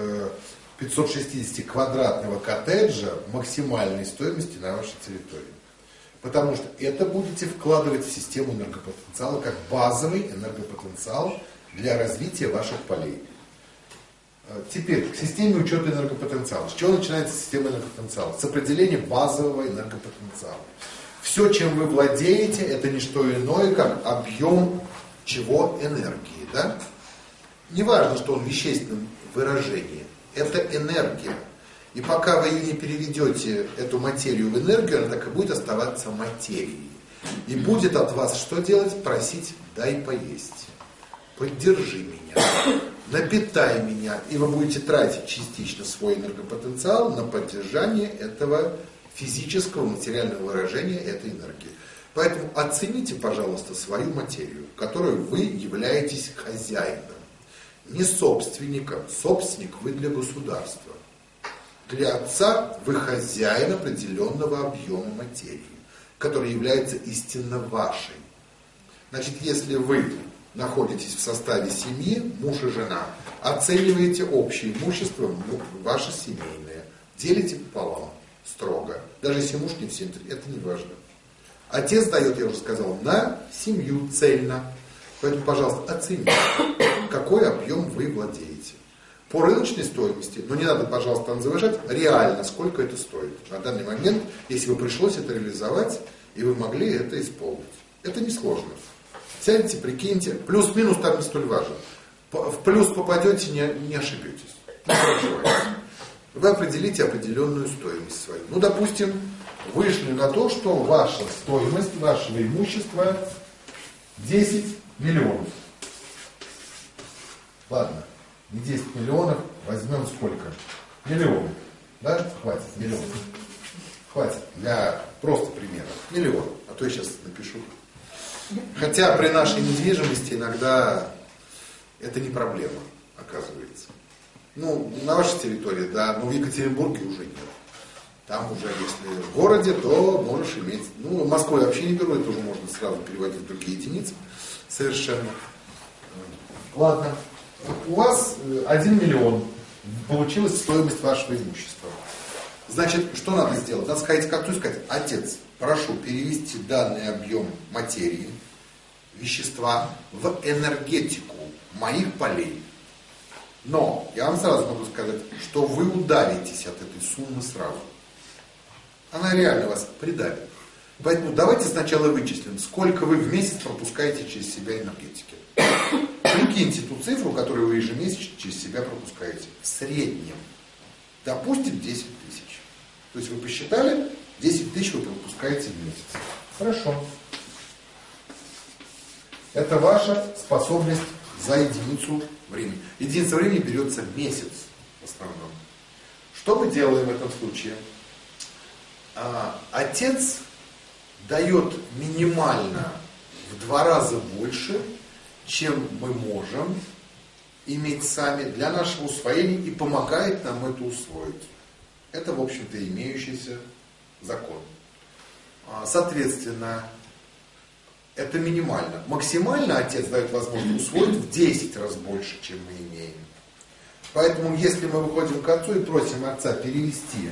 560 коттеджа максимальной стоимости на вашей территории. Потому что это будете вкладывать в систему энергопотенциала как базовый энергопотенциал для развития ваших полей. Теперь к системе учета энергопотенциала. С чего начинается система энергопотенциала? С определения базового энергопотенциала. Все, чем вы владеете, это не что иное, как объем чего? Энергии. Да? Не важно, что он в вещественном выражении. Это энергия. И пока вы не переведете эту материю в энергию, она так и будет оставаться материей. И будет от вас что делать? Просить: дай поесть, поддержи меня, напитай меня. И вы будете тратить частично свой энергопотенциал на поддержание этого физического, материального выражения этой энергии. Поэтому оцените, пожалуйста, свою материю, которую вы являетесь хозяином. Не собственником. Собственник вы для государства. Для отца вы хозяин определенного объема материи, который является истинно вашей. Значит, если вы находитесь в составе семьи, муж и жена, оцениваете общее имущество, ваше семейное, делите пополам строго. Даже если муж не в центре, это не важно. Отец дает, я уже сказал, на семью цельно. Поэтому, пожалуйста, оцените, какой объем вы владеете. По рыночной стоимости, но не надо, пожалуйста, там завышать, реально, сколько это стоит. На данный момент, если бы пришлось это реализовать, и вы могли это исполнить. Это несложно. Сядьте, прикиньте, плюс-минус там не столь важен. В плюс попадете, не ошибетесь. Не переживайте. Вы определите определенную стоимость свою. Ну, допустим, вышли на то, что ваша стоимость вашего имущества 10 миллионов. Ладно, не 10 миллионов, возьмем сколько? Миллион. Да? Хватит, миллион. Хватит, для просто примера. Миллион, а то я сейчас напишу. Хотя при нашей недвижимости иногда это не проблема, оказывается. Ну, на вашей территории, да, но в Екатеринбурге уже нет. Там уже, если в городе, то можешь иметь. Ну, в Москве вообще не беру, это уже можно сразу переводить в другие единицы. Совершенно. Ладно. У вас 1 миллион. Получилась стоимость вашего имущества. Значит, что надо сделать? Надо сходить к отцу и сказать: отец, прошу перевести данный объем материи, вещества в энергетику моих полей. Но я вам сразу могу сказать, что вы ударитесь от этой суммы сразу. Она реально вас придавит. Поэтому давайте сначала вычислим, сколько вы в месяц пропускаете через себя энергетики. Прикиньте ту цифру, которую вы ежемесячно через себя пропускаете. В среднем. Допустим, 10 тысяч. То есть вы посчитали, 10 тысяч вы пропускаете в месяц. Хорошо. Это ваша способность за единицу времени. Единица времени берется месяц в основном. Что мы делаем в этом случае? Отец дает минимально в 2 раза больше, чем мы можем иметь сами для нашего усвоения и помогает нам это усвоить. Это, в общем-то, имеющийся закон. Соответственно, это минимально. Максимально отец дает возможность усвоить в 10 раз больше, чем мы имеем. Поэтому, если мы выходим к отцу и просим отца перевести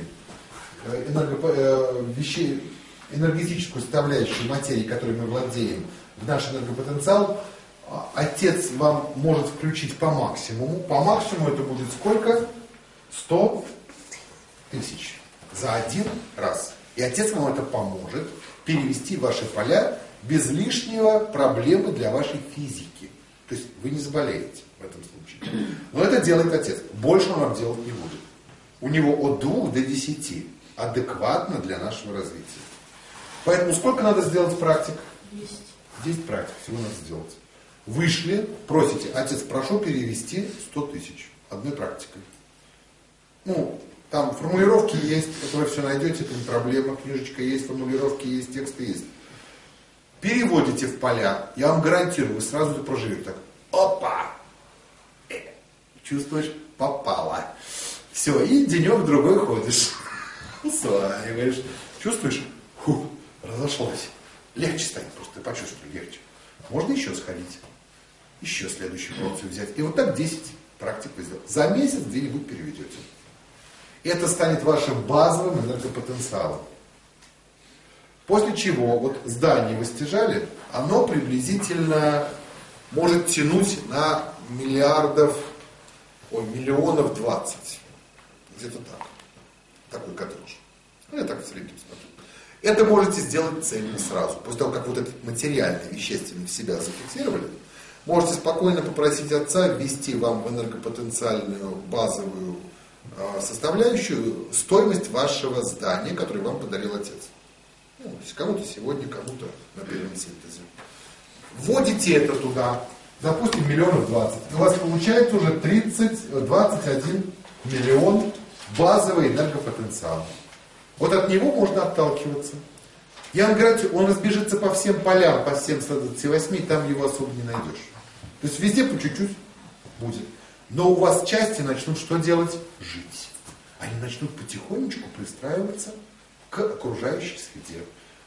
энергетическую составляющую материи, которой мы владеем, в наш энергопотенциал, отец вам может включить по максимуму. По максимуму это будет сколько? 100 тысяч за один раз. И отец вам это поможет перевести ваши поля без лишнего проблемы для вашей физики. То есть вы не заболеете в этом случае. Но это делает отец. Больше он вам делать не будет. У него от 2 до 10 адекватно для нашего развития. Поэтому сколько надо сделать практик? 10 практик всего надо сделать. Вышли, просите: отец, прошу перевести 100 тысяч одной практикой. Ну, там формулировки есть, это вы все найдете, это не проблема, книжечка есть, формулировки есть, тексты есть. Переводите в поля, я вам гарантирую, вы сразу это проживете так. Опа! Чувствуешь? Попало. Все, и денек-другой ходишь. Усваиваешь. Чувствуешь? Фу, разошлось. Легче станет просто, ты почувствуешь, легче. Можно еще сходить, еще следующую порцию взять. И вот так 10 практик вы сделаете. За месяц где-нибудь переведете. Это станет вашим базовым энергопотенциалом. После чего, вот здание вы стяжали, оно приблизительно может тянуть на миллионов 20. Где-то так. Такой коттедж. Ну, я так в среднем смотрю. Это можете сделать цельно сразу. После того, как вот этот материальный, вещественный в себя зафиксировали, можете спокойно попросить отца ввести вам в энергопотенциальную базовую составляющую стоимость вашего здания, которое вам подарил отец. Ну, кому-то сегодня, кому-то на первом синтезе. Вводите это туда, допустим, 1 20 000 000. У вас получается уже 21 миллион базовый энергопотенциал. Вот от него можно отталкиваться. Я вам говорю, он разбежится по всем полям, по всем 128, и там его особо не найдешь. То есть везде по чуть-чуть будет. Но у вас части начнут что делать? Жить. Они начнут потихонечку пристраиваться к окружающей среде.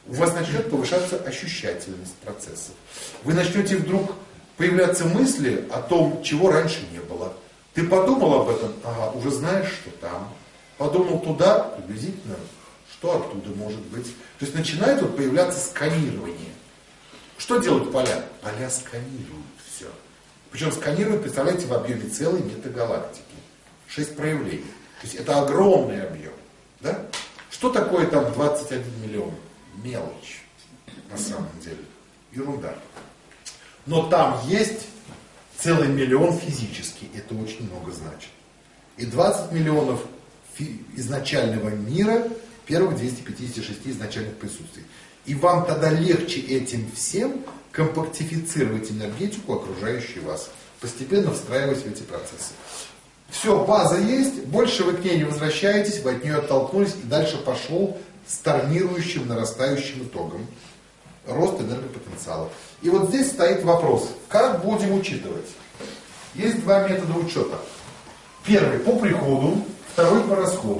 у вас начнет повышаться ощущательность процесса. Вы начнете вдруг появляться мысли о том, чего раньше не было. Ты подумал об этом, ага, уже знаешь, что там. Подумал туда, приблизительно, что оттуда может быть. То есть начинает вот появляться сканирование. Что делают поля? Поля сканируют все. Причем сканируют, представляете, в объеме целой метагалактики. 6 проявлений. То есть это огромный объем. Да? Что такое там 21 миллион? Мелочь. На самом деле. Ерунда. Но там есть целый миллион физически. Это очень много значит. И 20 миллионов изначального мира, первых 256 изначальных присутствий. И вам тогда легче этим всем компактифицировать энергетику, окружающую вас, постепенно встраиваясь в эти процессы. Все, база есть, больше вы к ней не возвращаетесь, вы от нее оттолкнулись, и дальше пошел с тормирующим, нарастающим итогом рост энергопотенциала. И вот здесь стоит вопрос, как будем учитывать? Есть 2 метода учета. Первый по приходу, второй по расходу.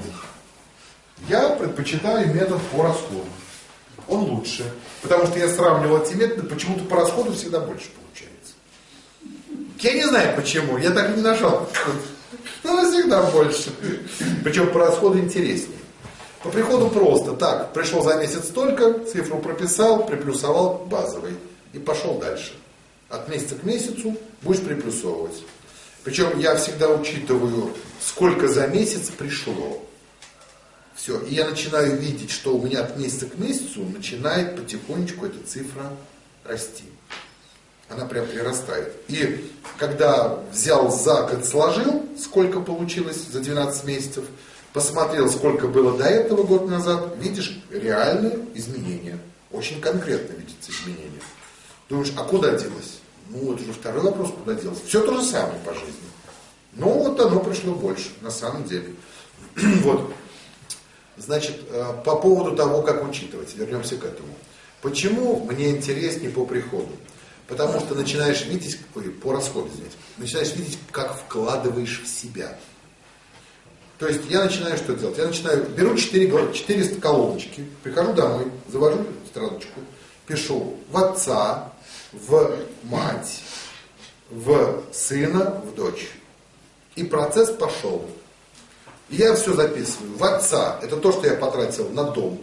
Я предпочитаю метод по расходу. Он лучше. Потому что я сравнивал эти методы, почему-то по расходу всегда больше получается. Я не знаю почему, я так и не нашел. Но всегда больше. Причем по расходу интереснее. По приходу просто. Так, пришел за месяц столько, цифру прописал, приплюсовал к базовой. И пошел дальше. От месяца к месяцу будешь приплюсовывать. Причем я всегда учитываю, сколько за месяц пришло. Все. И я начинаю видеть, что у меня от месяца к месяцу начинает потихонечку эта цифра расти. Она прям прирастает. И когда взял за год, сложил, сколько получилось за 12 месяцев, посмотрел, сколько было до этого год назад, видишь реальные изменения. Очень конкретно видится изменения. Думаешь, а куда делось? Ну, это уже второй вопрос, куда делось. Все то же самое по жизни. Но вот оно пришло больше, на самом деле. Вот. Значит, по поводу того, как учитывать, вернемся к этому. Почему мне интереснее по приходу? Потому что начинаешь видеть, по расходу, извините, начинаешь видеть, как вкладываешь в себя. То есть я начинаю что делать? Я начинаю, беру 400 колоночки, прихожу домой, завожу страничку, пишу в отца, в мать, в сына, в дочь. И процесс пошел. И я все записываю. В отца, это то, что я потратил на дом.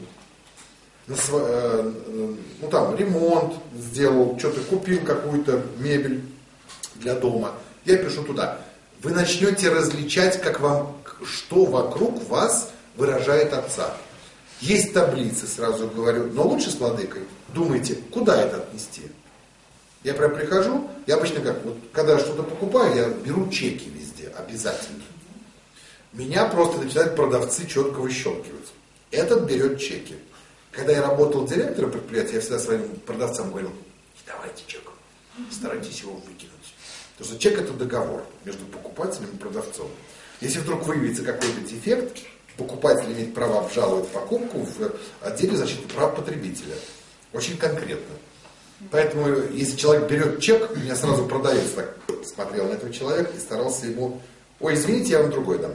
Ну там, ремонт сделал, что-то купил, какую-то мебель для дома. Я пишу туда. Вы начнете различать, как вам, что вокруг вас выражает отца. Есть таблицы, сразу говорю, но лучше с владыкой. Думайте, куда это отнести. Я прям прихожу, я обычно как, вот, когда я что-то покупаю, я беру чеки везде, обязательно. Меня просто начинают продавцы четко выщелкивать. Этот берет чеки. Когда я работал директором предприятия, я всегда своим продавцам говорил, не давайте чек, старайтесь его выкинуть. Потому что чек это договор между покупателем и продавцом. Если вдруг выявится какой-то дефект, покупатель имеет право обжаловать покупку в отделе защиты прав потребителя. Очень конкретно. Поэтому, если человек берет чек, у меня сразу продавец так смотрел на этого человека и старался ему, ой, извините, я вам другой дам.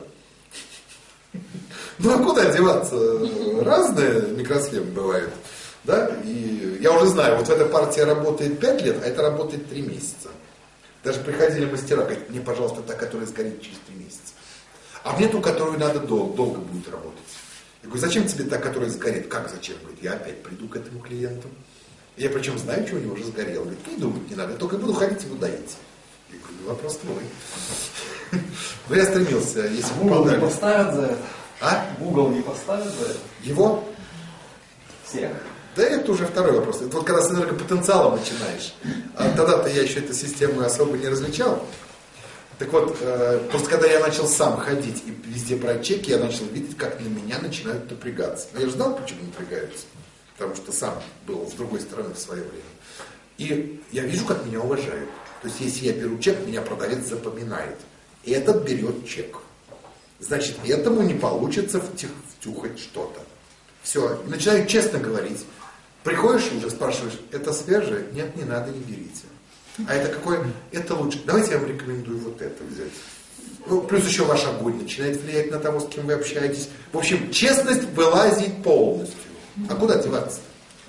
Ну а куда деваться? Разные микросхемы бывают. Да? И я уже знаю, вот в этой партии работает 5 лет, а это работает 3 месяца. Даже приходили мастера, говорят, мне, пожалуйста, та, которая сгорит через 3 месяца. А мне ту, которую надо долго будет работать. Я говорю, зачем тебе та, которая сгорит? Как зачем? Говорит, я опять приду к этому клиенту. Я причем знаю, что у него уже сгорело. Говорит, не думать не надо, я только буду ходить и выдаить. Я говорю, вопрос твой. Но я стремился, если Google не поставят за это. А? Google не поставит за это. Его? Всех. Да это уже второй вопрос. Это вот когда с энергопотенциалом начинаешь. А тогда-то я еще эту систему особо не различал. Так вот, просто когда я начал сам ходить и везде брать чеки, я начал видеть, как на меня начинают напрягаться. Но я же знал, почему напрягаются. Потому что сам был с другой стороны в свое время. И я вижу, как меня уважают. То есть, если я беру чек, меня продавец запоминает. И этот берет чек. Значит, этому не получится втюхать что-то. Все, начинаю честно говорить. Приходишь и уже спрашиваешь, это свежее? Нет, не надо, не берите. А это какое? Это лучше. Давайте я вам рекомендую вот это взять. Ну, плюс еще ваш огонь начинает влиять на того, с кем вы общаетесь. В общем, честность вылазит полностью. А куда деваться?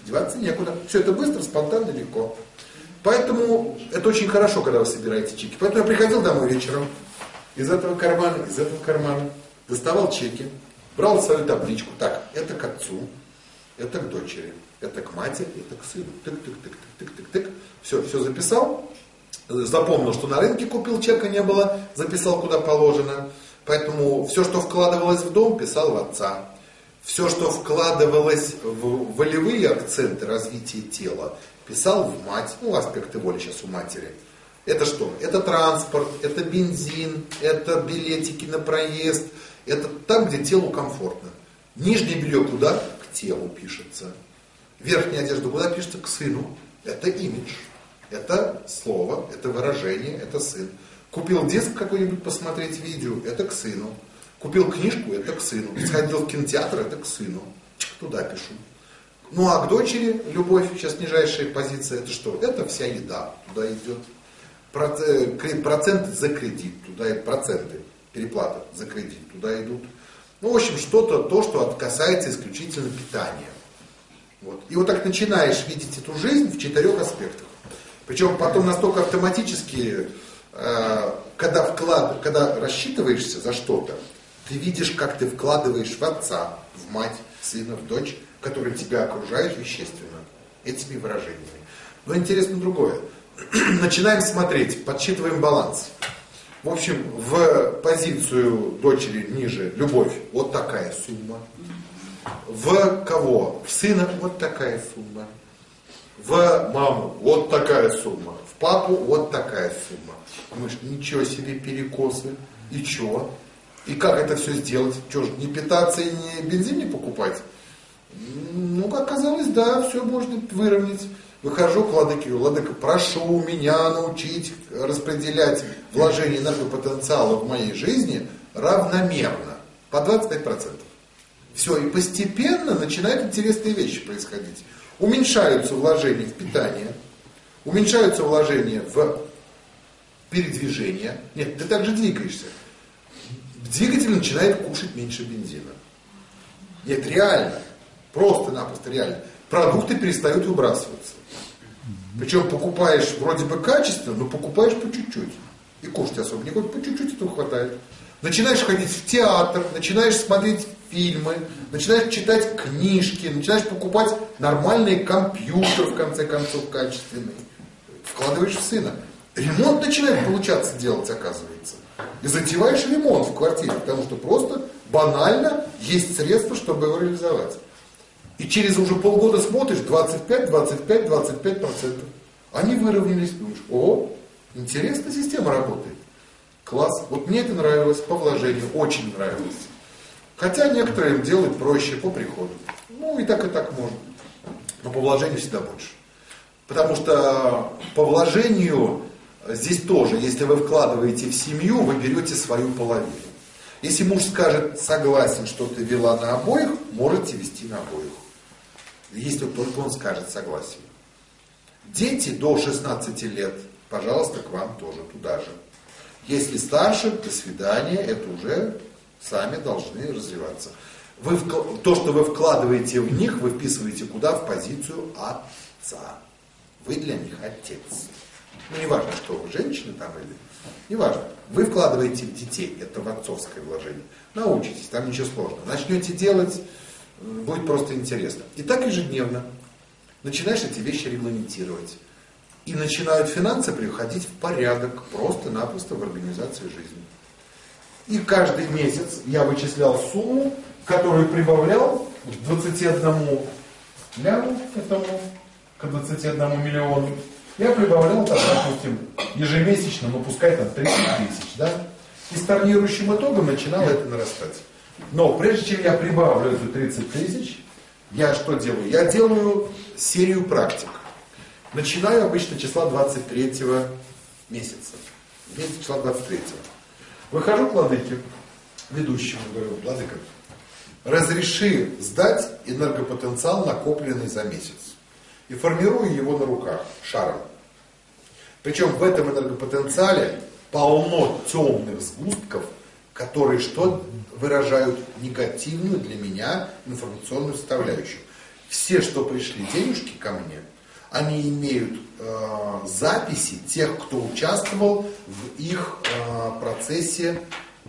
деваться некуда. Все это быстро, спонтанно, легко. Поэтому это очень хорошо, когда вы собираете чеки. Поэтому я приходил домой вечером, из этого кармана, доставал чеки, брал свою табличку. Так, это к отцу, это к дочери, это к матери, это к сыну. Тык-тык-тык-тык-тык-тык. Все записал. Запомнил, что на рынке купил, чека не было, записал куда положено. Поэтому все, что вкладывалось в дом, писал в отца. Все, что вкладывалось в волевые акценты развития тела, писал в мать. Ну, аспекты воли сейчас у матери. Это что? Это транспорт, это бензин, это билетики на проезд. Это там, где телу комфортно. Нижнее белье куда? К телу пишется. Верхняя одежда куда пишется? К сыну. Это имидж. Это слово, это выражение, это сын. Купил диск какой-нибудь посмотреть видео, это к сыну. Купил книжку, это к сыну. Сходил в кинотеатр, это к сыну. Туда пишу. Ну а к дочери любовь, сейчас нижайшая позиция, это что? Это вся еда, туда идет. Проценты за кредит, туда идут проценты, переплата за кредит, туда идут. Ну, в общем, что-то, то, что касается исключительно питания. Вот. И вот так начинаешь видеть эту жизнь в 4 аспектах. Причем потом настолько автоматически, когда рассчитываешься за что-то, ты видишь, как ты вкладываешь в отца, в мать, в сына, в дочь, которые тебя окружают вещественно, этими выражениями. Но интересно другое. Начинаем смотреть, подсчитываем баланс. В общем, в позицию дочери ниже любовь, вот такая сумма. В кого? В сына вот такая сумма. В маму вот такая сумма. В папу вот такая сумма. Думаешь, ничего себе перекосы. И чё? И как это все сделать? Что ж, не питаться и не бензин не покупать? Ну, как оказалось, да, все можно выровнять. Выхожу к владыке, владыка, прошу меня научить распределять вложение энергопотенциала в моей жизни равномерно, по 25%. Все, и постепенно начинают интересные вещи происходить. Уменьшаются вложения в питание, уменьшаются вложения в передвижение. Нет, ты также двигаешься. Двигатель начинает кушать меньше бензина. Нет, реально, просто-напросто реально. Продукты перестают выбрасываться. Причем покупаешь вроде бы качественно, но покупаешь по чуть-чуть. И кушать особо не хочешь, по чуть-чуть этого хватает. Начинаешь ходить в театр, начинаешь смотреть фильмы, начинаешь читать книжки, начинаешь покупать нормальный компьютер, в конце концов, качественный. Вкладываешь в сына. Ремонт начинает получаться делать, оказывается. И затеваешь ремонт в квартире, потому что просто банально есть средства, чтобы его реализовать. И через уже полгода смотришь 25%. Они выровнялись. Думаешь, о, интересная система работает. Класс. Вот мне это нравилось по вложению, очень нравилось. Хотя некоторым делать проще по приходу. Ну и так можно. Но по вложению всегда больше. Потому что по вложению здесь тоже, если вы вкладываете в семью, вы берете свою половину. Если муж скажет, согласен, что ты вела на обоих, можете вести на обоих. Если только он скажет согласен. Дети до 16 лет, пожалуйста, к вам тоже туда же. Если старше, до свидания, это уже сами должны развиваться. То, что вы вкладываете в них, вы вписываете куда? В позицию отца. Вы для них отец. Ну, не важно, что вы, женщина там или... Не важно. Вы вкладываете в детей, это в отцовское вложение. Научитесь, там ничего сложного. Начнете делать, будет просто интересно. И так ежедневно. Начинаешь эти вещи регламентировать. И начинают финансы приходить в порядок, просто-напросто в организации жизни. И каждый месяц я вычислял сумму, которую прибавлял к 21 ляму, к 21 миллиону. Я прибавлял, там, допустим, ежемесячно, ну пускай там 30 тысяч, да? И с тонирующим итогом начинало это нарастать. Но прежде чем я прибавлю эти 30 тысяч, я что делаю? Я делаю серию практик. Начинаю обычно числа 23 месяца. Месяц числа 23. Выхожу к владыке, ведущему, говорю, владыка, разреши сдать энергопотенциал, накопленный за месяц. И формирую его на руках, шаром. Причем в этом энергопотенциале полно темных сгустков, которые что выражают негативную для меня информационную составляющую. все, что пришли денежки ко мне, они имеют записи тех, кто участвовал в их процессе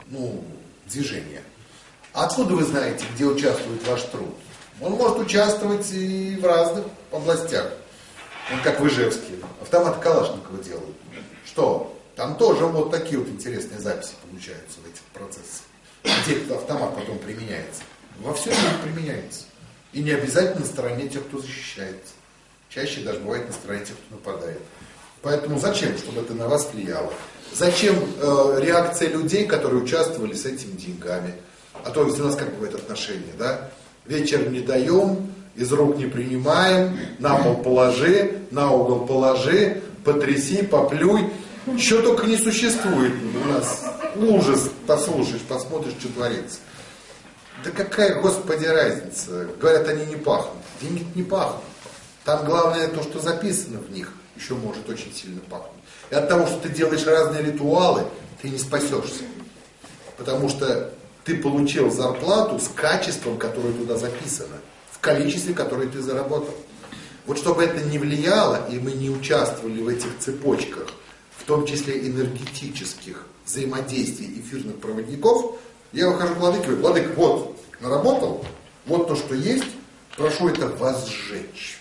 движения. Откуда вы знаете, где участвует ваш труд? Он может участвовать и в разных областях. Он как в Ижевске. Автомат Калашникова делают. Что? Там тоже вот такие вот интересные записи получаются в этих процессах. Где этот автомат потом применяется. Во всем мире применяется. И не обязательно на стороне тех, кто защищается. Чаще даже бывает на стороне тех, кто нападает. Поэтому зачем, чтобы это на вас влияло? Зачем реакция людей, которые участвовали с этими деньгами? А то ведь у нас как бывает отношения, да? Вечер не даем, из рук не принимаем, на пол положи, на угол положи, потряси, поплюй. Что только не существует у нас. Ужас, послушаешь, посмотришь, что творится. Да какая, Господи, разница? Говорят, они не пахнут. Деньги не пахнут. Там главное то, что записано в них, еще может очень сильно пахнуть. И от того, что ты делаешь разные ритуалы, ты не спасешься. Потому что ты получил зарплату с качеством, которое туда записано, в количестве, которое ты заработал. Вот чтобы это не влияло, и мы не участвовали в этих цепочках, в том числе энергетических взаимодействий эфирных проводников, я выхожу к владыке, говорю: владыка, вот, наработал, вот то, что есть, прошу это возжечь.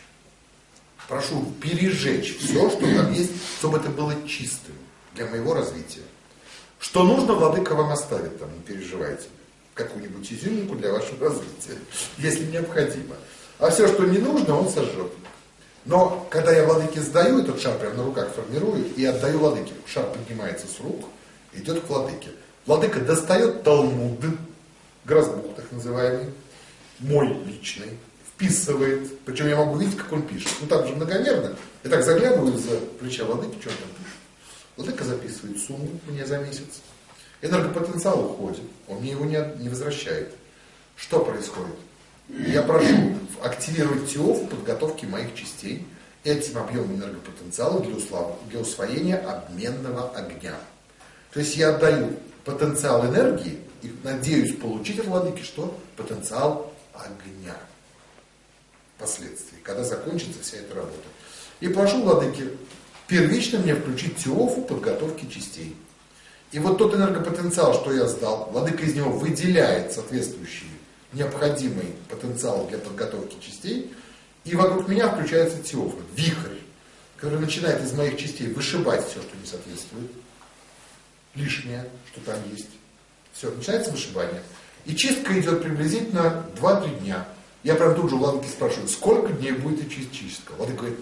Прошу пережечь все, что там есть, чтобы это было чистым для моего развития. Что нужно, владыка вам оставит там, не переживайте. Какую-нибудь изюминку для вашего развития, если необходимо. А все, что не нужно, он сожжет. Но когда я владыке сдаю, этот шар прямо на руках формирую и отдаю владыке. Шар поднимается с рук, идет к владыке. Владыка достает Талмуд, Грозбух так называемый, мой личный, вписывает. Причем я могу видеть, как он пишет. Ну так же многомерно. Я так заглядываю за плеча владыки, что он там пишет. Владыка записывает сумму мне за месяц. Энергопотенциал уходит, он мне его не возвращает. Что происходит? Я прошу активировать ТИО в подготовке моих частей этим объемом энергопотенциала для усвоения обменного огня. То есть я отдаю потенциал энергии и надеюсь получить от владыки что? Потенциал огня. Впоследствии, когда закончится вся эта работа. И прошу владыки первично мне включить ТИОФу подготовки частей. И вот тот энергопотенциал, что я сдал, владыка из него выделяет соответствующий необходимый потенциал для подготовки частей, и вокруг меня включается ТИОФ, вихрь, который начинает из моих частей вышибать все, что не соответствует, лишнее, что там есть. Все, начинается вышибание. И чистка идет приблизительно 2-3 дня. Я прям тут же у владыки спрашиваю, сколько дней будет идти чистка? Владыка говорит,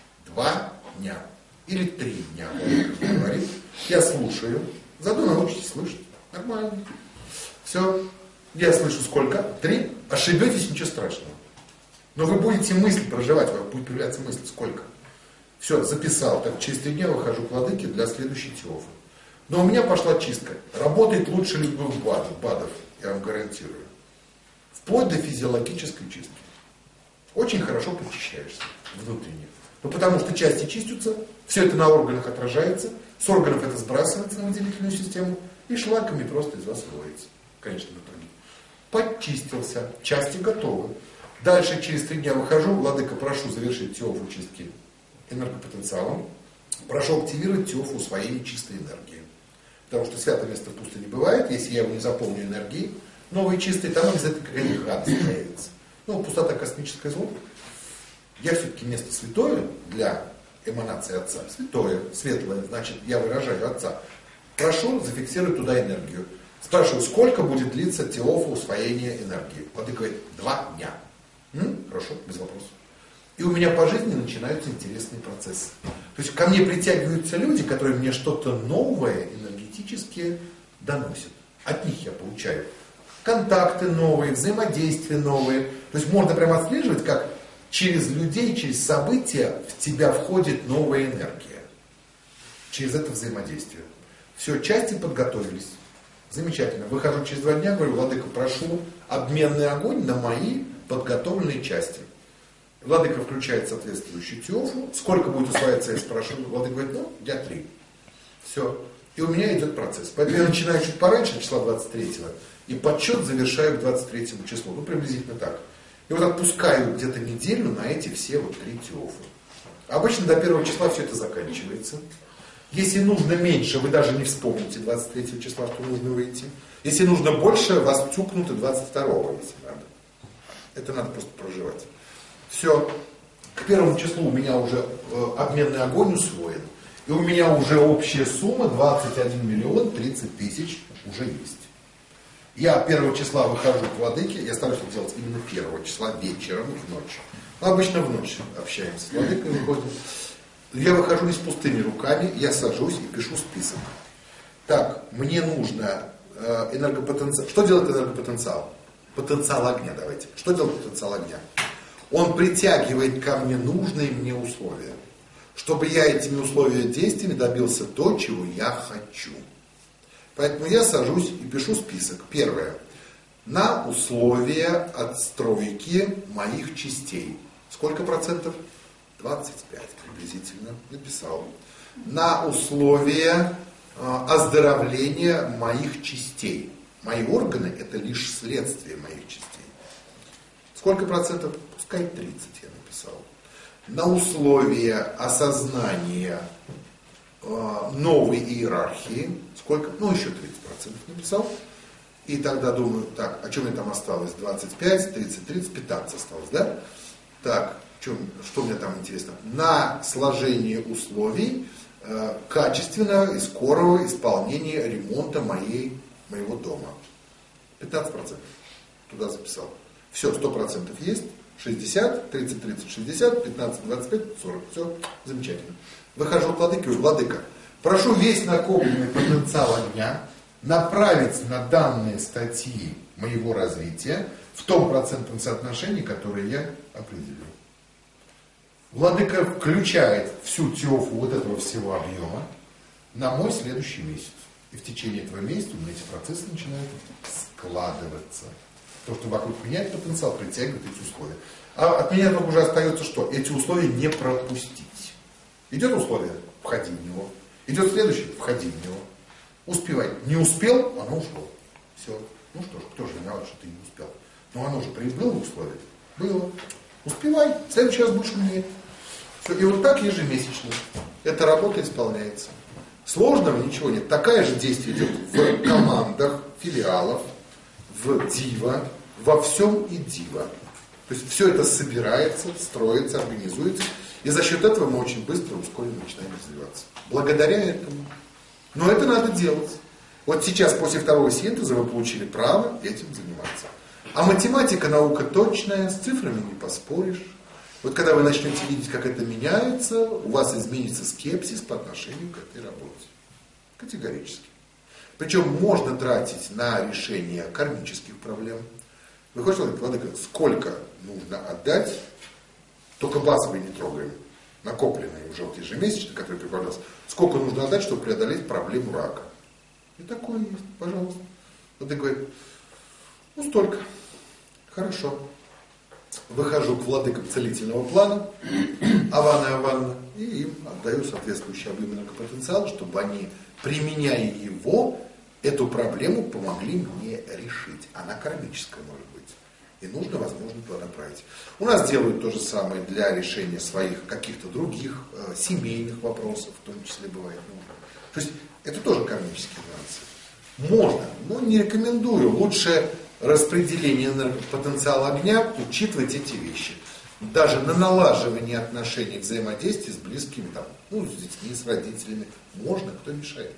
2 дня или 3 дня. Владыка говорит, я слушаю. Заодно научитесь слышать. Нормально. Все. Я слышу сколько? 3. Ошибетесь, ничего страшного. Но вы будете мысли проживать, у вас будет появляться мысль, сколько. Все, записал. Так, через 3 дня выхожу к владыке для следующей ТИОФы. Но у меня пошла чистка. Работает лучше любых БАДов, я вам гарантирую. Вплоть до физиологической чистки. Очень хорошо прочищаешься внутренне. Ну, потому что части чистятся, все это на органах отражается, с органов это сбрасывается на выделительную систему и шлаками просто из вас выводится. Конечно, в итоге. Подчистился, части готовы. Дальше через 3 дня выхожу, владыка, прошу завершить ТИОФу чистки энергопотенциалом. Прошу активировать ТИОФу усвоения чистой энергии. Потому что святое место пусто не бывает, если я его не заполню энергией, новый чистый, там обязательно какая-то гадость появится. Ну, пустота космическое зло. Я все-таки место святое для эманации Отца. Святое, светлое, значит, я выражаю Отца. Прошу зафиксировать туда энергию. Спрашиваю, сколько будет длиться ТИОФа усвоения энергии? Владыка говорит, 2 дня. Хорошо, без вопросов. И у меня по жизни начинаются интересные процессы. То есть ко мне притягиваются люди, которые мне что-то новое энергетически доносят. От них я получаю контакты новые, взаимодействия новые. То есть можно прямо отслеживать, как через людей, через события в тебя входит новая энергия. Через это взаимодействие. Все, части подготовились. Замечательно. Выхожу через 2 дня, говорю, владыка, прошу обменный огонь на мои подготовленные части. Владыка включает соответствующую ТИОФу. Сколько будет усваиваться, я спрашиваю. Владыка говорит, дня 3. Все. И у меня идет процесс. Поэтому я начинаю чуть пораньше, числа 23-го, и подсчет завершаю к 23 числу. Ну, приблизительно так. И вот отпускаю где-то неделю на эти все вот 3 ТИОФа. Обычно до 1 числа все это заканчивается. Если нужно меньше, вы даже не вспомните 23 числа, что нужно выйти. Если нужно больше, вас тюкнут и 22-го, если надо. Это надо просто проживать. Все. К 1 числу у меня уже обменный огонь усвоен. И у меня уже общая сумма 21 миллион 30 тысяч уже есть. Я 1 числа выхожу к владыке, я стараюсь это делать именно 1 числа вечером, в ночь. Ну, обычно в ночь общаемся с владыкой, выходим. Я выхожу не с пустыми руками, я сажусь и пишу список. Так, мне нужно энергопотенциал. Что делает энергопотенциал? Потенциал огня, давайте. Что делает потенциал огня? Он притягивает ко мне нужные мне условия, чтобы я этими условиями действиями добился то, чего я хочу. Поэтому я сажусь и пишу список. Первое. На условия отстройки моих частей. Сколько процентов? 25 приблизительно. Написал. На условия оздоровления моих частей. Мои органы – это лишь следствие моих частей. Сколько процентов? Пускай 30 я написал. На условия осознания новой иерархии. Сколько? Ну, еще 30% написал. И тогда думаю, так, а что мне там осталось? 25, 30, 30, 15 осталось, да? Так, что мне там интересно? На сложение условий качественного и скорого исполнения ремонта моего дома. 15% туда записал. Все, 100% есть. 60, 30, 30, 60, 15, 25, 40. Все, замечательно. Выхожу к владыке, говорю, владыка, прошу весь накопленный потенциал огня направить на данные статьи моего развития в том процентном соотношении, которое я определю. Владыка включает всю ТИОФу вот этого всего объема на мой следующий месяц. И в течение этого месяца у меня эти процессы начинают складываться. То, что вокруг меня этот потенциал притягивает эти условия. А от меня только уже остается что? Эти условия не пропустить. Идет условие, входи в него. Идет следующее, входи в него. Успевай. Не успел, оно ушло. Все. Ну что ж, кто же виноват, что ты не успел? Но оно же было условие. Было. Успевай, в следующий раз будешь умнее. Все. И вот так ежемесячно. Эта работа исполняется. Сложного ничего нет. Такая же действие идет в командах, филиалов, в ДИВА, во всем и ДИВА. То есть все это собирается, строится, организуется. И за счет этого мы очень быстро, ускоренно начинаем развиваться. Благодаря этому. Но это надо делать. Вот сейчас, после 2-го синтеза, вы получили право этим заниматься. А математика наука точная, с цифрами не поспоришь. Вот когда вы начнете видеть, как это меняется, у вас изменится скепсис по отношению к этой работе. Категорически. Причем можно тратить на решение кармических проблем. Вы хотите сказать, владыка, сколько нужно отдать, только базовые не трогаем, накопленные уже вот ежемесячно, которые прибавлялся, сколько нужно отдать, чтобы преодолеть проблему рака. И такое есть, пожалуйста. Вот и говорит, ну столько. Хорошо. Выхожу к владыкам целительного плана, Авана, и им отдаю соответствующий объем энергопотенциала, чтобы они, применяя его, эту проблему помогли мне решить. Она кармическая может быть. И нужно, возможно, туда направить. У нас делают то же самое для решения своих каких-то других семейных вопросов, в том числе бывает нужно. То есть это тоже кармические нюансы. Можно, но не рекомендую. Лучше распределение энергопотенциала огня учитывать эти вещи. Даже на налаживание отношений, взаимодействия с близкими, там, ну, с детьми, с родителями, можно, кто мешает.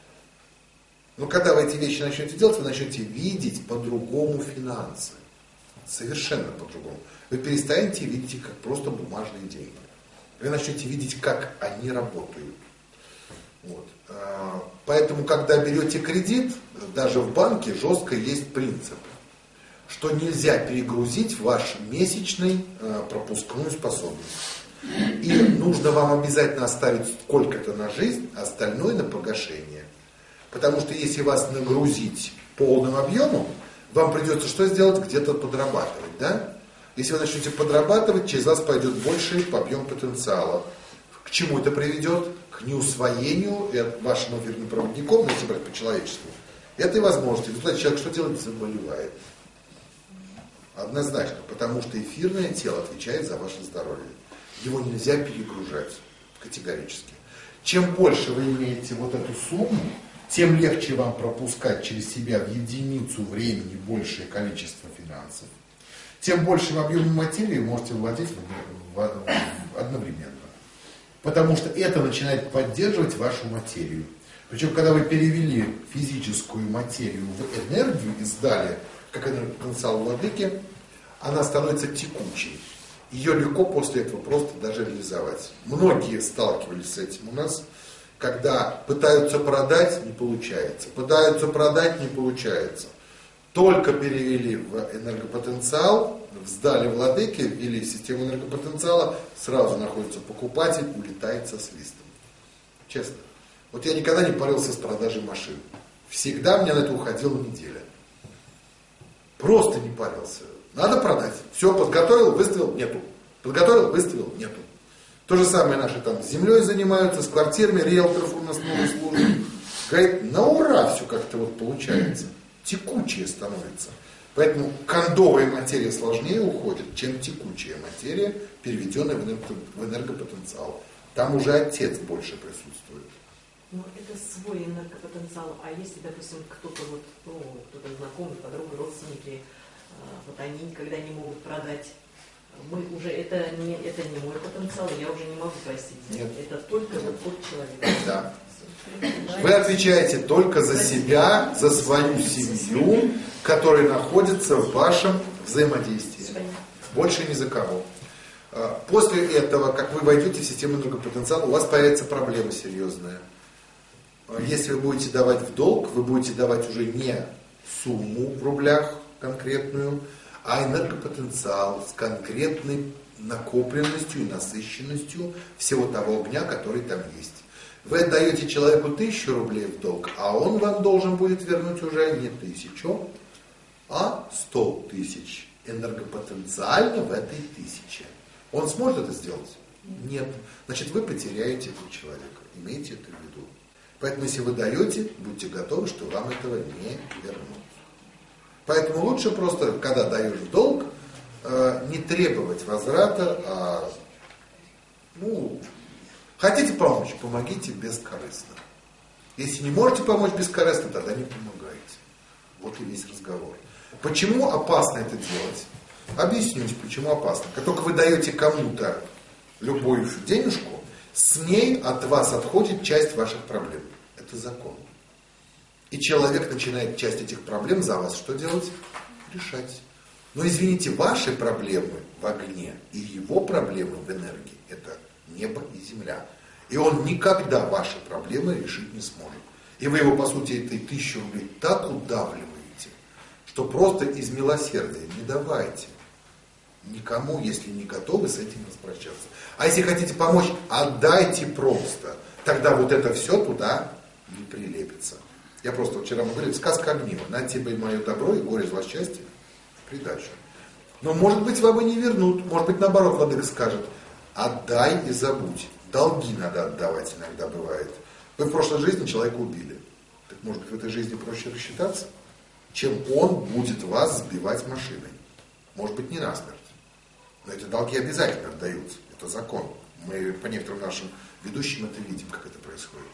Но когда вы эти вещи начнете делать, вы начнете видеть по-другому финансы. Совершенно по-другому. Вы перестанете видеть их как просто бумажные деньги. Вы начнете видеть, как они работают. Вот. Поэтому, когда берете кредит, даже в банке жестко есть принцип, что нельзя перегрузить ваш месячный пропускную способность. И нужно вам обязательно оставить сколько-то на жизнь, а остальное на погашение. Потому что если вас нагрузить полным объемом, вам придется что сделать? Где-то подрабатывать, да? Если вы начнете подрабатывать, через вас пойдет больший объем потенциала. К чему это приведет? К неусвоению вашим эфирным проводником, если брать по человечеству, этой возможности. В результате человек что делает? Заболевает. Однозначно, потому что эфирное тело отвечает за ваше здоровье. Его нельзя перегружать категорически. Чем больше вы имеете вот эту сумму, тем легче вам пропускать через себя в единицу времени большее количество финансов, тем большим объемом материи вы можете владеть одновременно. Потому что это начинает поддерживать вашу материю. Причем, когда вы перевели физическую материю в энергию и сдали, как энергопотенциал владыки, она становится текучей. Ее легко после этого просто даже реализовать. Многие сталкивались с этим у нас, когда пытаются продать, не получается. Пытаются продать, не получается. Только перевели в энергопотенциал, сдали владыки, ввели систему энергопотенциала, сразу находится покупатель, улетает со свистом. Честно. Вот я никогда не парился с продажей машин. Всегда мне на это уходила неделя. Просто не парился. Надо продать. Все, подготовил, выставил, нету. Подготовил, выставил, нету. То же самое наши там с землей занимаются, с квартирами, риэлторов у нас много служит. Говорит, на ура все как-то вот получается. Текучее становится. Поэтому кондовая материя сложнее уходит, чем текучая материя, переведенная в энергопотенциал. Там уже отец больше присутствует. Ну, это свой энергопотенциал. А если, допустим, кто-то вот, кто-то знакомый, подруга, родственники, вот они никогда не могут продать, мы уже, это не мой потенциал, я уже не могу простить. Нет. Это только вот тот человек. Да. Вы отвечаете только за себя, за свою семью, которая находится в вашем взаимодействии. Больше ни за кого. После этого, как вы войдете в систему энергопотенциала, у вас появится проблема серьезная. Если вы будете давать в долг, вы будете давать уже не сумму в рублях конкретную, а энергопотенциал с конкретной накопленностью и насыщенностью всего того огня, который там есть. Вы отдаете человеку 1000 рублей в долг, а он вам должен будет вернуть уже не 1000, а 100 000 энергопотенциально в этой 1000. Он сможет это сделать? Нет. Значит, вы потеряете этого человека. Имейте это в виду. Поэтому, если вы даете, будьте готовы, что вам этого не вернут. Поэтому лучше просто, когда даешь в долг, не требовать возврата, а хотите помочь, помогите бескорыстно. Если не можете помочь бескорыстно, тогда не помогайте. Вот и весь разговор. Почему опасно это делать? Объяснюсь, почему опасно. Как только вы даете кому-то любую денежку, с ней от вас отходит часть ваших проблем. Это закон. И человек начинает часть этих проблем за вас что делать? Решать. Но извините, ваши проблемы в огне и его проблемы в энергии – это небо и земля. И он никогда ваши проблемы решить не сможет. И вы его, по сути, этой 1000 рублей так удавливаете, что просто из милосердия не давайте никому, если не готовы с этим распрощаться. А если хотите помочь, отдайте просто. Тогда вот это все туда не прилепится. Я просто вчера вам говорил, сказка огнива. На тебе и мое добро, и горе, зло, счастье в придачу. Но может быть вам и не вернут. Может быть наоборот владыка скажет, отдай и забудь. Долги надо отдавать иногда бывает. Вы в прошлой жизни человека убили. Так может быть в этой жизни проще рассчитаться, чем он будет вас сбивать машиной. Может быть не насмерть. Но эти долги обязательно отдаются. Это закон. Мы по некоторым нашим ведущим это видим, как это происходит.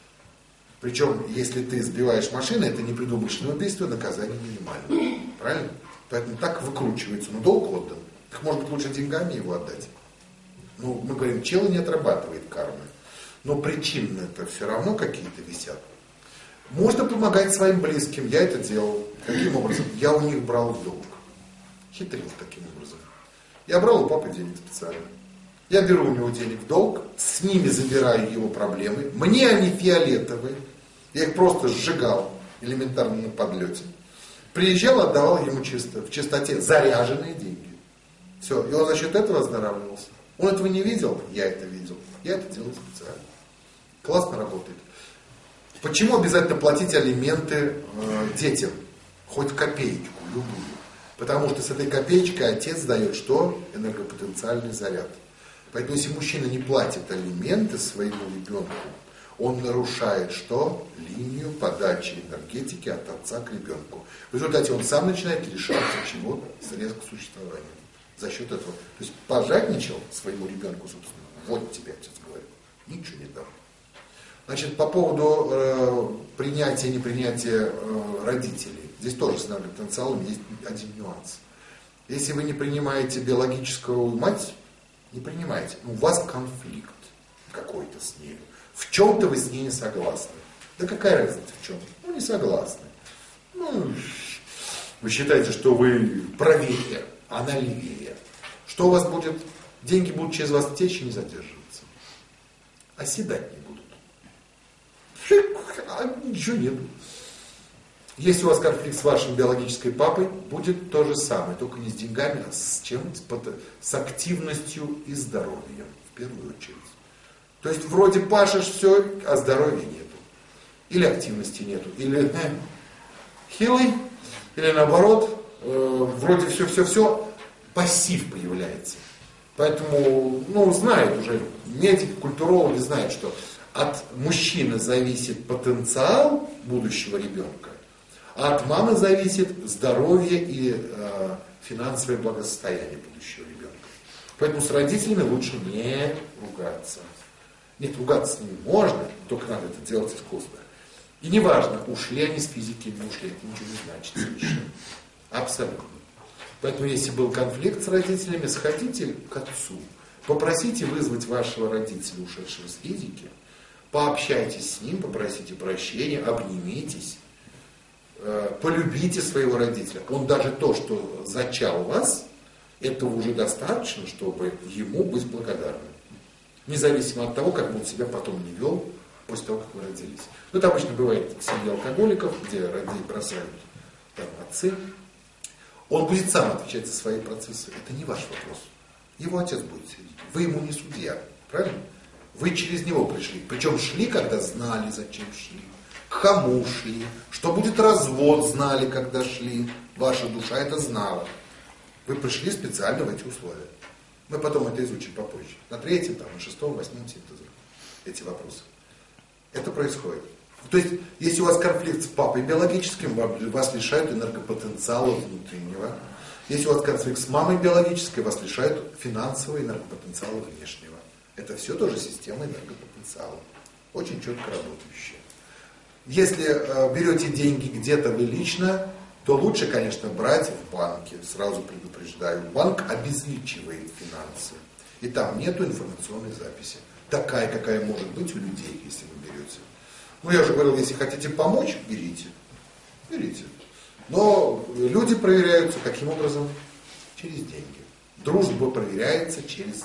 Причем, если ты сбиваешь машину, это не предумышленное убийство, наказание минимальное. Правильно? Поэтому так выкручивается. Но долг отдан. Так может быть лучше деньгами его отдать. Ну, мы говорим, чело не отрабатывает кармы. Но причины-то все равно какие-то висят. Можно помогать своим близким. Я это делал. Каким образом? Я у них брал в долг. Хитрил таким образом. Я брал у папы денег специально. Я беру у него денег в долг, с ними забираю его проблемы. Мне они фиолетовые. Я их просто сжигал элементарно на подлете. Приезжал, отдавал ему чисто, в чистоте заряженные деньги. Все, и он за счет этого оздоравливался. Он этого не видел, я это видел. Я это делал специально. Классно работает. Почему обязательно платить алименты детям? Хоть копеечку, любую. Потому что с этой копеечкой отец дает что? Энергопотенциальный заряд. Поэтому если мужчина не платит алименты своему ребенку, Он нарушает что? Линию подачи энергетики от отца к ребенку. В результате он сам начинает лишаться чего? Средств к существованию. За счет этого. То есть пожадничал своему ребенку, собственно. Вот тебе отец говорит. Ничего не дал. Значит, по поводу принятия и непринятия родителей. Здесь тоже с энергопотенциалом есть один нюанс. Если вы не принимаете биологическую мать, не принимаете. У вас конфликт какой-то с ней. В чем-то вы с ней не согласны. Да какая разница в чем? Ну, не согласны. Ну, вы считаете, что вы правее, она левее. Что у вас будет? Деньги будут через вас течь и не задерживаться. Оседать не будут. Ничего нет. Если у вас конфликт с вашим биологическим папой, будет то же самое, только не с деньгами, а с чем? С активностью и здоровьем, в первую очередь. То есть вроде пашешь все, а здоровья нету. Или активности нету. Или хилый, или наоборот, вроде все, пассив появляется. Поэтому, знают уже, медики, культурологи знают, что от мужчины зависит потенциал будущего ребенка, а от мамы зависит здоровье и финансовое благосостояние будущего ребенка. Поэтому с родителями лучше не ругаться. Нет, ругаться с ними можно, только надо это делать искусственно. И неважно, ушли они с физики или не ушли, это ничего не значит совершенно. Абсолютно. Поэтому, если был конфликт с родителями, сходите к отцу, попросите вызвать вашего родителя, ушедшего с физики, пообщайтесь с ним, попросите прощения, обнимитесь, полюбите своего родителя. Он даже то, что зачал вас, этого уже достаточно, чтобы ему быть благодарным. Независимо от того, как он себя потом не вел после того, как вы родились. Это обычно бывает в семье алкоголиков, где родители бросают там отцы. Он будет сам отвечать за свои процессы. Это не ваш вопрос. Его отец будет сидеть. Вы ему не судья. Правильно? Вы через него пришли. Причем шли, когда знали, зачем шли. К кому шли. Что будет развод, знали, когда шли. Ваша душа это знала. Вы пришли специально в эти условия. Мы потом это изучим попозже. На 3-м, на 6-м, 8-м синтезе. Эти вопросы. Это происходит. То есть, если у вас конфликт с папой биологическим, вас лишают энергопотенциала внутреннего. Если у вас конфликт с мамой биологической, вас лишают финансового энергопотенциала внешнего. Это все тоже система энергопотенциала. Очень четко работающая. Если берете деньги где-то вы лично, то лучше, конечно, брать в банке. Сразу предупреждаю. Банк обезличивает финансы. И там нету информационной записи. Такая, какая может быть у людей, если вы берете. Я уже говорил, если хотите помочь, берите. Берите. Но люди проверяются каким образом? Через деньги. Дружба проверяется через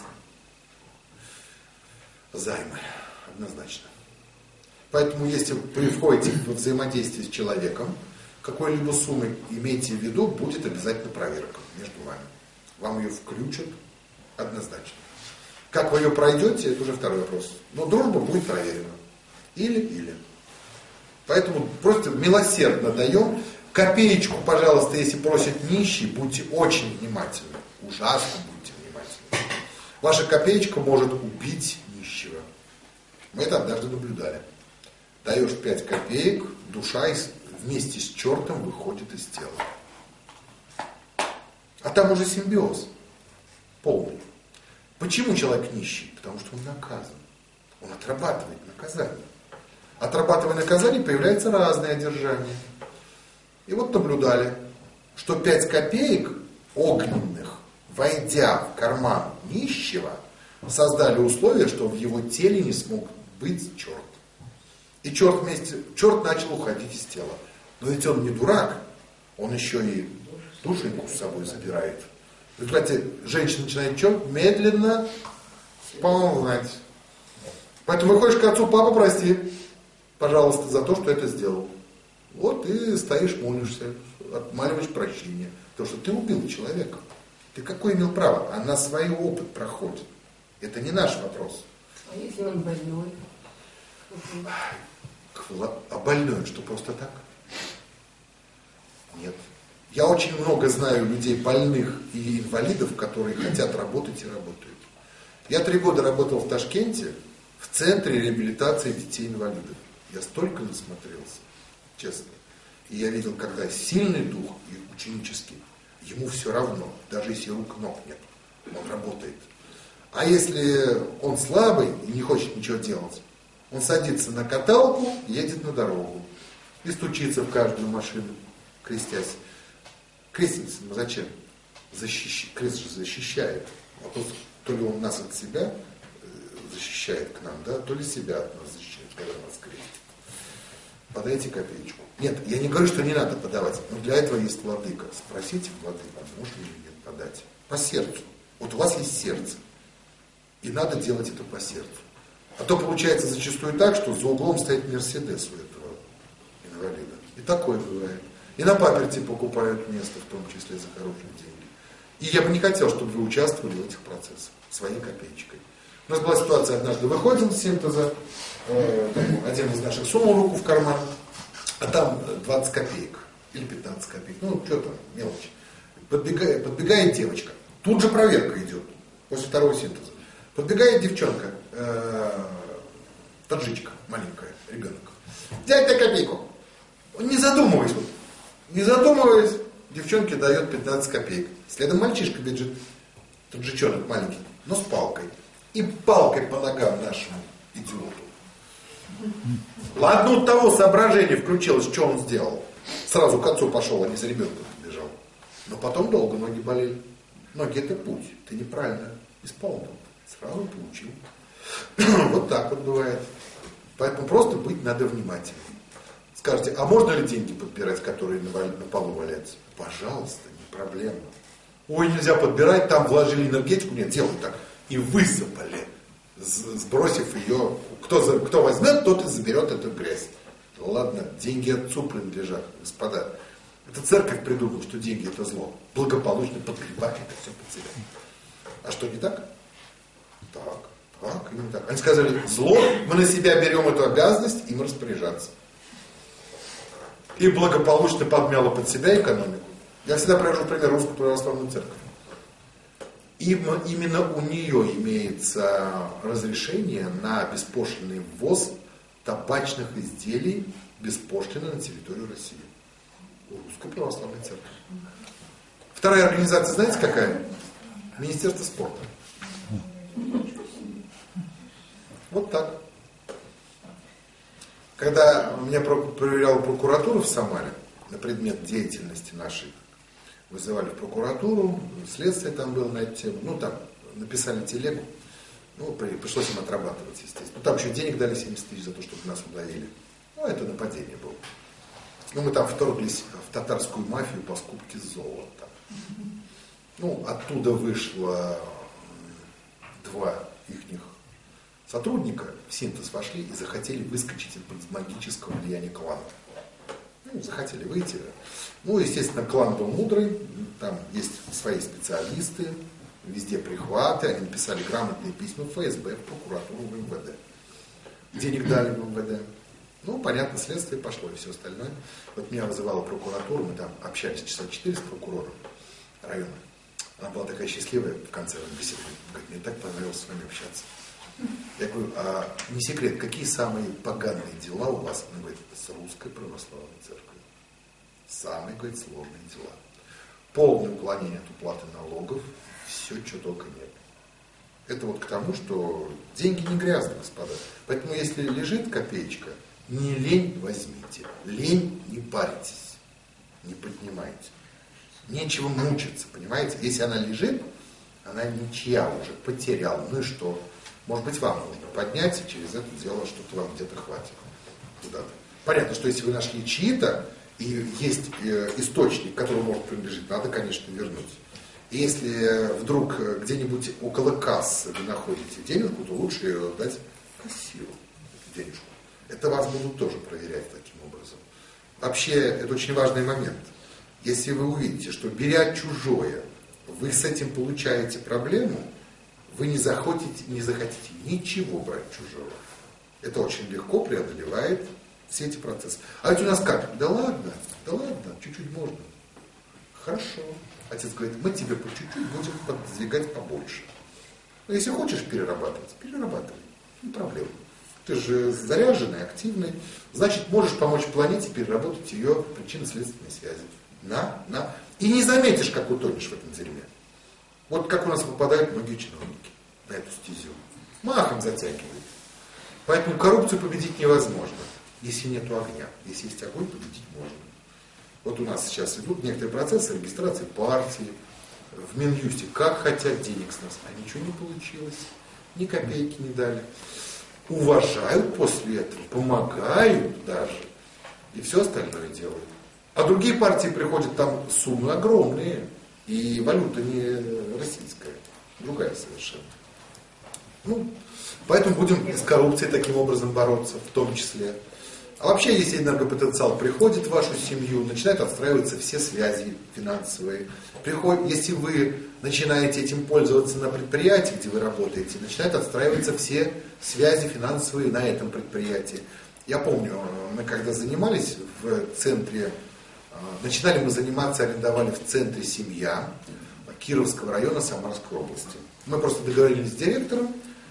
займы. Однозначно. Поэтому, если вы входите в взаимодействие с человеком, какой-либо суммы, имейте в виду, будет обязательно проверка между вами. Вам ее включат однозначно. Как вы ее пройдете, это уже второй вопрос. Но дружба будет проверена. Или. Поэтому просто милосердно даем. Копеечку, пожалуйста, если просит нищий, будьте очень внимательны. Ужасно будьте внимательны. Ваша копеечка может убить нищего. Мы это однажды наблюдали. Даешь 5 копеек, душа вместе с чертом выходит из тела. А там уже симбиоз полный. Почему человек нищий? Потому что он наказан. Он отрабатывает наказание. Отрабатывая наказание, появляется разное одержание. И вот наблюдали, что 5 копеек огненных, войдя в карман нищего, создали условия, что в его теле не смог быть черт. И черт начал уходить из тела. Но ведь он не дурак, он еще и душеньку с собой забирает. В результате женщина начинает что? Медленно сползать. Поэтому выходишь к отцу: папа, прости, пожалуйста, за то, что это сделал. Вот и стоишь, молишься, отмаливаешь прощение. Потому что ты убил человека. Ты какое имел право? Она свой опыт проходит. Это не наш вопрос. А если он больной? А больной, что просто так? Нет. Я очень много знаю людей больных и инвалидов, которые хотят работать и работают. Я 3 года работал в Ташкенте, в в центре реабилитации детей-инвалидов. Я столько насмотрелся, честно. И я видел, когда сильный дух и ученический, ему все равно, даже если рук, ног нет, он работает. А если он слабый и не хочет ничего делать, он садится на каталку, едет на дорогу и стучится в каждую машину, крестясь. Креститься, ну зачем? Крест же защищает. А то ли он нас от себя защищает к нам, да, то ли себя от нас защищает, когда нас крестит. Подайте копеечку. Нет, я не говорю, что не надо подавать, но для этого есть владыка. Спросите владыку, можно ли мне подать. По сердцу. Вот у вас есть сердце. И надо делать это по сердцу. А то получается зачастую так, что за углом стоит Мерседес у этого инвалида. И такое бывает. И на паперти покупают место, в том числе за хорошие деньги. И я бы не хотел, чтобы вы участвовали в этих процессах своей копеечкой. У нас была ситуация, однажды выходим с синтеза, один из наших сунул руку в карман, а там 20 копеек или 15 копеек, ну что там, мелочь. Подбегает девочка, тут же проверка идет, после второго синтеза. Подбегает девчонка, таджичка маленькая, ребенок. Дядь копейку. Не задумываясь, девчонке дает 15 копеек. Следом мальчишка бежит, таджичонок маленький, но с палкой. И палкой по ногам нашему идиоту. Ладно, у того соображение включилось, что он сделал. Сразу к отцу пошел, а не за ребенком побежал. Но потом долго ноги болели. Ноги это путь, ты неправильно исполнил. Сразу получил. Вот так вот бывает. Поэтому просто быть надо внимательным. Скажете, а можно ли деньги подбирать, которые на полу валяются? Пожалуйста, не проблема. Ой, нельзя подбирать, там вложили энергетику. Нет, делай так. И высыпали, сбросив ее. Кто возьмет, тот и заберет эту грязь. Ладно, деньги отцу принадлежат, господа. Это церковь придумала, что деньги это зло. Благополучно подгребать это все под себя. А что, не так? Так, именно так. Они сказали, зло, мы на себя берем эту обязанность, им распоряжаться. И благополучно подмяло под себя экономику. Я всегда привожу пример Русскую Православную Церковь. Именно у нее имеется разрешение на беспошлинный ввоз табачных изделий беспошлино на территорию России. У Русской Православной Церкви. Вторая организация, знаете какая? Министерство спорта. Вот так. Когда меня проверяла прокуратура в Самаре на предмет деятельности нашей, вызывали в прокуратуру, следствие там было на эту тему, ну там написали телегу, ну пришлось им отрабатывать, естественно. Ну там еще денег дали 70 тысяч за то, чтобы нас удавили. Ну это нападение было. Ну мы там вторглись в татарскую мафию по скупке золота. Ну оттуда вышло 2 ихних сотрудника, в синтез вошли и захотели выскочить из магического влияния клана. Ну, захотели выйти. Ну, естественно, клан был мудрый, там есть свои специалисты, везде прихваты, они написали грамотные письма в ФСБ, в прокуратуру, в МВД. Денег дали в МВД. Ну, понятно, следствие пошло и все остальное. Вот меня вызывала прокуратура, мы там общались часа 4 с прокурором района. Она была такая счастливая в конце беседы. Говорит, мне так понравилось с вами общаться. Я говорю, а не секрет, какие самые поганые дела у вас? Она говорит, с Русской Православной Церковью. Самые, говорит, сложные дела. Полное уклонение от уплаты налогов, все, что только нет. Это вот к тому, что деньги не грязные, господа. Поэтому, если лежит копеечка, не лень возьмите. Лень не паритесь, не поднимайте. Нечего мучиться, понимаете? Если она лежит, она ничья уже, потеряла. Ну и что? Может быть, вам нужно поднять, и через это дело что-то вам где-то хватит. Куда-то. Понятно, что если вы нашли чьи-то, и есть источник, который может принадлежать, надо, конечно, вернуть. И если вдруг где-нибудь около кассы вы находите денежку, то лучше ее дать кассиру, денежку. Это вас будут тоже проверять таким образом. Вообще, это очень важный момент. Если вы увидите, что беря чужое, вы с этим получаете проблему, вы не захотите ничего брать чужого. Это очень легко преодолевает все эти процессы. А ведь у нас как? Да ладно, чуть-чуть можно. Хорошо. Отец говорит, мы тебе по чуть-чуть будем подвигать побольше. Но если хочешь перерабатывать, перерабатывай. Не проблема. Ты же заряженный, активный, значит, можешь помочь планете переработать ее причинно-следственные связи. И не заметишь, как утонешь в этом дерьме. Вот как у нас попадают многие чиновники на эту стезю. Махом затягивает. Поэтому коррупцию победить невозможно, если нет огня. Если есть огонь, победить можно. Вот у нас сейчас идут некоторые процессы регистрации партии в Минюсте. Как хотят денег с нас, а ничего не получилось. Ни копейки не дали. Уважают после этого, помогают даже. И все остальное делают. А другие партии приходят, там суммы огромные. И валюта не российская, другая совершенно. Поэтому будем с коррупцией таким образом бороться, в том числе. А вообще, если энергопотенциал приходит в вашу семью, начинают отстраиваться все связи финансовые. Если вы начинаете этим пользоваться на предприятии, где вы работаете, начинают отстраиваться все связи финансовые на этом предприятии. Я помню, мы когда занимались в центре, начинали мы заниматься, арендовали в центре «Семья» Кировского района Самарской области. Мы просто договорились с директором,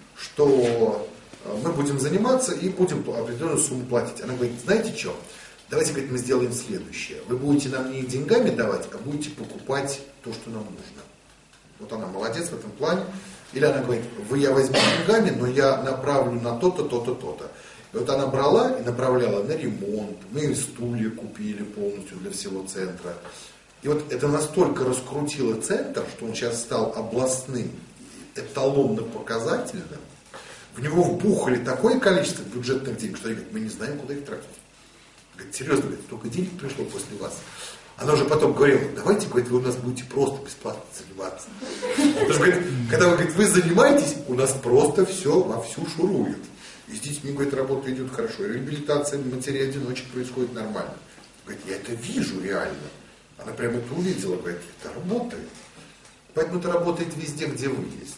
что мы будем заниматься и будем определенную сумму платить. Она говорит, знаете что, давайте, говорит, мы сделаем следующее. Вы будете нам не деньгами давать, а будете покупать то, что нам нужно. Вот она молодец в этом плане. Или она говорит, я возьму деньгами, но я направлю на то-то, то-то, то-то. И вот она брала и направляла на ремонт. Мы стулья купили полностью для всего центра. И вот это настолько раскрутило центр, что он сейчас стал областным, эталонно-показательным. В него вбухали такое количество бюджетных денег, что они говорят, мы не знаем, куда их тратить. Говорит, серьезно, говорит, столько денег пришло после вас. Она уже потом говорила, давайте, говорит, вы у нас будете просто бесплатно заниматься. Потому что, говорит, когда вы, говорит, вы занимаетесь, у нас просто все вовсю шурует. И с детьми, говорит, работа идет хорошо. И реабилитация матерей-одиночек происходит нормально. Говорит, я это вижу реально. Она прямо это увидела, говорит, это работает. Поэтому это работает везде, где вы есть.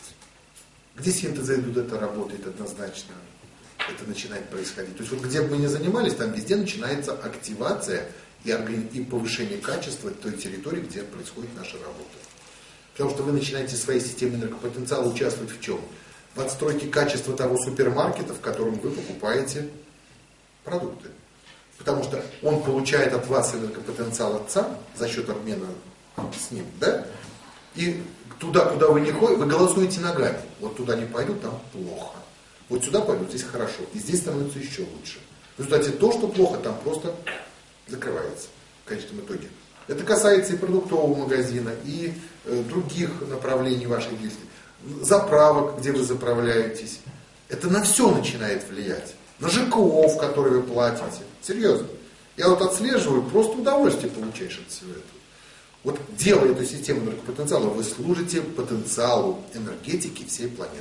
Где синтеза идут, это работает однозначно. Это начинает происходить. То есть вот где бы мы ни занимались, там везде начинается активация и повышение качества той территории, где происходит наша работа. Потому что вы начинаете в своей системе энергопотенциала участвовать в чем? В отстройке качества того супермаркета, в котором вы покупаете продукты. Потому что он получает от вас энергопотенциал отца за счет обмена с ним, да? И туда, куда вы не ходите, вы голосуете ногами. Вот туда не пойду, там плохо. Вот сюда пойду, здесь хорошо. И здесь становится еще лучше. В результате то, что плохо, там просто закрывается в конечном итоге. Это касается и продуктового магазина, и других направлений вашей деятельности. Заправок, где вы заправляетесь. Это на все начинает влиять. На ЖКО, в который вы платите. Серьезно. Я вот отслеживаю, просто удовольствие получаешь от всего этого. Вот делая эту систему энергопотенциала, вы служите потенциалу энергетики всей планеты.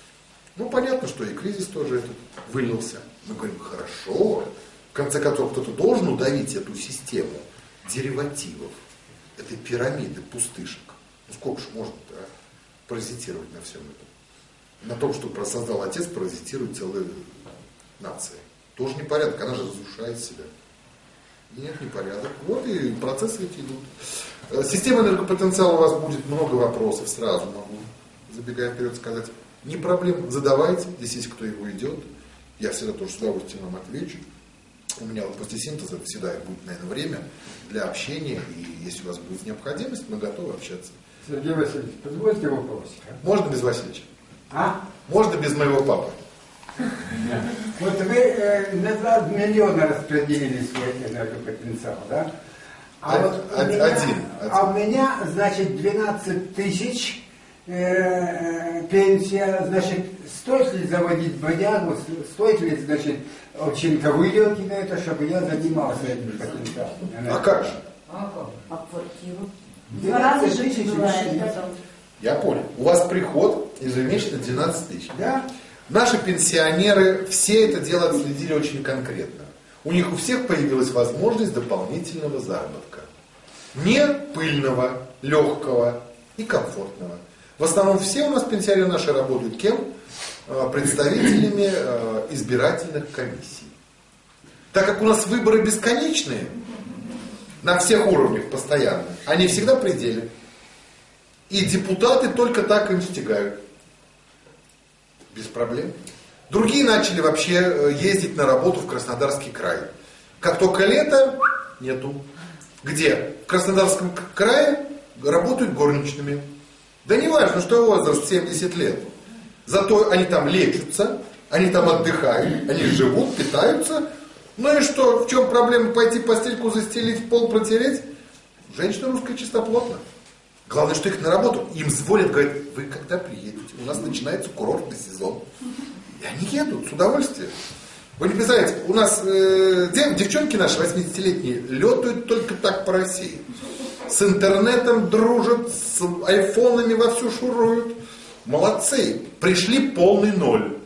Ну, понятно, что и кризис тоже этот вылился. Мы говорим, хорошо. В конце концов, кто-то должен удавить эту систему деривативов, этой пирамиды пустышек. Ну, сколько же можно паразитировать на всем этом? На том, что создал отец, паразитирует целая нация. Тоже непорядок, она же разрушает себя. Нет, непорядок. Вот и процессы эти идут. Система энергопотенциала, у вас будет много вопросов, сразу могу, забегая вперед, сказать. Не проблем, задавайте, здесь есть кто его идет. Я всегда тоже с удовольствием вам отвечу. У меня вот после синтеза всегда будет, наверное, время для общения, и если у вас будет необходимость, мы готовы общаться. Сергей Васильевич, позвольте вопрос. Можно без Васильевича? А? Можно без моего папы? Вот вы на 2 миллиона распределили свой энергопотенциал, да? А у меня, значит, 12 тысяч пенсия, значит, стоит ли заводить бодягу, стоит ли, значит, очень выделки на это, чтобы я занимался этим потенциалом? А как же? А квартиру? 12 тысяч. Я понял. У вас приход ежемесячно 12 тысяч. Да. Наши пенсионеры все это дело отследили очень конкретно. У них у всех появилась возможность дополнительного заработка. Не пыльного, легкого и комфортного. В основном все у нас пенсионеры наши работают кем? Представителями избирательных комиссий. Так как у нас выборы бесконечные, на всех уровнях постоянно, они всегда в пределе. И депутаты только так им стигают. Без проблем. Другие начали вообще ездить на работу в Краснодарский край. Как только лето, нету. Где? В Краснодарском крае работают горничными. Да не важно, что возраст 70 лет. Зато они там лечатся, они там отдыхают, они живут, питаются. Ну и что, в чем проблема пойти постельку застелить, пол протереть? Женщина русская чистоплотна. Главное, что их на работу. Им звонят, говорят, вы когда приедете? У нас начинается курортный сезон. И они едут с удовольствием. Вы не представляете, у нас девчонки наши 80-летние летают только так по России. С интернетом дружат, с айфонами вовсю шуруют. Молодцы. Пришли полный ноль.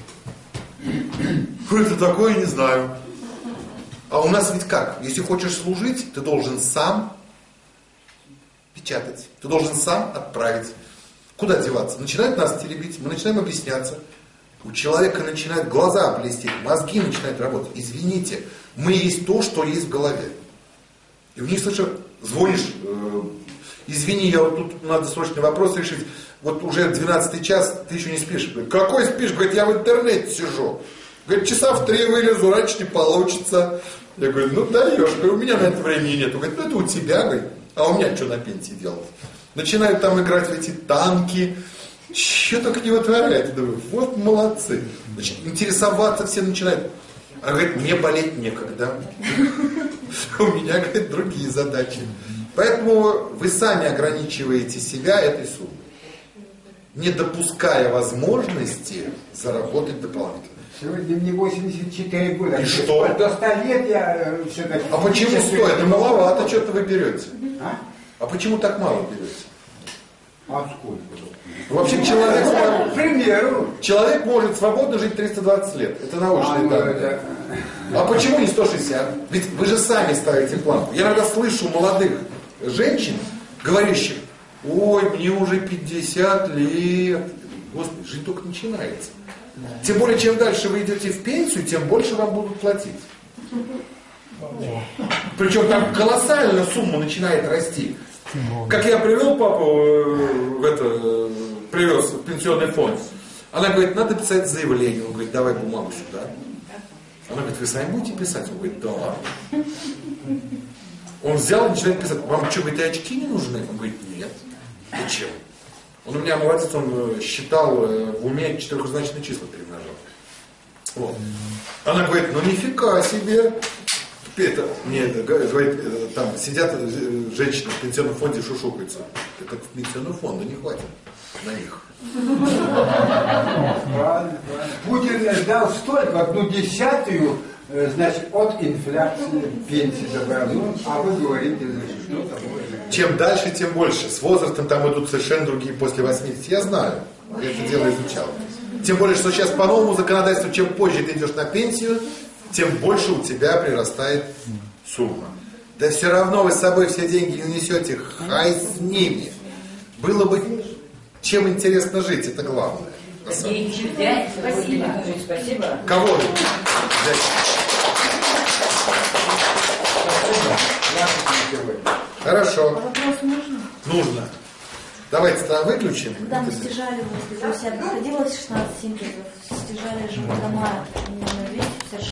Что это такое, не знаю. А у нас ведь как? Если хочешь служить, ты должен сам печатать. Ты должен сам отправить. Куда деваться? Начинают нас теребить, мы начинаем объясняться. У человека начинают глаза блестеть, мозги начинают работать. Извините, мы есть то, что есть в голове. И в них слышишь, звонишь, извини, я вот тут надо срочный вопрос решить. Вот уже 12 час, ты еще не спишь. Говорит, какой спишь? Говорит, я в интернете сижу. Говорит, часа в 3 вылезу, раньше не получится. Я говорю, ну даешь, говорю, у меня на это времени нету. Говорит, ну это у тебя, говорит, а у меня что на пенсии делать? Начинают там играть в эти танки, что только не вытворяют. Я думаю, вот молодцы. Значит, интересоваться все начинают. А говорит, мне болеть некогда. У меня, говорит, другие задачи. Поэтому вы сами ограничиваете себя этой суммой, не допуская возможности заработать дополнительно. Сегодня мне 84 года. И что? До 100 лет я все-таки... А почему 100? Это маловато, что-то вы берете. А почему так мало берете? А сколько? Вообще человек может свободно жить 320 лет. Это научные данные. А почему не 160? Ведь вы же сами ставите планку. Я иногда слышу молодых женщин, говорящих, ой, мне уже 50 лет. Господи, жизнь только начинается. Тем более, чем дальше вы идете в пенсию, тем больше вам будут платить. Причем там колоссально сумма начинает расти. Как я привел папу привез в пенсионный фонд. Она говорит, надо писать заявление. Он говорит, давай бумагу сюда. Она говорит, вы сами будете писать? Он говорит, да. Он взял и начинает писать, вам что, говорит, очки не нужны? Он говорит, нет. Зачем? Он у меня молодец, он считал в уме четырехзначные числа перемножал. Вот. Она говорит, ну нифига себе. Это, мне говорит, там сидят женщины в пенсионном фонде шушукаются. Так в пенсионного фонда не хватит на них. Правильно. Путин ждал столько, 1/10, значит, от инфляции пенсии забрал. А вы говорите, значит, что такое? Чем дальше, тем больше. С возрастом там идут совершенно другие после 80. Я знаю. Я это дело изучал. Тем более, что сейчас по новому законодательству, чем позже ты идешь на пенсию, тем больше у тебя прирастает сумма. Да все равно вы с собой все деньги не несете, хай с ними. Было бы чем интересно жить, это главное. Сергей Чертяев, спасибо. Кого? Хорошо. А вопрос можно? Нужно. Давайте тогда выключим. Когда мы стяжали, в Беларуси приходилось 16 симпозов, стяжали же дома,